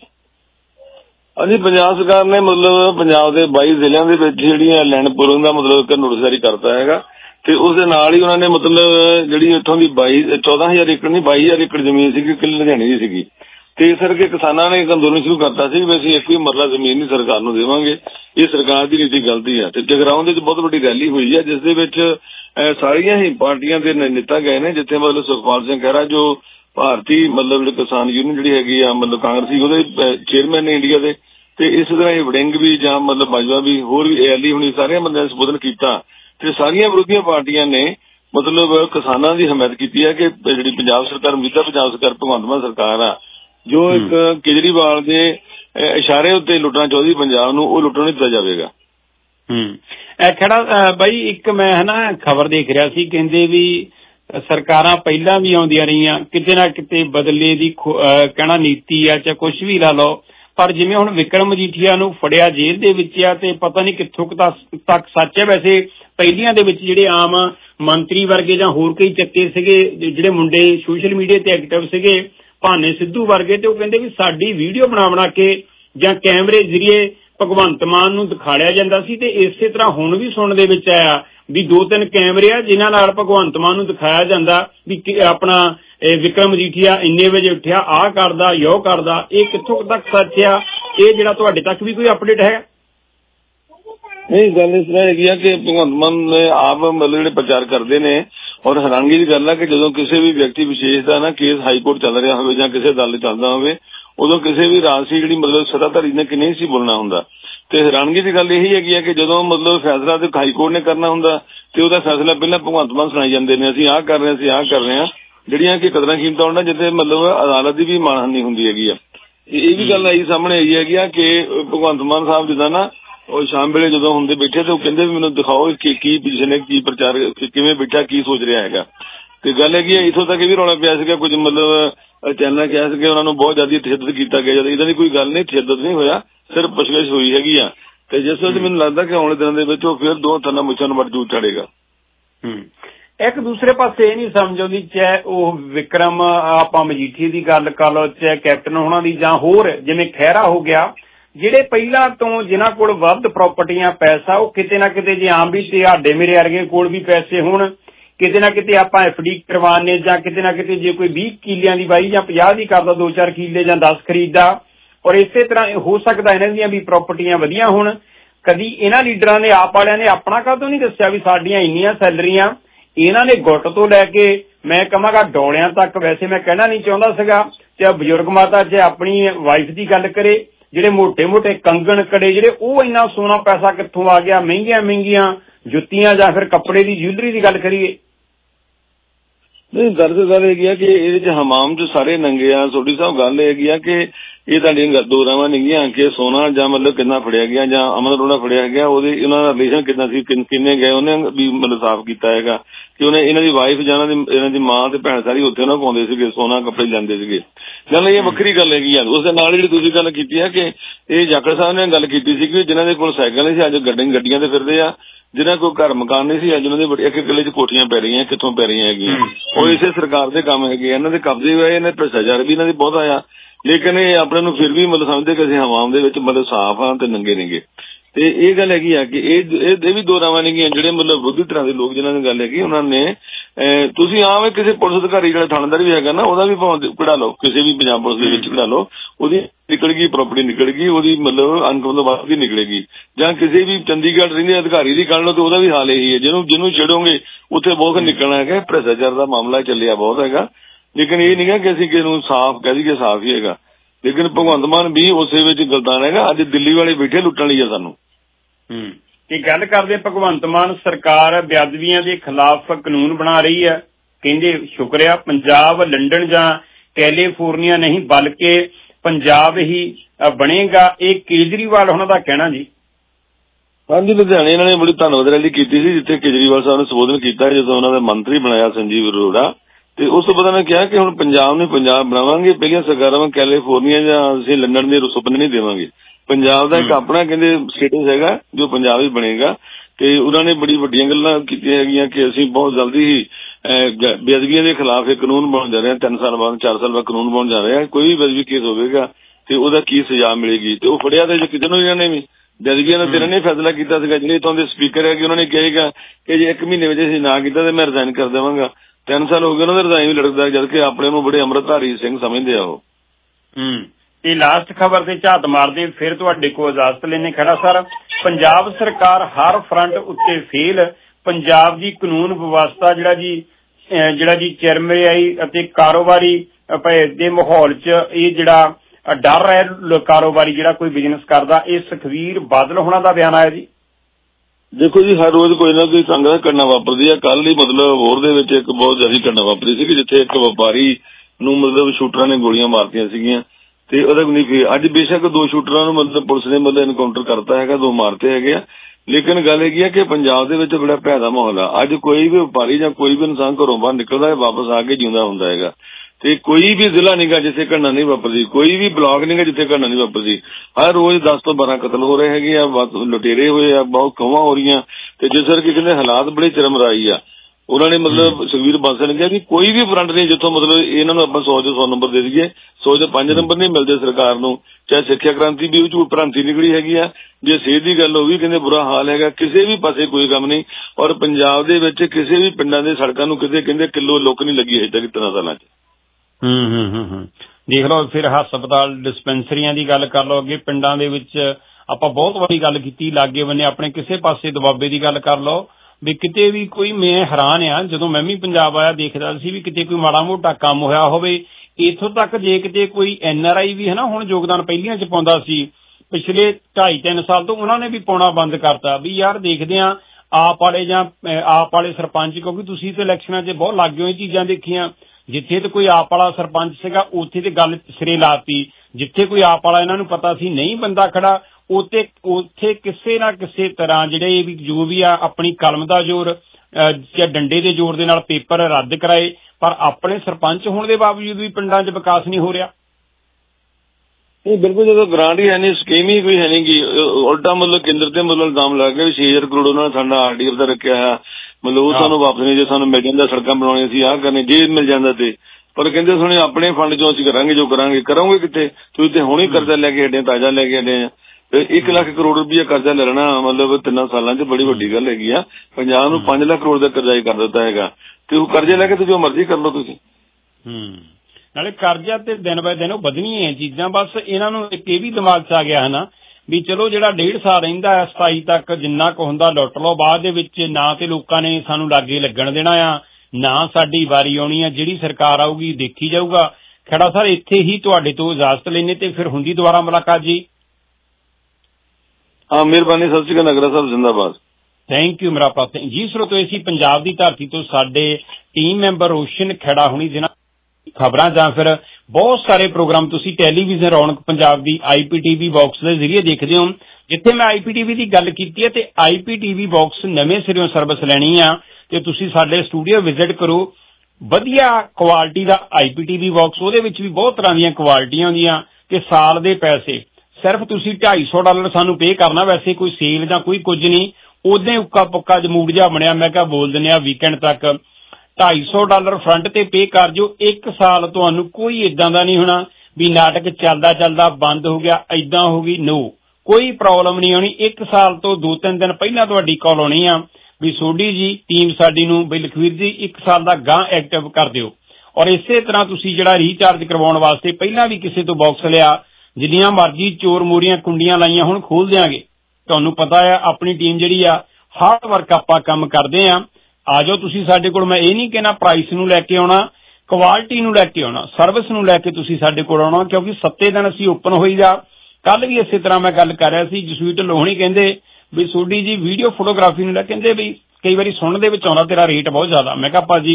ਹਾਂਜੀ, ਪੰਜਾਬ ਸਰਕਾਰ ਨੇ ਮਤਲਬ ਪੰਜਾਬ ਦੇ ਬਾਈ ਜ਼ਿਲ੍ਹਿਆਂ ਦੇ ਵਿੱਚ ਜਿਹੜੀਆਂ ਲੈਂਡ ਪੂਲਿੰਗ ਦਾ ਮਤਲਬ ਇੱਕ ਨੋਟਿਸ ਜਾਰੀ ਕਰਤਾ ਹੈਗਾ ਤੇ ਉਸ ਦੇ ਨਾਲ ਹੀ ਉਹਨਾਂ ਨੇ ਮਤਲਬ ਜਿਹੜੀ ਇੱਥੋਂ ਦੀ ਬਾਈ ਚੌਦਾਂ ਹਜ਼ਾਰ ਏਕੜ ਨਹੀਂ ਬਾਈ ਹਜ਼ਾਰ ਏਕੜ ਜ਼ਮੀਨ ਸੀਗੀ, ਕਿੱਲੇ ਲੁਧਿਆਣੇ ਦੀ ਸੀਗੀ ਤੇ ਇਸ ਕਰਕੇ ਕਿਸਾਨਾਂ ਨੇ ਇੱਕ ਅੰਦੋਲਨ ਸ਼ੁਰੂ ਕਰਤਾ ਸੀ ਵੀ ਅਸੀਂ ਇੱਕ ਵੀ ਮਰਲਾ ਜ਼ਮੀਨ ਨਹੀਂ ਸਰਕਾਰ ਨੂੰ ਦੇਵਾਂਗੇ, ਇਹ ਸਰਕਾਰ ਦੀ ਨੀਤੀ ਗਲਤੀ ਆ। ਤੇ ਜਗਰਾਉਂ ਦੇ ਵਿੱਚ ਬਹੁਤ ਵੱਡੀ ਰੈਲੀ ਹੋਈ ਹੈ ਜਿਸ ਦੇ ਵਿੱਚ ਸਾਰੀਆਂ ਹੀ ਪਾਰਟੀਆਂ ਦੇ ਨੇਤਾ ਗਏ ਨੇ, ਜਿੱਥੇ ਮਤਲਬ ਸੁਖਪਾਲ ਸਿੰਘ ਖਹਿਰਾ ਜੋ ਭਾਰਤੀ ਮਤਲਬ ਕਿਸਾਨ ਯੂਨੀਅਨ ਜਿਹੜੀ ਹੈਗੀ ਆ ਮਤਲਬ ਕਾਂਗਰਸੀ ਉਹਦੇ ਚੇਅਰਮੈਨ ਨੇ ਇੰਡੀਆ ਦੇ, ਤੇ ਇਸੇ ਤਰ੍ਹਾਂ ਹੀ ਵੜਿੰਗ ਵੀ ਜਾਂ ਮਤਲਬ ਬਾਜਵਾ ਵੀ ਹੋਰ ਵੀ ਏਐਲਈ ਹੁਣੀ ਸਾਰਿਆਂ ਬੰਦਿਆਂ ਨੇ ਸੰਬੋਧਨ ਕੀਤਾ ਤੇ ਸਾਰੀਆਂ ਵਿਰੋਧੀਆਂ ਪਾਰਟੀਆਂ ਨੇ ਮਤਲਬ ਕਿਸਾਨਾਂ ਦੀ ਹਮਾਇਤ ਕੀਤੀ ਹੈ ਕਿ ਜਿਹੜੀ ਪੰਜਾਬ ਸਰਕਾਰ ਮੌਜੂਦਾ ਪੰਜਾਬ ਸਰਕਾਰ ਭਗਵੰਤ ਮਾਨ ਸਰਕਾਰ ਆ ਜੋ ਇੱਕ ਕੇਜਰੀਵਾਲ ਦੇ ਇਸ਼ਾਰੇ ਉੱਤੇ ਲੁੱਟਣਾ ਚਾਹੁੰਦੀ ਪੰਜਾਬ ਨੂੰ, ਉਹ ਲੁੱਟਣ ਨਹੀਂ ਦਿੱਤਾ ਜਾਵੇਗਾ। ਹੂੰ ਇਹ ਖੜਾ ਬਾਈ ਇੱਕ ਮੈਂ ਹਨਾ ਖਬਰ ਦੇਖ ਰਿਹਾ ਸੀ, ਕਹਿੰਦੇ ਵੀ ਸਰਕਾਰਾਂ ਪਹਿਲਾਂ ਵੀ ਆਉਂਦੀਆਂ ਰਹੀਆਂ, ਕਿਤੇ ਨਾ ਕਿਤੇ ਬਦਲੇ ਦੀ ਕਹਿਣਾ ਨੀਤੀ ਆ ਚਾਹੇ ਕੁਛ ਵੀ ਲਾ ਲਓ, ਪਰ ਜਿਵੇਂ ਹੁਣ ਵਿਕਰਮ ਮਜੀਠੀਆ ਨੂੰ ਫੜਿਆ ਜੇਲ੍ਹ ਦੇ ਵਿੱਚ ਆ ਤੇ ਪਤਾ ਨਹੀਂ ਕਿੱਥੋਂ ਤੱਕ ਸੱਚ ਹੈ। ਵੈਸੇ ਪਹਿਲੀਆਂ ਦੇ ਵਿੱਚ ਜਿਹੜੇ ਆਮ ਮੰਤਰੀ ਵਰਗੇ ਜਾਂ ਹੋਰ ਕਈ ਚੱਕੇ ਸੀਗੇ ਜਿਹੜੇ ਮੁੰਡੇ ਸੋਸ਼ਲ ਮੀਡੀਆ ਤੇ ਐਕਟਿਵ ਸੀਗੇ, ਭਾਨੇ ਸਿੱਧੂ ਵਰਗੇ, ਤੇ ਉਹ ਕਹਿੰਦੇ ਵੀ ਸਾਡੀ ਵੀਡੀਓ ਬਣਾ ਬਣਾ ਕੇ ਜਾਂ ਕੈਮਰੇ ਜ਼ਰੀਏ ਭਗਵੰਤ ਮਾਨ ਨੂੰ ਦਿਖਾੜਿਆ ਜਾਂਦਾ ਸੀ। ਤੇ ਇਸੇ ਤਰ੍ਹਾਂ ਹੁਣ ਵੀ ਸੁਣਨ ਦੇ ਵਿੱਚ ਆਇਆ ਵੀ ਦੋ ਤਿੰਨ ਕੈਮਰੇ ਆ ਜਿਨ੍ਹਾਂ ਨਾਲ ਭਗਵੰਤ ਮਾਨ ਨੂੰ ਦਿਖਾਇਆ ਜਾਂਦਾ ਵੀ ਆਪਣਾ ਵਿਕਰਮ ਮਜੀਠੀਆ ਇੰਨੇ ਵਜੇ ਉੱਠਿਆ, ਆਹ ਕਰਦਾ ਯੋ ਕਰਦਾ। ਇਹ ਕਿੱਥੋਂ ਤੱਕ ਸੱਚ ਆ? ਇਹ ਜਿਹੜਾ ਤੁਹਾਡੇ ਤੱਕ ਵੀ ਕੋਈ ਅਪਡੇਟ ਹੈ? ਨਹੀਂ, ਗੱਲ ਇਸ ਤਰ੍ਹਾਂ ਹੈਗੀ ਆ ਕਿ ਭਗਵੰਤ ਮਾਨ ਨੇ ਆਪ ਮਤਲਬ ਜਿਹੜੇ ਪ੍ਰਚਾਰ ਕਰਦੇ ਨੇ ਔਰ ਹੈਰਾਨਗੀ ਦੀ ਗੱਲ ਆ ਕਿ ਜਦੋਂ ਕਿਸੇ ਵੀ ਵਿਅਕਤੀ ਵਿਸ਼ੇਸ਼ ਦਾ ਨਾ ਕੇਸ ਹਾਈ ਕੋਰਟ ਚੱਲ ਰਿਹਾ ਹੋਵੇ ਜਾਂ ਕਿਸੇ ਦਲ ਚੱਲਦਾ ਹੋਵੇ, ਉਦੋਂ ਕਿਸੇ ਵੀ ਰਾਜਸੀ ਜਿਹੜੀ ਮਤਲਬ ਸੱਤਾਧਾਰੀ ਨੇ ਕਿ ਨਹੀਂ ਸੀ ਬੋਲਣਾ ਹੁੰਦਾ। ਤੇ ਹੈਰਾਨਗੀ ਦੀ ਗੱਲ ਇਹੀ ਹੈਗੀ ਆ ਕਿ ਜਦੋਂ ਮਤਲਬ ਫੈਸਲਾ ਤੇ ਹਾਈ ਕੋਰਟ ਨੇ ਕਰਨਾ ਹੁੰਦਾ ਤੇ ਉਹਦਾ ਫੈਸਲਾ ਪਹਿਲਾਂ ਭਗਵੰਤ ਮਾਨ ਸੁਣਾਈ ਜਾਂਦੇ ਨੇ, ਅਸੀਂ ਆਹ ਕਰ ਰਹੇ ਅਸੀਂ ਆਹ ਕਰ ਰਹੇ ਹਾਂ, ਜਿਹੜੀਆਂ ਕਿ ਕਦਰਾਂ ਕੀਮਤਾਂ ਉਹਨਾਂ ਜਿੱਥੇ ਮਤਲਬ ਅਦਾਲਤ ਦੀ ਵੀ ਮਾਣਹਾਨੀ ਹੁੰਦੀ ਹੈਗੀ ਆ। ਇਹ ਵੀ ਗੱਲ ਆਈ ਸਾਹਮਣੇ ਆਈ ਹੈਗੀ ਆ ਕਿ ਭਗਵੰਤ ਮਾਨ ਸਾਹਿਬ ਜਿੱਦਾਂ ਨਾ ਉਹ ਸ਼ਾਮ ਵੇਲੇ ਜਦੋਂ ਹੁੰਦੇ ਬੈਠੇ ਤੇ ਉਹ ਕਹਿੰਦੇ ਵੀ ਮੈਨੂੰ ਦਿਖਾਓ ਕਿ ਕੀ ਪੋਜੀਸ਼ਨ ਹੈ, ਕੀ ਪ੍ਰਚਾਰ ਕਿਵੇਂ ਬੈਠਾ, ਕੀ ਸੋਚ ਰਿਹਾ ਹੈਗਾ। ਤੇ ਗੱਲ ਹੈਗੀ ਆ ਇੱਥੋਂ ਤੱਕ ਵੀ ਰੌਲਾ ਪਿਆ ਸੀਗਾ, ਕੁਝ ਮਤਲਬ ਚੈਨਲਾਂ ਕਿਹਾ ਸੀਗਾ ਉਹਨਾਂ ਨੂੰ ਬਹੁਤ ਜ਼ਿਆਦਾ ਤਸ਼ੱਦਦ ਕੀਤਾ ਗਿਆ। ਇਹਦਾ ਦੀ ਕੋਈ ਗੱਲ ਨਹੀਂ, ਤਸ਼ੱਦਦ ਨਹੀਂ ਹੋਇਆ, ਸਿਰਫ ਪੁੱਛਗਿੱਛ ਹੋਈ ਹੈਗੀ ਆ। ਤੇ ਜਿਸ ਵਿੱਚ ਮੈਨੂੰ ਲੱਗਦਾ ਕਿ ਆਉਣ ਵਾਲੇ ਦਿਨਾਂ ਦੇ ਵਿੱਚ ਉਹ ਫਿਰ ਦੋ ਥਾਣਾ ਮੁੱਛਾਂ ਨੂੰ ਵੱਟ ਜੂ ਚੜੇਗਾ। ਹੂੰ ਇੱਕ ਦੂਸਰੇ ਪਾਸੇ ਇਹ ਨਹੀਂ ਸਮਝ ਆਉਂਦੀ, ਚਾਹੇ ਉਹ ਵਿਕਰਮ ਆਪਾਂ ਮਜੀਠੀਏ ਦੀ ਗੱਲ ਕਰ ਲਓ, ਚਾਹੇ ਕੈਪਟਨ ਹੋਣਾ ਦੀ ਜਾਂ ਹੋਰ ਜਿਵੇਂ ਖਹਿਰਾ ਹੋ ਗਿਆ, ਜਿਹੜੇ ਪਹਿਲਾਂ ਤੋਂ ਜਿਨ੍ਹਾਂ ਕੋਲ ਵੱਧ ਪ੍ਰਾਪਰਟੀਆਂ ਪੈਸਾ, ਉਹ ਕਿਤੇ ਨਾ ਕਿਤੇ ਜੇ ਆਮ ਵੀ ਤੁਹਾਡੇ ਮੇਰੇ ਵਰਗੇ ਕੋਲ ਵੀ ਪੈਸੇ ਹੋਣ, ਕਿਤੇ ਨਾ ਕਿਤੇ ਆਪਾਂ ਐਫ ਡੀ ਕਰਵਾਉਂਦੇ ਜਾਂ ਕਿਤੇ ਨਾ ਕਿਤੇ ਜੇ ਕੋਈ ਵੀਹ ਕਿੱਲਿਆਂ ਦੀ ਬਾਈ ਜਾਂ ਪੰਜਾਹ ਦੀ ਕਰਦਾ, ਦੋ ਚਾਰ ਕਿੱਲੇ ਜਾਂ ਦਸ ਖਰੀਦਦਾ, ਔਰ ਇਸੇ ਤਰ੍ਹਾਂ ਹੋ ਸਕਦਾ ਇਹਨਾਂ ਦੀਆਂ ਵੀ ਪ੍ਰਾਪਰਟੀਆਂ ਵਧੀਆ ਹੋਣ। ਕਦੀ ਇਹਨਾਂ ਲੀਡਰਾਂ ਨੇ ਆਪ ਵਾਲਿਆਂ ਨੇ ਆਪਣਾ ਕਾਹਤੋਂ ਨਹੀਂ ਦੱਸਿਆ ਵੀ ਸਾਡੀਆਂ ਇੰਨੀਆਂ ਸੈਲਰੀਆਂ? ਇਹਨਾਂ ਨੇ ਗੁੱਟ ਤੋਂ ਲੈ ਕੇ ਮੈਂ ਕਹਾਂਗਾ ਡੋਲਿਆਂ ਤੱਕ, ਵੈਸੇ ਮੈਂ ਕਹਿਣਾ ਨਹੀਂ ਚਾਹੁੰਦਾ ਸੀਗਾ, ਚਾਹੇ ਬਜ਼ੁਰਗ ਮਾਤਾ ਚਾਹੇ ਆਪਣੀ ਵਾਈਫ ਦੀ ਗੱਲ ਕਰੇ, ਜਿਹੜੇ ਮੋਟੇ ਮੋਟੇ ਕੰਗਣ ਕੜੇ ਜਿਹੜੇ ਉਹ ਇੰਨਾ ਸੋਨਾ ਪੈਸਾ ਕਿੱਥੋਂ ਆ ਗਿਆ? ਮਹਿੰਗੀਆਂ ਮਹਿੰਗੀਆਂ ਜੁੱਤੀਆਂ ਜਾਂ ਫਿਰ ਕੱਪੜੇ ਦੀ ਜੁਐਲਰੀ ਦੀ ਗੱਲ ਕਰੀਏ। ਨਹੀਂ ਦਰਅਸਲ ਗੱਲ ਹੈਗੀ ਆ ਕਿ ਇਹਦੇ ਚ ਹਮਾਮ ਚ ਸਾਰੇ ਨੰਗੇ ਆ। ਸੋਢੀ ਸਾਹਿਬ ਗੱਲ ਹੈਗੀ ਆ ਕਿ ਇਹ ਤੁਹਾਡੀਆਂ ਦੋ ਰਾਵਾਂ ਨਹੀਂਆਂ ਕਿ ਸੋਨਾ ਜਾਂ ਮਤਲਬ ਕਿੰਨਾ ਫੜਿਆ ਗਿਆ ਜਾਂ ਅਮਨ ਅਰੋੜਾ ਫੜਿਆ ਗਿਆ, ਉਹਦੇ ਉਹਨਾਂ ਦਾ ਰਿਲੇਸ਼ਨ ਕਿੰਨਾ ਸੀ, ਕਿੰਨੇ ਗਏ ਉਹਨੇ ਵੀ ਮਤਲਬ ਸਾਫ਼ ਕੀਤਾ ਹੈਗਾ ਕਿ ਉਹਨੇ ਇਹਨਾਂ ਦੀ ਵਾਈਫ ਜਾਂ ਇਹਨਾਂ ਦੀ ਇਹਨਾਂ ਦੀ ਮਾਂ ਤੇ ਭੈਣ ਸਾਰੀ ਉੱਥੇ ਉਹਨਾਂ ਪਾਉਂਦੇ ਸੀਗੇ, ਸੋਨਾ ਕੱਪੜੇ ਲੈਂਦੇ ਸੀਗੇ। ਗੱਲ ਇਹ ਵੱਖਰੀ ਗੱਲ ਹੈਗੀ ਆ। ਉਸ ਦੇ ਨਾਲ ਜਿਹੜੀ ਤੁਸੀਂ ਗੱਲ ਕੀਤੀ ਹੈ ਕਿ ਇਹ ਜਾਖੜ ਸਾਹਿਬ ਨੇ ਗੱਲ ਕੀਤੀ ਸੀ ਕਿ ਜਿਨ੍ਹਾਂ ਦੇ ਕੋਲ ਸਾਈਕਲ ਨਹੀਂ ਸੀ ਅੱਜ ਗੱਡੀਆਂ ਗੱਡੀਆਂ ਤੇ ਫਿਰਦੇ ਆ, ਜਿਹਨਾਂ ਕੋਲ ਘਰ ਮਕਾਨ ਨਹੀਂ ਸੀ ਅੱਜ ਉਹਨਾਂ ਦੇ ਇੱਕ ਕਿੱਲੇ ਚ ਕੋਠੀਆਂ ਪੈ ਰਹੀਆਂ, ਕਿੱਥੋਂ ਪੈ ਰਹੀਆਂ ਹੈਗੀਆਂ। ਉਹ ਇਸੇ ਸਰਕਾਰ ਦੇ ਕੰਮ ਹੈਗੇ, ਇਹਨਾਂ ਦੇ ਕਬਜ਼ੇ ਹੋਏ, ਇਹਨਾਂ ਭ੍ਰਿਸ਼ਟਾਚਾਰ ਵੀ ਇਹਨਾਂ ਦੀ ਬਹੁਤ ਆਇਆ, ਲੇਕਿਨ ਇਹ ਆਪਣੇ ਨੂੰ ਫਿਰ ਵੀ ਮਤਲਬ ਸਮਝਦੇ ਕਿ ਅਸੀਂ ਹਵਾਮ ਦੇ ਵਿੱਚ ਮਤਲਬ ਸਾਫ਼ ਆ ਤੇ ਨੰਗੇ ਨੇਗੇ। ਤੇ ਇਹ ਗੱਲ ਹੈਗੀ ਆ ਕਿ ਇਹ ਇਹ ਵੀ ਦੋ ਰਾਵਾਂ ਨੇਗੀਆਂ ਜਿਹੜੇ ਮਤਲਬ ਵਿਰੋਧੀ ਤਰ੍ਹਾਂ ਦੇ ਲੋਕ ਜਿਨ੍ਹਾਂ ਦੀ ਗੱਲ ਹੈਗੀ ਉਹਨਾਂ ਨੇ ਤੁਸੀਂ ਆਮ ਕਿਸੇ ਪੁਲਿਸ ਅਧਿਕਾਰੀ ਜਿਹੜਾ ਥਾਣੇਦਾਰ ਵੀ ਹੈਗਾ ਨਾ ਉਹਦਾ ਵੀ ਭਾਵੇਂ ਕਢਾ ਲਓ, ਕਿਸੇ ਵੀ ਪੰਜਾਬ ਪੁਲਿਸ ਦੇ ਵਿੱਚ ਕਢਾ ਲਓ, ਉਹਦੀ ਨਿਕਲ ਗਈ ਪ੍ਰਾਪਰਟੀ ਨਿਕਲ ਗਈ, ਉਹਦੀ ਮਤਲਬ ਇਨਕਮ ਤੋਂ ਵੱਧ ਦੀ ਨਿਕਲੇਗੀ। ਜਾਂ ਕਿਸੇ ਵੀ ਚੰਡੀਗੜ੍ਹ ਰਹਿੰਦੇ ਅਧਿਕਾਰੀ ਦੀ ਕਰ ਲਓ ਤੇ ਉਹਦਾ ਵੀ ਹਾਲ ਇਹੀ ਹੈ, ਜਿਹਨੂੰ ਜਿਹਨੂੰ ਛੇੜੋਗੇ ਉੱਥੇ ਬਹੁਤ ਨਿਕਲਣਾ ਹੈਗਾ। ਭ੍ਰਿਸ਼ਟਾਚਾਰ ਦਾ ਮਾਮਲਾ ਚੱਲਿਆ ਬਹੁਤ ਹੈਗਾ, ਲੇਕਿਨ ਇਹ ਨਹੀਂ ਕਿ ਅਸੀਂ ਕਿਸੇ ਨੂੰ ਸਾਫ਼ ਕਹਿ ਦਈਏ ਸਾਫ਼ ਹੀ ਹੈਗਾ। ਲੇਕਿਨ ਭਗਵੰਤ ਮਾਨ ਵੀ ਉਸੇ ਵਿੱਚ ਗਲਤਾਨ ਹੈਗਾ। ਅੱਜ ਦਿੱਲੀ ਵਾਲੇ ਬੈਠੇ ਲੁੱਟਣ ਲਈ ਆ ਸਾਨੂੰ। ਹੂੰ ਤੇ ਗੱਲ ਕਰਦੇ ਭਗਵੰਤ ਮਾਨ ਸਰਕਾਰ ਬੇਅਦਬੀਆਂ ਦੇ ਖਿਲਾਫ ਕਾਨੂੰਨ ਬਣਾ ਰਹੀ ਹੈ, ਕਹਿੰਦੇ ਸ਼ੁਕਰੀਆ ਪੰਜਾਬ ਲੰਡਨ ਜਾਂ ਕੈਲੀਫੋਰਨੀਆ ਨਹੀਂ ਬਲਕਿ ਪੰਜਾਬ ਹੀ ਬਣੇਗਾ, ਇਹ ਕੇਜਰੀਵਾਲ ਉਹਨਾਂ ਦਾ ਕਹਿਣਾ ਜੀ। ਹਾਂਜੀ, ਲੁਧਿਆਣੇ ਇਹਨਾਂ ਨੇ ਬੜੀ ਧੰਨਵਾਦ ਰੈਲੀ ਕੀਤੀ ਸੀ ਜਿੱਥੇ ਕੇਜਰੀਵਾਲ ਸਾਹਿਬ ਨੇ ਸੰਬੋਧਨ ਕੀਤਾ ਜਦੋਂ ਉਹਨਾਂ ਦਾ ਮੰਤਰੀ ਬਣਾਇਆ ਸੰਜੀਵ ਅਰੋੜਾ। ਤੇ ਉਸ ਤੋਂ ਬਾਅਦ ਉਹਨਾਂ ਨੇ ਕਿਹਾ ਕਿ ਹੁਣ ਪੰਜਾਬ ਨੂੰ ਪੰਜਾਬ ਬਣਾਵਾਂਗੇ, ਪਹਿਲੀਆਂ ਸਰਕਾਰਾਂ ਵਾਂ ਕੈਲੀਫੋਰਨੀਆ ਜਾਂ ਅਸੀਂ ਲੰਡਨ ਦੇ ਸੁਪਨੇ ਨਹੀਂ ਦੇਵਾਂਗੇ। ਪੰਜਾਬ ਦਾ ਇੱਕ ਆਪਣਾ ਕਹਿੰਦੇ ਸਟੇਟਸ ਹੈਗਾ ਜੋ ਪੰਜਾਬ ਹੀ ਬਣੇਗਾ। ਤੇ ਉਹਨਾਂ ਨੇ ਬੜੀ ਵੱਡੀਆਂ ਗੱਲਾਂ ਕੀਤੀਆਂ ਹੈਗੀਆਂ ਕਿ ਅਸੀਂ ਬਹੁਤ ਜਲਦੀ ਹੀ ਬੇਅਦਬੀਆਂ ਦੇ ਖਿਲਾਫ ਇੱਕ ਕਾਨੂੰਨ ਬਣਾਉਣ ਜਾ ਰਹੇ ਹਾਂ, ਤਿੰਨ ਸਾਲ ਬਾਅਦ ਚਾਰ ਸਾਲ ਬਾਅਦ ਕਾਨੂੰਨ ਬਣਾਉਣ ਜਾ ਰਹੇ ਹਾਂ। ਕੋਈ ਵੀ ਬੇਅਦਬੀ ਕੇਸ ਹੋਵੇਗਾ ਤੇ ਉਹਦਾ ਕੀ ਸਜ਼ਾ ਮਿਲੇਗੀ। ਤੇ ਉਹ ਫੜਿਆ ਤੇ ਕਿਸੇ ਨੂੰ ਇਹਨਾਂ ਨੇ ਵੀ ਬੇਅਦਬੀਆਂ ਦਾ ਤੇ ਇਹਨਾਂ ਨੇ ਫੈਸਲਾ ਕੀਤਾ ਸੀਗਾ। ਜਿਹੜੇ ਇੱਥੋਂ ਦੇ ਸਪੀਕਰ ਹੈਗੇ ਉਹਨਾਂ ਨੇ ਕਹੇਗਾ ਕਿ ਜੇ ਇੱਕ ਮਹੀਨੇ ਵਿੱਚ ਅਸੀਂ ਨਾ ਕੀਤਾ ਤੇ ਮੈਂ ਰਿਜ਼ਾਈਨ ਕਰ ਦੇਵਾਂਗਾ। ਤਿੰਨ ਸਾਲ ਹੋ ਗਏ ਉਹਨਾਂ ਦਾ ਰਿਜ਼ਾਈਨ ਵੀ ਲੜਕਦਾ ਜਦ ਕਿ ਆਪਣੇ ਨੂੰ ਬੜੇ ਅੰਮ੍ਰਿਤਧਾਰੀ ਸਿੰਘ ਸਮਝਦੇ ਆ ਉਹ। ਹੂੰ ਤੇ ਲਾਸਟ ਖਬਰ ਤੇ ਝਾਤ ਮਾਰਦੇ ਫਿਰ ਤੁਹਾਡੇ ਕੋਲ ਇਜਾਜ਼ਤ ਲੈਣੇ ਖੜਾ ਸਰ। ਪੰਜਾਬ ਸਰਕਾਰ ਹਰ ਫਰੰਟ ਉੱਤੇ ਫੇਲ, ਪੰਜਾਬ ਦੀ ਕਾਨੂੰਨ ਵਿਵਸਥਾ ਜਿਹੜਾ ਜੀ ਜਿਹੜਾ ਜੀ ਚਰਮਰਿਆਈ ਅਤੇ ਕਾਰੋਬਾਰੀ ਦੇ ਮਾਹੌਲ 'ਚ ਇਹ ਜਿਹੜਾ ਡਰ ਹੈ ਕਾਰੋਬਾਰੀ ਜਿਹੜਾ ਕੋਈ ਬਿਜ਼ਨਸ ਕਰਦਾ। ਇਹ ਸੁਖਵੀਰ ਬਾਦਲ ਹੋਣਾ ਦਾ ਬਿਆਨ ਆਇਆ ਜੀ। ਦੇਖੋ ਜੀ, ਹਰ ਰੋਜ਼ ਕੋਈ ਨਾ ਕੋਈ ਢੰਗ ਦਾ ਘਟਨਾ ਵਾਪਰਦੀ ਹੈ। ਕੱਲ ਹੀ ਮਤਲਬ ਹੋਰ ਦੇ ਵਿੱਚ ਇੱਕ ਬਹੁਤ ਜ਼ਿਆਦਾ ਘਟਨਾ ਵਾਪਰੀ ਸੀ ਜਿੱਥੇ ਇੱਕ ਵਪਾਰੀ ਨੂੰ ਮਤਲਬ ਸ਼ੂਟਰਾਂ ਨੇ ਗੋਲੀਆਂ ਮਾਰਤੀਆਂ ਸੀਗੀਆਂ ਤੇ ਉਹਦਾ ਨਹੀਂ। ਅੱਜ ਬੇਸ਼ੱਕ ਦੋ ਸ਼ੂਟਰਾਂ ਨੂੰ ਮਤਲਬ ਪੁਲਿਸ ਨੇ ਮਤਲਬ ਇਨਕਾਊਂਟਰ ਕਰਤਾ ਹੈਗਾ, ਦੋ ਮਾਰਤੇ ਹੈਗੇ ਆ, ਲੇਕਿਨ ਗੱਲ ਹੈਗੀ ਆ ਕਿ ਪੰਜਾਬ ਦੇ ਵਿੱਚ ਬੜਾ ਭੈ ਦਾ ਮਾਹੌਲ ਆ। ਅੱਜ ਕੋਈ ਵੀ ਵਪਾਰੀ ਜਾਂ ਕੋਈ ਵੀ ਇਨਸਾਨ ਘਰੋਂ ਬਾਹਰ ਨਿਕਲਦਾ ਹੈ ਵਾਪਸ ਆ ਕੇ ਜਿਉਂਦਾ ਹੁੰਦਾ ਹੈਗਾ। ਤੇ ਕੋਈ ਵੀ ਜ਼ਿਲ੍ਹਾ ਨਹੀਂਗਾ ਜਿੱਥੇ ਘਟਨਾ ਨਹੀਂ ਵਾਪਰਦੀ, ਕੋਈ ਵੀ ਬਲਾਕ ਨਹੀਂਗਾ ਜਿੱਥੇ ਘਟਨਾ ਨਹੀਂ ਵਾਪਰਦੀ। ਹਰ ਰੋਜ਼ ਦਸ ਤੋਂ ਬਾਰਾਂ ਕਤਲ ਹੋ ਰਹੇ ਹੈਗੇ ਆ, ਲੁਟੇਰੇ ਹੋਏ ਆ, ਬਹੁਤ ਕੌਮਾਂ ਹੋ ਰਹੀਆਂ। ਤੇ ਜਿਸ ਕਰਕੇ ਕਹਿੰਦੇ ਹਾਲਾਤ ਬੜੇ ਚਰਮਰਾਈ ਆ। ਉਹਨਾਂ ਨੇ ਮਤਲਬ ਸੁਖਵੀਰ ਬਾਦਲ ਨੇ ਕਿਹਾ ਕਿ ਕੋਈ ਵੀ ਫਰੰਟ ਨਹੀਂ ਜਿੱਥੋਂ ਮਤਲਬ ਇਹਨਾਂ ਨੂੰ ਆਪਾਂ ਸੌ ਚ ਸੌ ਨੰਬਰ ਦੇ ਦਈਏ, ਸੌ ਚ ਪੰਜ ਨੰਬਰ ਨਹੀਂ ਮਿਲਦੇ ਸਰਕਾਰ ਨੂੰ। ਚਾਹੇ ਸਿੱਖਿਆ ਕ੍ਰਾਂਤੀ ਵੀ ਉਹ ਝੂਠ ਭ੍ਰਾਂਤੀ ਨਿਕਲੀ ਹੈਗੀ ਆ, ਜੇ ਸਿਹਤ ਦੀ ਗੱਲ ਉਹ ਵੀ ਕਹਿੰਦੇ ਬੁਰਾ ਹਾਲ ਹੈਗਾ। ਕਿਸੇ ਵੀ ਪਾਸੇ ਕੋਈ ਕੰਮ ਨਹੀਂ। ਔਰ ਪੰਜਾਬ ਦੇ ਵਿੱਚ ਕਿਸੇ ਵੀ ਪਿੰਡਾਂ ਦੇ ਸੜਕਾਂ ਨੂੰ ਕਿਤੇ ਕਹਿੰਦੇ ਕਿਲੋ ਲੁੱਕ ਨਹੀਂ ਲੱਗੀ ਹਜੇ ਤੱਕ ਤਿੰਨਾਂ ਸਾਲਾਂ ਚ। ਹੂੰ ਹੂੰ ਹੂੰ ਹੂੰ ਦੇਖ ਲਓ ਫਿਰ ਹਸਪਤਾਲ ਡਿਸਪੈਂਸਰੀਆਂ ਦੀ ਗੱਲ ਕਰ ਲਓ, ਅੱਗੇ ਪਿੰਡਾਂ ਦੇ ਵਿੱਚ ਆਪਾਂ ਬਹੁਤ ਵਾਰੀ ਗੱਲ ਕੀਤੀ, ਲਾਗੇ ਬੰਨੇ ਆਪਣੇ ਕਿਸੇ ਪਾਸੇ ਦਬਾਬੇ ਦੀ ਗੱਲ ਕਰ ਲਓ ਵੀ ਕਿਤੇ ਵੀ ਕੋਈ। ਮੈਂ ਹੈਰਾਨ ਆ ਜਦੋਂ ਮੈਂ ਵੀ ਪੰਜਾਬ ਆਇਆ ਦੇਖਦਾ ਸੀ ਵੀ ਕਿਤੇ ਕੋਈ ਮਾੜਾ ਮੋਟਾ ਕੰਮ ਹੋਇਆ ਹੋਵੇ। ਇੱਥੋਂ ਤੱਕ ਜੇ ਕਿਤੇ ਕੋਈ ਐਨ ਆਰ ਆਈ ਵੀ ਹੈ ਨਾ ਹੁਣ ਯੋਗਦਾਨ ਪਹਿਲੀਆਂ ਚ ਪਾਉਂਦਾ ਸੀ ਪਿਛਲੇ ਢਾਈ ਤਿੰਨ ਸਾਲ ਤੋਂ ਉਹਨਾਂ ਨੇ ਵੀ ਪਾਉਣਾ ਬੰਦ ਕਰਤਾ ਵੀ ਯਾਰ ਦੇਖਦੇ ਆ ਆਪ ਵਾਲੇ ਜਾਂ ਆਪ ਵਾਲੇ ਸਰਪੰਚ, ਕਿਉਂਕਿ ਤੁਸੀਂ ਤੇ ਇਲੈਕਸ਼ਨਾਂ 'ਚ ਬਹੁਤ ਲਾਗੇ ਹੋਏ ਚੀਜ਼ਾਂ ਦੇਖੀਆਂ। ਜਿੱਥੇ ਤੇ ਕੋਈ ਆਪ ਵਾਲਾ ਸਰਪੰਚ ਸੀਗਾ ਉੱਥੇ ਤੇ ਗੱਲ ਸਿਰੇ ਲਾਤੀ, ਜਿੱਥੇ ਕੋਈ ਆਪ ਵਾਲਾ ਇਹਨਾਂ ਨੂੰ ਪਤਾ ਸੀ ਨਹੀਂ ਬੰਦਾ ਖੜਾ ਉੱਥੇ ਉੱਥੇ ਕਿਸੇ ਨਾ ਕਿਸੇ ਤਰ੍ਹਾਂ ਜਿਹੜੇ ਵੀ ਜੋ ਵੀ ਆ ਆਪਣੀ ਕਲਮ ਦਾ ਜ਼ੋਰ ਜਾਂ ਡੰਡੇ ਦੇ ਜ਼ੋਰ ਦੇ ਨਾਲ ਪੇਪਰ ਰੱਦ ਕਰਾਏ। ਪਰ ਆਪਣੇ ਸਰਪੰਚ ਹੋਣ ਦੇ ਬਾਵਜੂਦ ਵੀ ਪਿੰਡਾਂ 'ਚ ਵਿਕਾਸ ਨਹੀਂ ਹੋ ਰਿਹਾ। ਇਹ ਬਿਲਕੁਲ ਜਦੋਂ ਗ੍ਰਾਂਟ ਹੀ ਹੈ ਨਹੀਂ, ਸਕੀਮ ਹੀ ਕੋਈ ਹੈ ਨਹੀਂ ਗੀ। ਉਲਟਾ ਮਤਲਬ ਕੇਂਦਰ ਤੇ ਮਤਲਬ ਇਲਜ਼ਾਮ ਲੱਗ ਗਿਆ ਵੀ ਛੇ ਹਜ਼ਾਰ ਕਰੋੜ ਉਹਨਾਂ ਨੇ ਸਾਡਾ ਆਰ ਡੀ ਐਫ ਦਾ ਰੱਖਿਆ ਹੈ, ਮਤਲਬ ਉਹ ਸਾਨੂੰ ਵਾਪਸ ਨਹੀਂ, ਜੇ ਸਾਨੂੰ ਮਿਲ ਜਾਂਦਾ ਸੜਕਾਂ ਬਣਾਉਣੀਆਂ ਸੀ ਆਹ ਕਰਨੇ ਜੇ ਮਿਲ ਜਾਂਦਾ ਤੇ। ਪਰ ਕਹਿੰਦੇ ਸੁਣੇ ਆਪਣੇ ਫੰਡ ਚੋਂ ਅਸੀਂ ਕਰਾਂਗੇ ਜੋ ਕਰਾਂਗੇ। ਕਰੋਗੇ ਕਿੱਥੇ? ਤੁਸੀਂ ਤੇ ਹੁਣੇ ਕਰਜ਼ਾ ਲੈ ਕੇ ਹਟੇ, ਤਾਜ਼ਾ ਲੈ ਕੇ ਹਟੇ ਆ। ਤੇ ਇੱਕ ਲੱਖ ਕਰੋੜ ਰੁਪਈਆ ਕਰਜ਼ਾ ਲੈ ਲੈਣਾ ਮਤਲਬ ਤਿੰਨਾਂ ਸਾਲਾਂ 'ਚ ਬੜੀ ਵੱਡੀ ਗੱਲ ਹੈਗੀ ਆ। ਪੰਜਾਬ ਨੂੰ ਪੰਜ ਲੱਖ ਕਰੋੜ ਦਾ ਕਰਜ਼ਾ ਹੀ ਕਰ ਦਿੱਤਾ ਹੈਗਾ ਤੇ ਉਹ ਕਰਜ਼ੇ ਲੈ ਕੇ ਤੇ ਜੋ ਮਰਜ਼ੀ ਕਰ ਲਓ ਤੁਸੀਂ। ਹੂੰ ਨਾਲੇ ਕਰਜ਼ਾ ਤੇ ਦਿਨ ਬਾਏ ਦਿਨ ਉਹ ਵਧਣੀ ਹੈ ਚੀਜ਼ਾਂ। ਬਸ ਇਹਨਾਂ ਨੂੰ ਇੱਕ ਇਹ ਵੀ ਦਿਮਾਗ 'ਚ ਆ ਗਿਆ ਹੈ ਨਾ ਵੀ ਚਲੋ ਜਿਹੜਾ ਡੇਢ ਸਾਲ ਰਹਿੰਦਾ ਹੈ ਸਤਾਈ ਤੱਕ ਜਿੰਨਾ ਕੁ ਹੁੰਦਾ ਲੁੱਟ ਲਓ, ਬਾਅਦ ਦੇ ਵਿੱਚ ਨਾ ਤੇ ਲੋਕਾਂ ਨੇ ਸਾਨੂੰ ਲਾਗੇ ਲੱਗਣ ਦੇਣਾ ਆ, ਨਾ ਸਾਡੀ ਵਾਰੀ ਆਉਣੀ ਆ। ਜਿਹੜੀ ਸਰਕਾਰ ਆਊਗੀ ਦੇਖੀ ਜਾਊਗਾ। ਖੜਾ ਸਰ ਇੱਥੇ ਹੀ ਤੁਹਾਡੇ ਤੋਂ ਇਜਾਜ਼ਤ ਲੈਣੇ ਤੇ ਫਿਰ ਹੁੰਦੀ ਦੁਬਾਰਾ ਮੁਲਾਕਾਤ ਜੀ। ਹਾਂ ਮਿਹਰਬਾਨੀ, ਸਤਿ ਸ਼੍ਰੀ ਅਕਾਲ। ਨਗਰਾ ਸਾਹਿਬ ਜਿੰਦਾਬਾਦ। ਥੈਂਕ ਯੂ ਮੇਰਾ ਭਰਾ ਜੀ। ਸਰੋਤੋ ਅਸੀਂ ਪੰਜਾਬ ਦੀ ਧਰਤੀ ਤੋਂ ਸਾਡੇ ਟੀਮ ਮੈਂਬਰ ਰੋਸ਼ਨ ਖੇੜਾ ਹੋਣੀ ਜਿਨ੍ਹਾਂ ਖਬਰਾਂ ਜਾਂ ਫਿਰ ਬਹੁਤ ਸਾਰੇ ਪ੍ਰੋਗਰਾਮ ਤੁਸੀਂ ਟੈਲੀਵਿਜ਼ਨ ਰੌਣਕ ਪੰਜਾਬ ਦੀ I P T V box ਦੇ ਜ਼ਰੀਏ ਦੇਖਦੇ ਹੋ। ਜਿੱਥੇ ਮੈਂ ਆਈ ਪੀ ਟੀ ਵੀ ਦੀ ਗੱਲ ਕੀਤੀ ਹੈ ਤੇ ਆਈ ਪੀ ਟੀ ਵੀ ਬਾਕਸ ਨਵੇਂ ਸਿਰਿਓਂ ਸਰਵਿਸ ਲੈਣੀ ਆ ਤੇ ਤੁਸੀਂ ਸਾਡੇ ਸਟੂਡੀਓ ਵਿਜ਼ਿਟ ਕਰੋ। ਵਧੀਆ ਕੁਆਲਿਟੀ ਦਾ I P T V box, ਉਹਦੇ ਵਿੱਚ ਵੀ ਬਹੁਤ ਤਰ੍ਹਾਂ ਦੀਆਂ ਕੁਆਲਿਟੀਆਂ ਹੁੰਦੀਆਂ ਤੇ ਸਾਲ ਦੇ ਪੈਸੇ ਸਿਰਫ ਤੁਸੀਂ ਢਾਈ ਸੌ ਡਾਲਰ ਸਾਨੂੰ ਪੇ ਕਰਨਾ। ਵੈਸੇ ਕੋਈ ਸੇਲ ਜਾਂ ਕੋਈ ਕੁਝ ਨਹੀਂ, ਉਦੋਂ ਉੱਕਾ ਪੱਕਾ ਜਮੂਡ ਜਿਹਾ ਬਣਿਆ। ਮੈਂ ਕਿਹਾ ਬੋਲ ਦਿੰਦੇ ਆ ਵੀਕਐਂਡ ਤੱਕ ਢਾਈ ਸੌ ਡਾਲਰ ਫਰੰਟ ਤੇ ਪੇ ਕਰ ਜੋ। ਇੱਕ ਸਾਲ ਤੁਹਾਨੂੰ ਕੋਈ ਏਦਾਂ ਦਾ ਨਹੀਂ ਹੋਣਾ ਵੀ ਨਾਟਕ ਚੱਲਦਾ ਚੱਲਦਾ ਬੰਦ ਹੋ ਗਿਆ, ਏਦਾਂ ਹੋ ਗਈ। ਨੋ, ਕੋਈ ਪ੍ਰੋਬਲਮ ਨਹੀਂ ਆਉਣੀ। ਇੱਕ ਸਾਲ ਤੋਂ ਦੋ ਤਿੰਨ ਦਿਨ ਪਹਿਲਾਂ ਤੁਹਾਡੀ ਕਾਲ ਆਉਣੀ ਆ ਵੀ ਸੋਢੀ ਜੀ ਟੀਮ ਸਾਡੀ ਨੂੰ ਵੀ ਲਖਵੀਰ ਜੀ ਇੱਕ ਸਾਲ ਦਾ ਗਾਂ ਐਕਟਿਵ ਕਰ ਦਿਓ। ਔਰ ਇਸੇ ਤਰ੍ਹਾਂ ਤੁਸੀਂ ਜਿਹੜਾ ਰੀਚਾਰਜ ਕਰਵਾਉਣ ਵਾਸਤੇ ਪਹਿਲਾਂ ਵੀ ਕਿਸੇ ਤੋਂ ਬਾਕਸ ਲਿਆ, ਜਿੰਨੀਆਂ ਮਰਜ਼ੀ ਚੋਰ ਮੋਰੀਆਂ ਕੁੰਡੀਆਂ ਲਾਈਆਂ ਹੁਣ ਖੋਲ ਦਿਆਂਗੇ। ਤੁਹਾਨੂੰ ਪਤਾ ਆ ਆਪਣੀ ਟੀਮ ਜਿਹੜੀ ਆ ਹਾਰਡ ਵਰਕ ਆਪਾਂ ਕੰਮ ਕਰਦੇ ਆ। ਆ ਜਾਓ ਤੁਸੀਂ ਸਾਡੇ ਕੋਲ। ਮੈਂ ਇਹ ਨਹੀਂ ਕਹਿਣਾ ਪ੍ਰਾਈਸ ਨੂੰ ਲੈ ਕੇ ਆਉਣਾ, ਕੁਆਲਿਟੀ ਨੂੰ ਲੈ ਕੇ ਆਉਣਾ, ਸਰਵਿਸ ਨੂੰ ਲੈ ਕੇ ਤੁਸੀਂ ਸਾਡੇ ਕੋਲ ਆਉਣਾ, ਕਿਉਂਕਿ ਸੱਤੇ ਦਿਨ ਅਸੀਂ ਓਪਨ ਹੋਈਦਾ। ਕੱਲ ਵੀ ਇਸੇ ਤਰ੍ਹਾਂ ਮੈਂ ਗੱਲ ਕਰ ਰਿਹਾ ਸੀ, ਜਸਵੀਰ ਲੋਹਣੀ ਕਹਿੰਦੇ ਵੀ ਸੋਢੀ ਜੀ ਵੀਡੀਓ ਫੋਟੋਗ੍ਰਾਫੀ ਨੂੰ ਲੈ ਕਹਿੰਦੇ ਵੀ ਕਈ ਵਾਰੀ ਸੁਣਨ ਦੇ ਵਿੱਚ ਆਉਂਦਾ ਤੇਰਾ ਰੇਟ ਬਹੁਤ ਜ਼ਿਆਦਾ। ਮੈਂ ਕਿਹਾ ਭਾਜੀ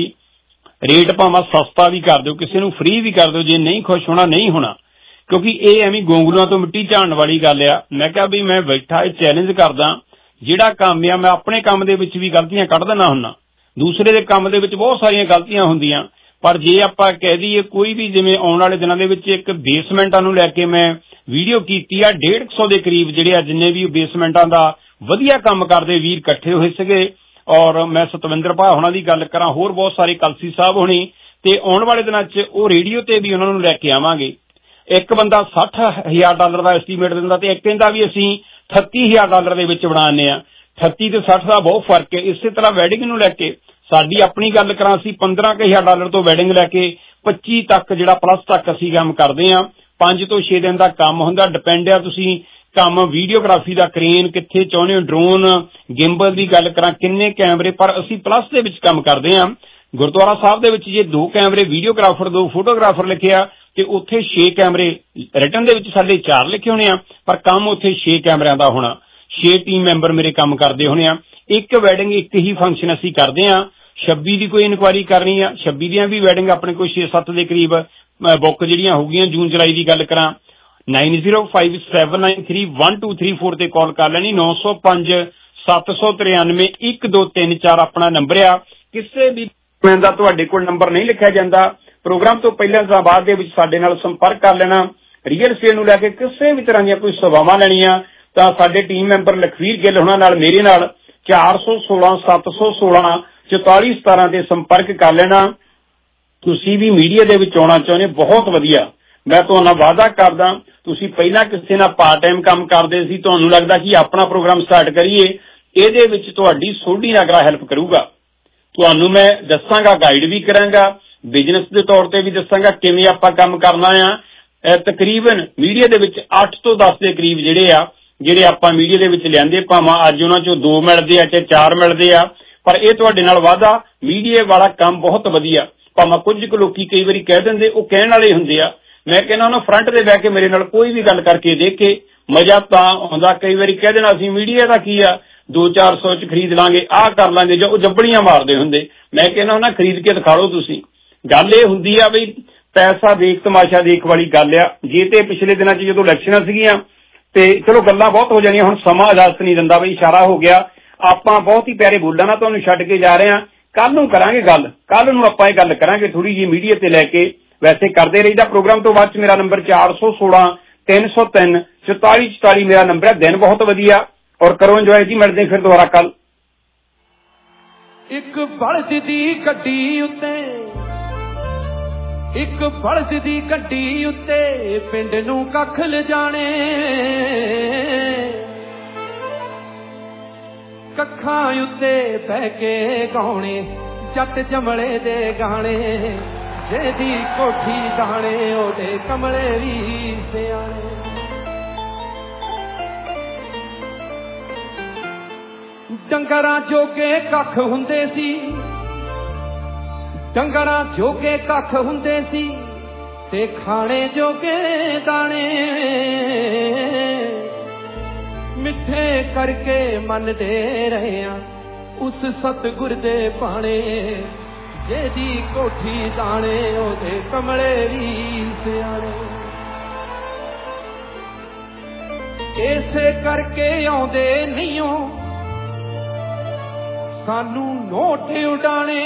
ਰੇਟ ਭਾਵੇਂ ਸਸਤਾ ਵੀ ਕਰ ਦਿਓ, ਕਿਸੇ ਨੂੰ ਫ੍ਰੀ ਵੀ ਕਰ ਦਿਓ, ਜੇ ਨਹੀਂ ਖੁਸ਼ ਹੋਣਾ ਨਹੀਂ ਹੋਣਾ, ਕਿਉਂਕਿ ਇਹ ਐਵੇਂ ਗੋਂਗਲੂਆਂ ਤੋਂ ਮਿੱਟੀ ਝਾੜਨ ਵਾਲੀ ਗੱਲ ਆ। ਮੈਂ ਕਿਹਾ ਵੀ ਮੈਂ ਬੈਠਾ ਇਹ ਚੈਲੰਜ ਕਰਦਾ, ਜਿਹੜਾ ਕੰਮ ਆ ਮੈਂ ਆਪਣੇ ਕੰਮ ਦੇ ਵਿੱਚ ਵੀ ਗਲਤੀਆਂ ਕੱਢ ਦਿੰਦਾ ਹੁੰਦਾ, ਦੂਸਰੇ ਦੇ ਕੰਮ ਦੇ ਵਿੱਚ ਬਹੁਤ ਸਾਰੀਆਂ ਗਲਤੀਆਂ ਹੁੰਦੀਆਂ। ਪਰ ਜੇ ਆਪਾਂ ਕਹਿ ਦਈਏ ਕੋਈ ਵੀ, ਜਿਵੇਂ ਆਉਣ ਵਾਲੇ ਦਿਨਾਂ ਦੇ ਵਿੱਚ ਇੱਕ ਬੇਸਮੈਂਟਾਂ ਨੂੰ ਲੈ ਕੇ ਮੈਂ ਵੀਡੀਓ ਕੀਤੀ ਆ, ਡੇਢ ਸੌ ਦੇ ਕਰੀਬ ਜਿਹੜੇ ਆ ਜਿੰਨੇ ਵੀ ਬੇਸਮੈਂਟਾਂ ਦਾ ਵਧੀਆ ਕੰਮ ਕਰਦੇ ਵੀਰ ਇਕੱਠੇ ਹੋਏ ਸੀਗੇ। ਔਰ ਮੈਂ ਸਤਵਿੰਦਰ ਭਾ ਹੋਣਾ ਦੀ ਗੱਲ ਕਰਾਂ, ਹੋਰ ਬਹੁਤ ਸਾਰੇ ਕਲਸੀ ਸਾਹਿਬ ਹੋਣੀ, ਤੇ ਆਉਣ ਵਾਲੇ ਦਿਨਾਂ 'ਚ ਉਹ ਰੇਡੀਓ ਤੇ ਵੀ ਉਹਨਾਂ ਨੂੰ ਲੈ ਕੇ ਆਵਾਂਗੇ। ਇੱਕ ਬੰਦਾ ਸੱਠ ਹਜ਼ਾਰ ਡਾਲਰ ਦਾ ਐਸਟੀਮੇਟ ਦਿੰਦਾ ਤੇ ਇੱਕ ਕਹਿੰਦਾ ਵੀ ਅਸੀਂ ਅਠੱਤੀ ਹਜ਼ਾਰ ਡਾਲਰ ਦੇ ਵਿੱਚ ਬਣਾਉਂਦੇ ਆ। ਅਠੱਤੀ ਤੇ ਸੱਠ ਦਾ ਬਹੁਤ ਫਰਕ ਹੈ। ਇਸੇ ਤਰ੍ਹਾਂ ਵੈਡਿੰਗ ਨੂੰ ਲੈ ਕੇ ਸਾਡੀ ਆਪਣੀ ਗੱਲ ਕਰਾਂ, ਅਸੀਂ ਪੰਦਰਾਂ ਕੁ ਹਜ਼ਾਰ ਡਾਲਰ ਤੋਂ ਵੈਡਿੰਗ ਲੈ ਕੇ ਪੱਚੀ ਤੱਕ ਜਿਹੜਾ ਪਲੱਸ ਤੱਕ ਅਸੀਂ ਕੰਮ ਕਰਦੇ ਆ। ਪੰਜ ਤੋਂ ਛੇ ਦਿਨ ਦਾ ਕੰਮ ਹੁੰਦਾ, ਡਿਪੈਂਡ ਆ ਤੁਸੀਂ ਕੰਮ ਵੀਡੀਓਗ੍ਰਾਫੀ ਦਾ ਕਰੇਨ ਕਿੱਥੇ ਚਾਹੁੰਦੇ ਹੋ, ਡਰੋਨ ਗਿੰਬਲ ਦੀ ਗੱਲ ਕਰਾਂ ਕਿੰਨੇ ਕੈਮਰੇ, ਪਰ ਅਸੀਂ ਪਲੱਸ ਦੇ ਵਿੱਚ ਕੰਮ ਕਰਦੇ ਆ। ਗੁਰਦੁਆਰਾ ਸਾਹਿਬ ਦੇ ਵਿੱਚ ਜੇ ਦੋ ਕੈਮਰੇ ਵੀਡੀਓਗ੍ਰਾਫਰ ਦੋ ਫੋਟੋਗ੍ਰਾਫਰ ਲਿਖਿਆ ਤੇ ਉੱਥੇ ਛੇ ਕੈਮਰੇ ਰਿਟਨ ਦੇ ਵਿੱਚ ਸਾਡੇ ਚਾਰ ਲਿਖੇ ਹੋਣੇ ਆ, ਪਰ ਕੰਮ ਉੱਥੇ ਛੇ ਕੈਮਰਿਆਂ ਦਾ ਹੋਣਾ। ਛੇ ਟੀਮ ਮੈਂਬਰ ਮੇਰੇ ਕੰਮ ਕਰਦੇ ਹੋਣੇ ਆ। ਇੱਕ ਵੈਡਿੰਗ ਇੱਕ ਹੀ ਫੰਕਸ਼ਨ ਅਸੀਂ ਕਰਦੇ ਆ। ਛੱਬੀ ਦੀ ਕੋਈ ਇਨਕੁਆਇਰੀ ਕਰਨੀ ਆ, ਛੱਬੀ ਦੀਆਂ ਵੀ ਵੈਡਿੰਗ ਆਪਣੇ ਕੋਲ ਛੇ ਸੱਤ ਦੇ ਕਰੀਬ ਬੁੱਕ ਜਿਹੜੀਆਂ ਹੋ ਗਈਆਂ। ਜੂਨ ਜੁਲਾਈ ਦੀ ਗੱਲ ਕਰਾਂ nine zero five seven nine three one two three four ਤੇ ਕਾਲ ਕਰ ਲੈਣੀ। ਨੌ ਸੌ ਪੰਜ ਸੱਤ ਸੌ ਤਰਿਆਨਵੇਂ ਇੱਕ ਦੋ ਤਿੰਨ ਚਾਰ ਆਪਣਾ ਨੰਬਰ ਆ। ਕਿਸੇ ਵੀ ਦਾ ਤੁਹਾਡੇ ਕੋਲ ਨੰਬਰ ਨਹੀਂ ਲਿਖਿਆ ਜਾਂਦਾ, ਪ੍ਰੋਗਰਾਮ ਤੋਂ ਪਹਿਲਾਂ ਜਾਂ ਬਾਅਦ ਦੇ ਵਿੱਚ ਸਾਡੇ ਨਾਲ ਸੰਪਰਕ ਕਰ ਲੈਣਾ। ਰੀਅਲ estate ਨੂੰ ਲੈ ਕੇ ਕਿਸੇ ਵੀ ਤਰ੍ਹਾਂ ਦੀਆਂ ਕੋਈ ਸੇਵਾਵਾਂ ਲੈਣੀਆਂ ਤਾਂ ਸਾਡੇ ਟੀਮ ਮੈਂਬਰ ਲਖਵੀਰ ਗਿੱਲ ਹੋਣਾ ਨਾਲ ਮੇਰੇ ਨਾਲ ਚਾਰ ਸੌ ਸੋਲਾਂ ਸੱਤ ਸੌ ਸੋਲਾਂ ਚੁਤਾਲੀ ਸਤਾਰਾਂ ਤੇ ਸੰਪਰਕ ਕਰ ਲੈਣਾ। ਤੁਸੀਂ ਵੀ ਮੀਡੀਆ ਦੇ ਵਿੱਚ ਆਉਣਾ ਚਾਹੁੰਦੇ, ਬਹੁਤ ਵਧੀਆ। ਮੈਂ ਤੁਹਾਨੂੰ ਵਾਅਦਾ ਕਰਦਾ, ਤੁਸੀਂ ਪਹਿਲਾਂ ਕਿਸੇ ਨਾਲ ਪਾਰਟ ਟਾਈਮ ਕੰਮ ਕਰਦੇ ਸੀ, ਤੁਹਾਨੂੰ ਲੱਗਦਾ ਕਿ ਆਪਣਾ ਪ੍ਰੋਗਰਾਮ ਸਟਾਰਟ ਕਰੀਏ, ਇਹਦੇ ਵਿੱਚ ਤੁਹਾਡੀ ਸੋਢੀ ਨਾਗਰਾ ਹੈਲਪ ਕਰੂਗਾ। ਤੁਹਾਨੂੰ ਮੈਂ ਦੱਸਾਂਗਾ, ਗਾਈਡ ਵੀ ਕਰਾਂਗਾ, ਬਿਜ਼ਨਸ ਦੇ ਤੌਰ ਤੇ ਵੀ ਦੱਸਾਂਗਾ ਕਿਵੇਂ ਆਪਾਂ ਕੰਮ ਕਰਨਾ ਆ। ਤਕਰੀਬਨ ਮੀਡੀਆ ਦੇ ਵਿੱਚ ਅੱਠ ਤੋਂ ਦਸ ਦੇ ਕਰੀਬ ਜਿਹੜੇ ਆ ਜਿਹੜੇ ਆਪਾਂ ਮੀਡੀਆ ਦੇ ਵਿੱਚ ਲਿਆਂਦੇ, ਭਾਵੇਂ ਅੱਜ ਉਹਨਾਂ ਚੋਂ ਦੋ ਮਿਲਦੇ ਆ ਚਾਹੇ ਚਾਰ ਮਿਲਦੇ ਆ, ਪਰ ਇਹ ਤੁਹਾਡੇ ਨਾਲ ਵਾਅਦਾ ਮੀਡੀਆ ਵਾਲਾ ਕੰਮ ਬਹੁਤ ਵਧੀਆ। ਭਾਵੇਂ ਕੁਝ ਕੁ ਲੋਕੀ ਕਈ ਵਾਰੀ ਕਹਿ ਦਿੰਦੇ, ਉਹ ਕਹਿਣ ਵਾਲੇ ਹੁੰਦੇ ਆ। ਮੈਂ ਕਹਿੰਦਾ ਉਹਨਾਂ ਫਰੰਟ ਤੇ ਬਹਿ ਕੇ ਮੇਰੇ ਨਾਲ ਕੋਈ ਵੀ ਗੱਲ ਕਰਕੇ ਦੇਖੇ, ਮਜ਼ਾ ਤਾਂ ਆਉਂਦਾ। ਕਈ ਵਾਰੀ ਕਹਿ ਦੇਣਾ ਅਸੀਂ ਮੀਡੀਆ ਦਾ ਕੀ ਆ, ਦੋ ਚਾਰ ਸੌ ਚ ਖਰੀਦ ਲਾਂਗੇ, ਆਹ ਕਰ ਲਾਂਗੇ, ਜਾਂ ਉਹ ਜੱਬੜੀਆਂ ਮਾਰਦੇ ਹੁੰਦੇ। ਮੈਂ ਕਹਿੰਦਾ ਉਹਨਾਂ ਖਰੀਦ ਕੇ ਦਿਖਾ ਲਓ ਤੁਸੀਂ। ਗੱਲ ਇਹ ਹੁੰਦੀ ਆ ਵੀ ਪੈਸਾ ਦੇਖ ਤਮਾਸ਼ਾ ਦੇਖ ਵਾਲੀ ਗੱਲ ਆ। ਜੇ ਤੇ ਪਿਛਲੇ ਦਿਨਾਂ 'ਚ ਜਦੋਂ ਇਲੈਕਸ਼ਨਾਂ ਸੀਗੀਆਂ ਤੇ ਚਲੋ ਗੱਲਾਂ ਬਹੁਤ ਹੋ ਜਾਣੀਆਂ, ਹੁਣ ਸਮਾਂ ਇਜਾਜ਼ਤ ਨਹੀਂ ਦਿੰਦਾ ਬਈ, ਇਸ਼ਾਰਾ ਹੋ ਗਿਆ। ਆਪਾਂ ਬਹੁਤ ਹੀ ਪਿਆਰੇ ਬੋਲਾਂ ਨਾਲ ਤੁਹਾਨੂੰ ਛੱਡ ਕੇ ਜਾ ਰਹੇ ਹਾਂ। ਕੱਲ ਨੂੰ ਕਰਾਂਗੇ ਗੱਲ, ਕੱਲ ਨੂੰ ਆਪਾਂ ਇਹ ਗੱਲ ਕਰਾਂਗੇ ਥੋੜੀ ਜਿਹੀ ਮੀਡੀਆ ਤੇ ਲੈ ਕੇ। ਵੈਸੇ ਕਰਦੇ ਰਹੀਦਾ ਪ੍ਰੋਗਰਾਮ ਤੋਂ ਬਾਅਦ 'ਚ ਮੇਰਾ ਨੰਬਰ ਚਾਰ ਸੌ ਸੋਲਾਂ ਤਿੰਨ ਸੌ ਤਿੰਨ ਚੁਤਾਲੀ ਚੁਤਾਲੀ ਮੇਰਾ ਨੰਬਰ ਹੈ। ਦਿਨ ਬਹੁਤ ਵਧੀਆ ਔਰ ਕਰੋ ਇੰਜੋਏ ਜੀ। ਮਿਲਦੇ ਫਿਰ ਦੁਬਾਰਾ ਕੱਲ। ਇੱਕ ਬਲਦ ਦੀ ਗੱਡੀ ਉੱਤੇ ਇੱਕ ਬਲਦ ਦੀ ਗੱਡੀ ਉੱਤੇ ਪਿੰਡ ਨੂੰ ਕੱਖ ਲਿਜਾਣੇ, ਕੱਖਾਂ ਉੱਤੇ ਬਹਿ ਕੇ ਗਾਉਣੇ ਜੱਟ ਜਮਲੇ ਦੇ ਗਾਣੇ, ਜਿਹਦੀ ਕੋਠੀ ਦਾਣੇ ਉਹਦੇ ਕਮਲੇ ਵੀ ਸਿਆਣੇ। ਡੰਗਰਾਂ ਜੋਗੇ ਕੱਖ ਹੁੰਦੇ ਸੀ, ਡੰਗਰਾਂ ਜੋਗੇ ਕੱਖ ਹੁੰਦੇ ਸੀ ਤੇ ਖਾਣੇ ਜੋਗੇ ਦਾਣੇ, ਮਿੱਠੇ ਕਰਕੇ ਮੰਨਦੇ ਰਹੇ ਆ ਉਸ ਸਤਿਗੁਰ ਦੇ ਬਾਣੇ ਜਿਹਦੀ ਕੋਠੀ ਦਾਣੇ ਉਹਦੇ ਕਮਲੇ ਵੀ ਸਿਆਣੇ ਇਸੇ ਕਰਕੇ ਆਉਂਦੇ ਨਹੀਂਓ ਸਾਨੂੰ ਨੋਟ ਉਡਾਣੇ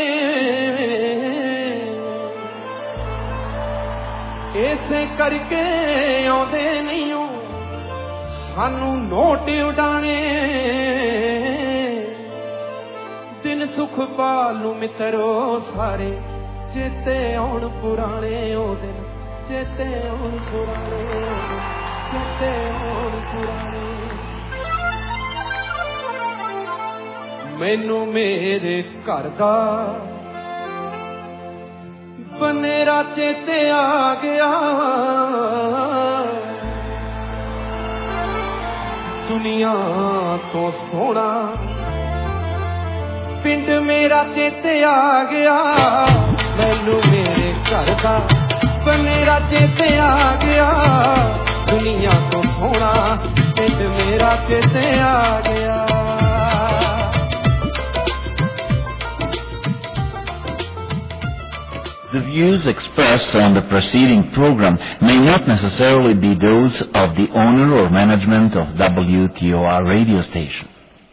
ਇਸੇ ਕਰਕੇ ਆਉਂਦੇ ਨਹੀਂਓ ਸਾਨੂੰ ਨੋਟ ਉਡਾਣੇ ਦਿਨ ਸੁਖ ਪਾਲ ਨੂੰ ਮਿੱਤਰੋ ਸਾਰੇ ਚੇਤੇ ਆਉਣ ਪੁਰਾਣੇ ਉਹ ਦਿਨ ਚੇਤੇ ਆਉਣ ਪੁਰਾਣੇ ਚੇਤੇ ਆਉਣ ਪੁਰਾਣੇ ਮੈਨੂੰ ਮੇਰੇ ਘਰ ਦਾ ਬਨੇਰਾ ਚੇਤੇ ਆ ਗਿਆ ਦੁਨੀਆ ਤੋਂ ਸੋਹਣਾ ਪਿੰਡ ਮੇਰਾ ਚੇਤੇ ਆ ਗਿਆ ਮੈਨੂੰ ਮੇਰੇ ਘਰ ਦਾ ਬਨੇਰਾ ਚੇਤੇ ਆ ਗਿਆ ਦੁਨੀਆ ਤੋਂ ਸੋਹਣਾ ਪਿੰਡ ਮੇਰਾ ਚੇਤੇ ਆ ਗਿਆ The views expressed on the preceding program may not necessarily be those of the owner or management of W T O R radio station.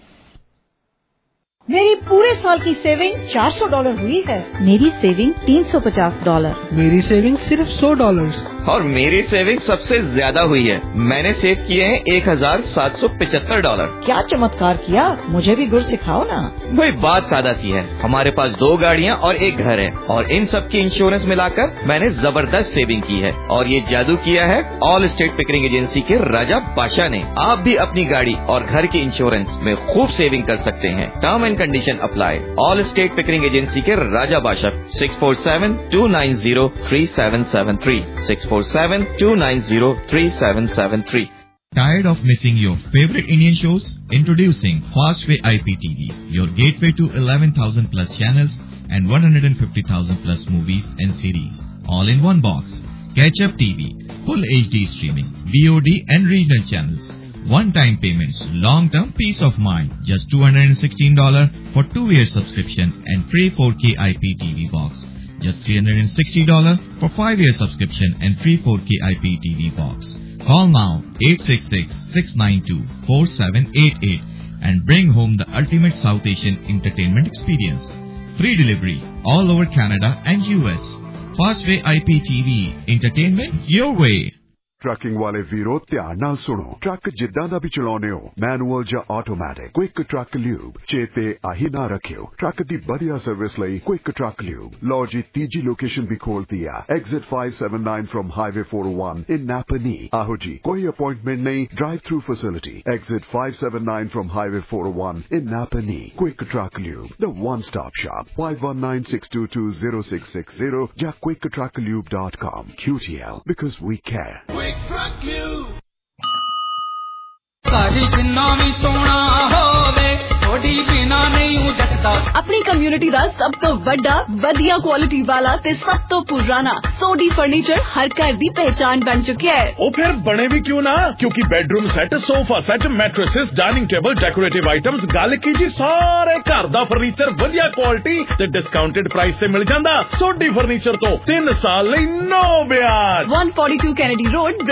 मेरी पूरे साल की सेविंग चार सौ डॉलर हुई है। मेरी सेविंग तीन सौ पचास डॉलर। मेरी सेविंग सिर्फ सौ डॉलर। और मेरी सेविंग सबसे ज्यादा हुई है। मैंने सेव किए हैं एक हजार सात सौ पचहत्तर डॉलर। क्या चमत्कार किया, मुझे भी गुर सिखाओ ना। वही बात सादा सी है, हमारे पास दो गाड़ियाँ और एक घर है और इन सब की इंश्योरेंस मिलाकर मैंने जबरदस्त सेविंग की है और ये जादू किया है ऑल स्टेट पिकरिंग एजेंसी के राजा बादशाह ने। आप भी अपनी गाड़ी और घर की इंश्योरेंस में खूब सेविंग कर सकते हैं। Term and condition apply. Allstate Pickering agency के Raja Badshah six four seven two nine zero three seven seven three six four seven two nine zero three seven seven three. Tired of missing your favorite Indian shows? Introducing Fastway I P T V, your gateway to eleven thousand plus channels and one hundred fifty thousand plus movies and series, all in one box. Catch Up T V, full H D streaming, V O D and regional channels. One-time payments, long-term peace of mind. Just two hundred sixteen dollars for two-year subscription and free four K I P T V box. Just three hundred sixty dollars for five-year subscription and free four K I P T V box. Call now eight six six, six nine two, four seven eight eight and bring home the ultimate South Asian entertainment experience. Free delivery all over Canada and U S. Fastway I P T V, entertainment your way. Trucking ਵਾਲੇ ਵੀਰੋ ਧਿਆਨ ਨਾਲ ਸੁਣੋ truck ਜਿੱਦਾਂ ਦਾ ਵੀ ਚਲਾਉਨੇ ਹੋ manual ਜਾਂ automatic quick truck lube ਚੇਤੇ ਆਹੀ ਨਾ ਰੱਖਿਓ ਟਰੱਕ ਦੀ ਵਧੀਆ ਸਰਵਿਸ ਲਈ ਕੁਇਕ ਟਰੱਕ ਲਿਊਬ ਲਓ ਜੀ ਤੀਜੀ ਲੋਕੇਸ਼ਨ ਵੀ ਖੋਲਤੀ ਆ exit five seventy-nine from highway four oh one in Napanee ਆਹੋ ਜੀ ਕੋਈ ਅਪਾਇੰਟਮੈਂਟ ਨਹੀਂ drive through facility exit five seventy-nine from highway four oh one in Napanee quick truck lube the one stop shop five one nine, six two two, zero six six zero ਜਾਂ quick truck lube dot com Q T L because we care. ਸਾਡੀ ਜਿੰਨਾ ਵੀ ਸੋਹਣਾ ਹੋਵੇ ਥੋੜੀ ਬਿਨਾ ਨਹੀਂ ਜੱਟਦਾ ਆਪਣੀ community ਦਾ ਸਭ ਤੋਂ ਵੱਡਾ ਵਧੀਆ ਕੁਆਲਿਟੀ ਵਾਲਾ ਤੇ ਸਭ ਤੋਂ ਪੁਰਾਣਾ ਸੋਡੀ ਫਰਨੀਚਰ ਹਰ ਘਰ ਦੀ ਪਹਿਚਾਨ ਬਣ ਚੁੱਕਿਆ ਹੈ। ਉਹ ਫਿਰ ਬਣੇ ਵੀ ਕਿਉਂ ਨਾ ਕਿਉਂਕਿ bedroom set sofa set mattresses dining table decorative items ਗੱਲ ਕੀ ਜੀ ਸਾਰੇ ਘਰ ਦਾ ਫਰਨੀਚਰ ਵਧੀਆ ਕੁਆਲਿਟੀ ਤੇ ਡਿਸਕਾਊਂਟਡ ਪ੍ਰਾਈਸ ਤੇ ਮਿਲ ਜਾਂਦਾ। ਸੋਡੀ ਫਰਨੀਚਰ ਤੋਂ ਤਿੰਨ ਸਾਲ ਲਈ ਨੋ ਵਿਆਜ। one forty-two Kennedy Road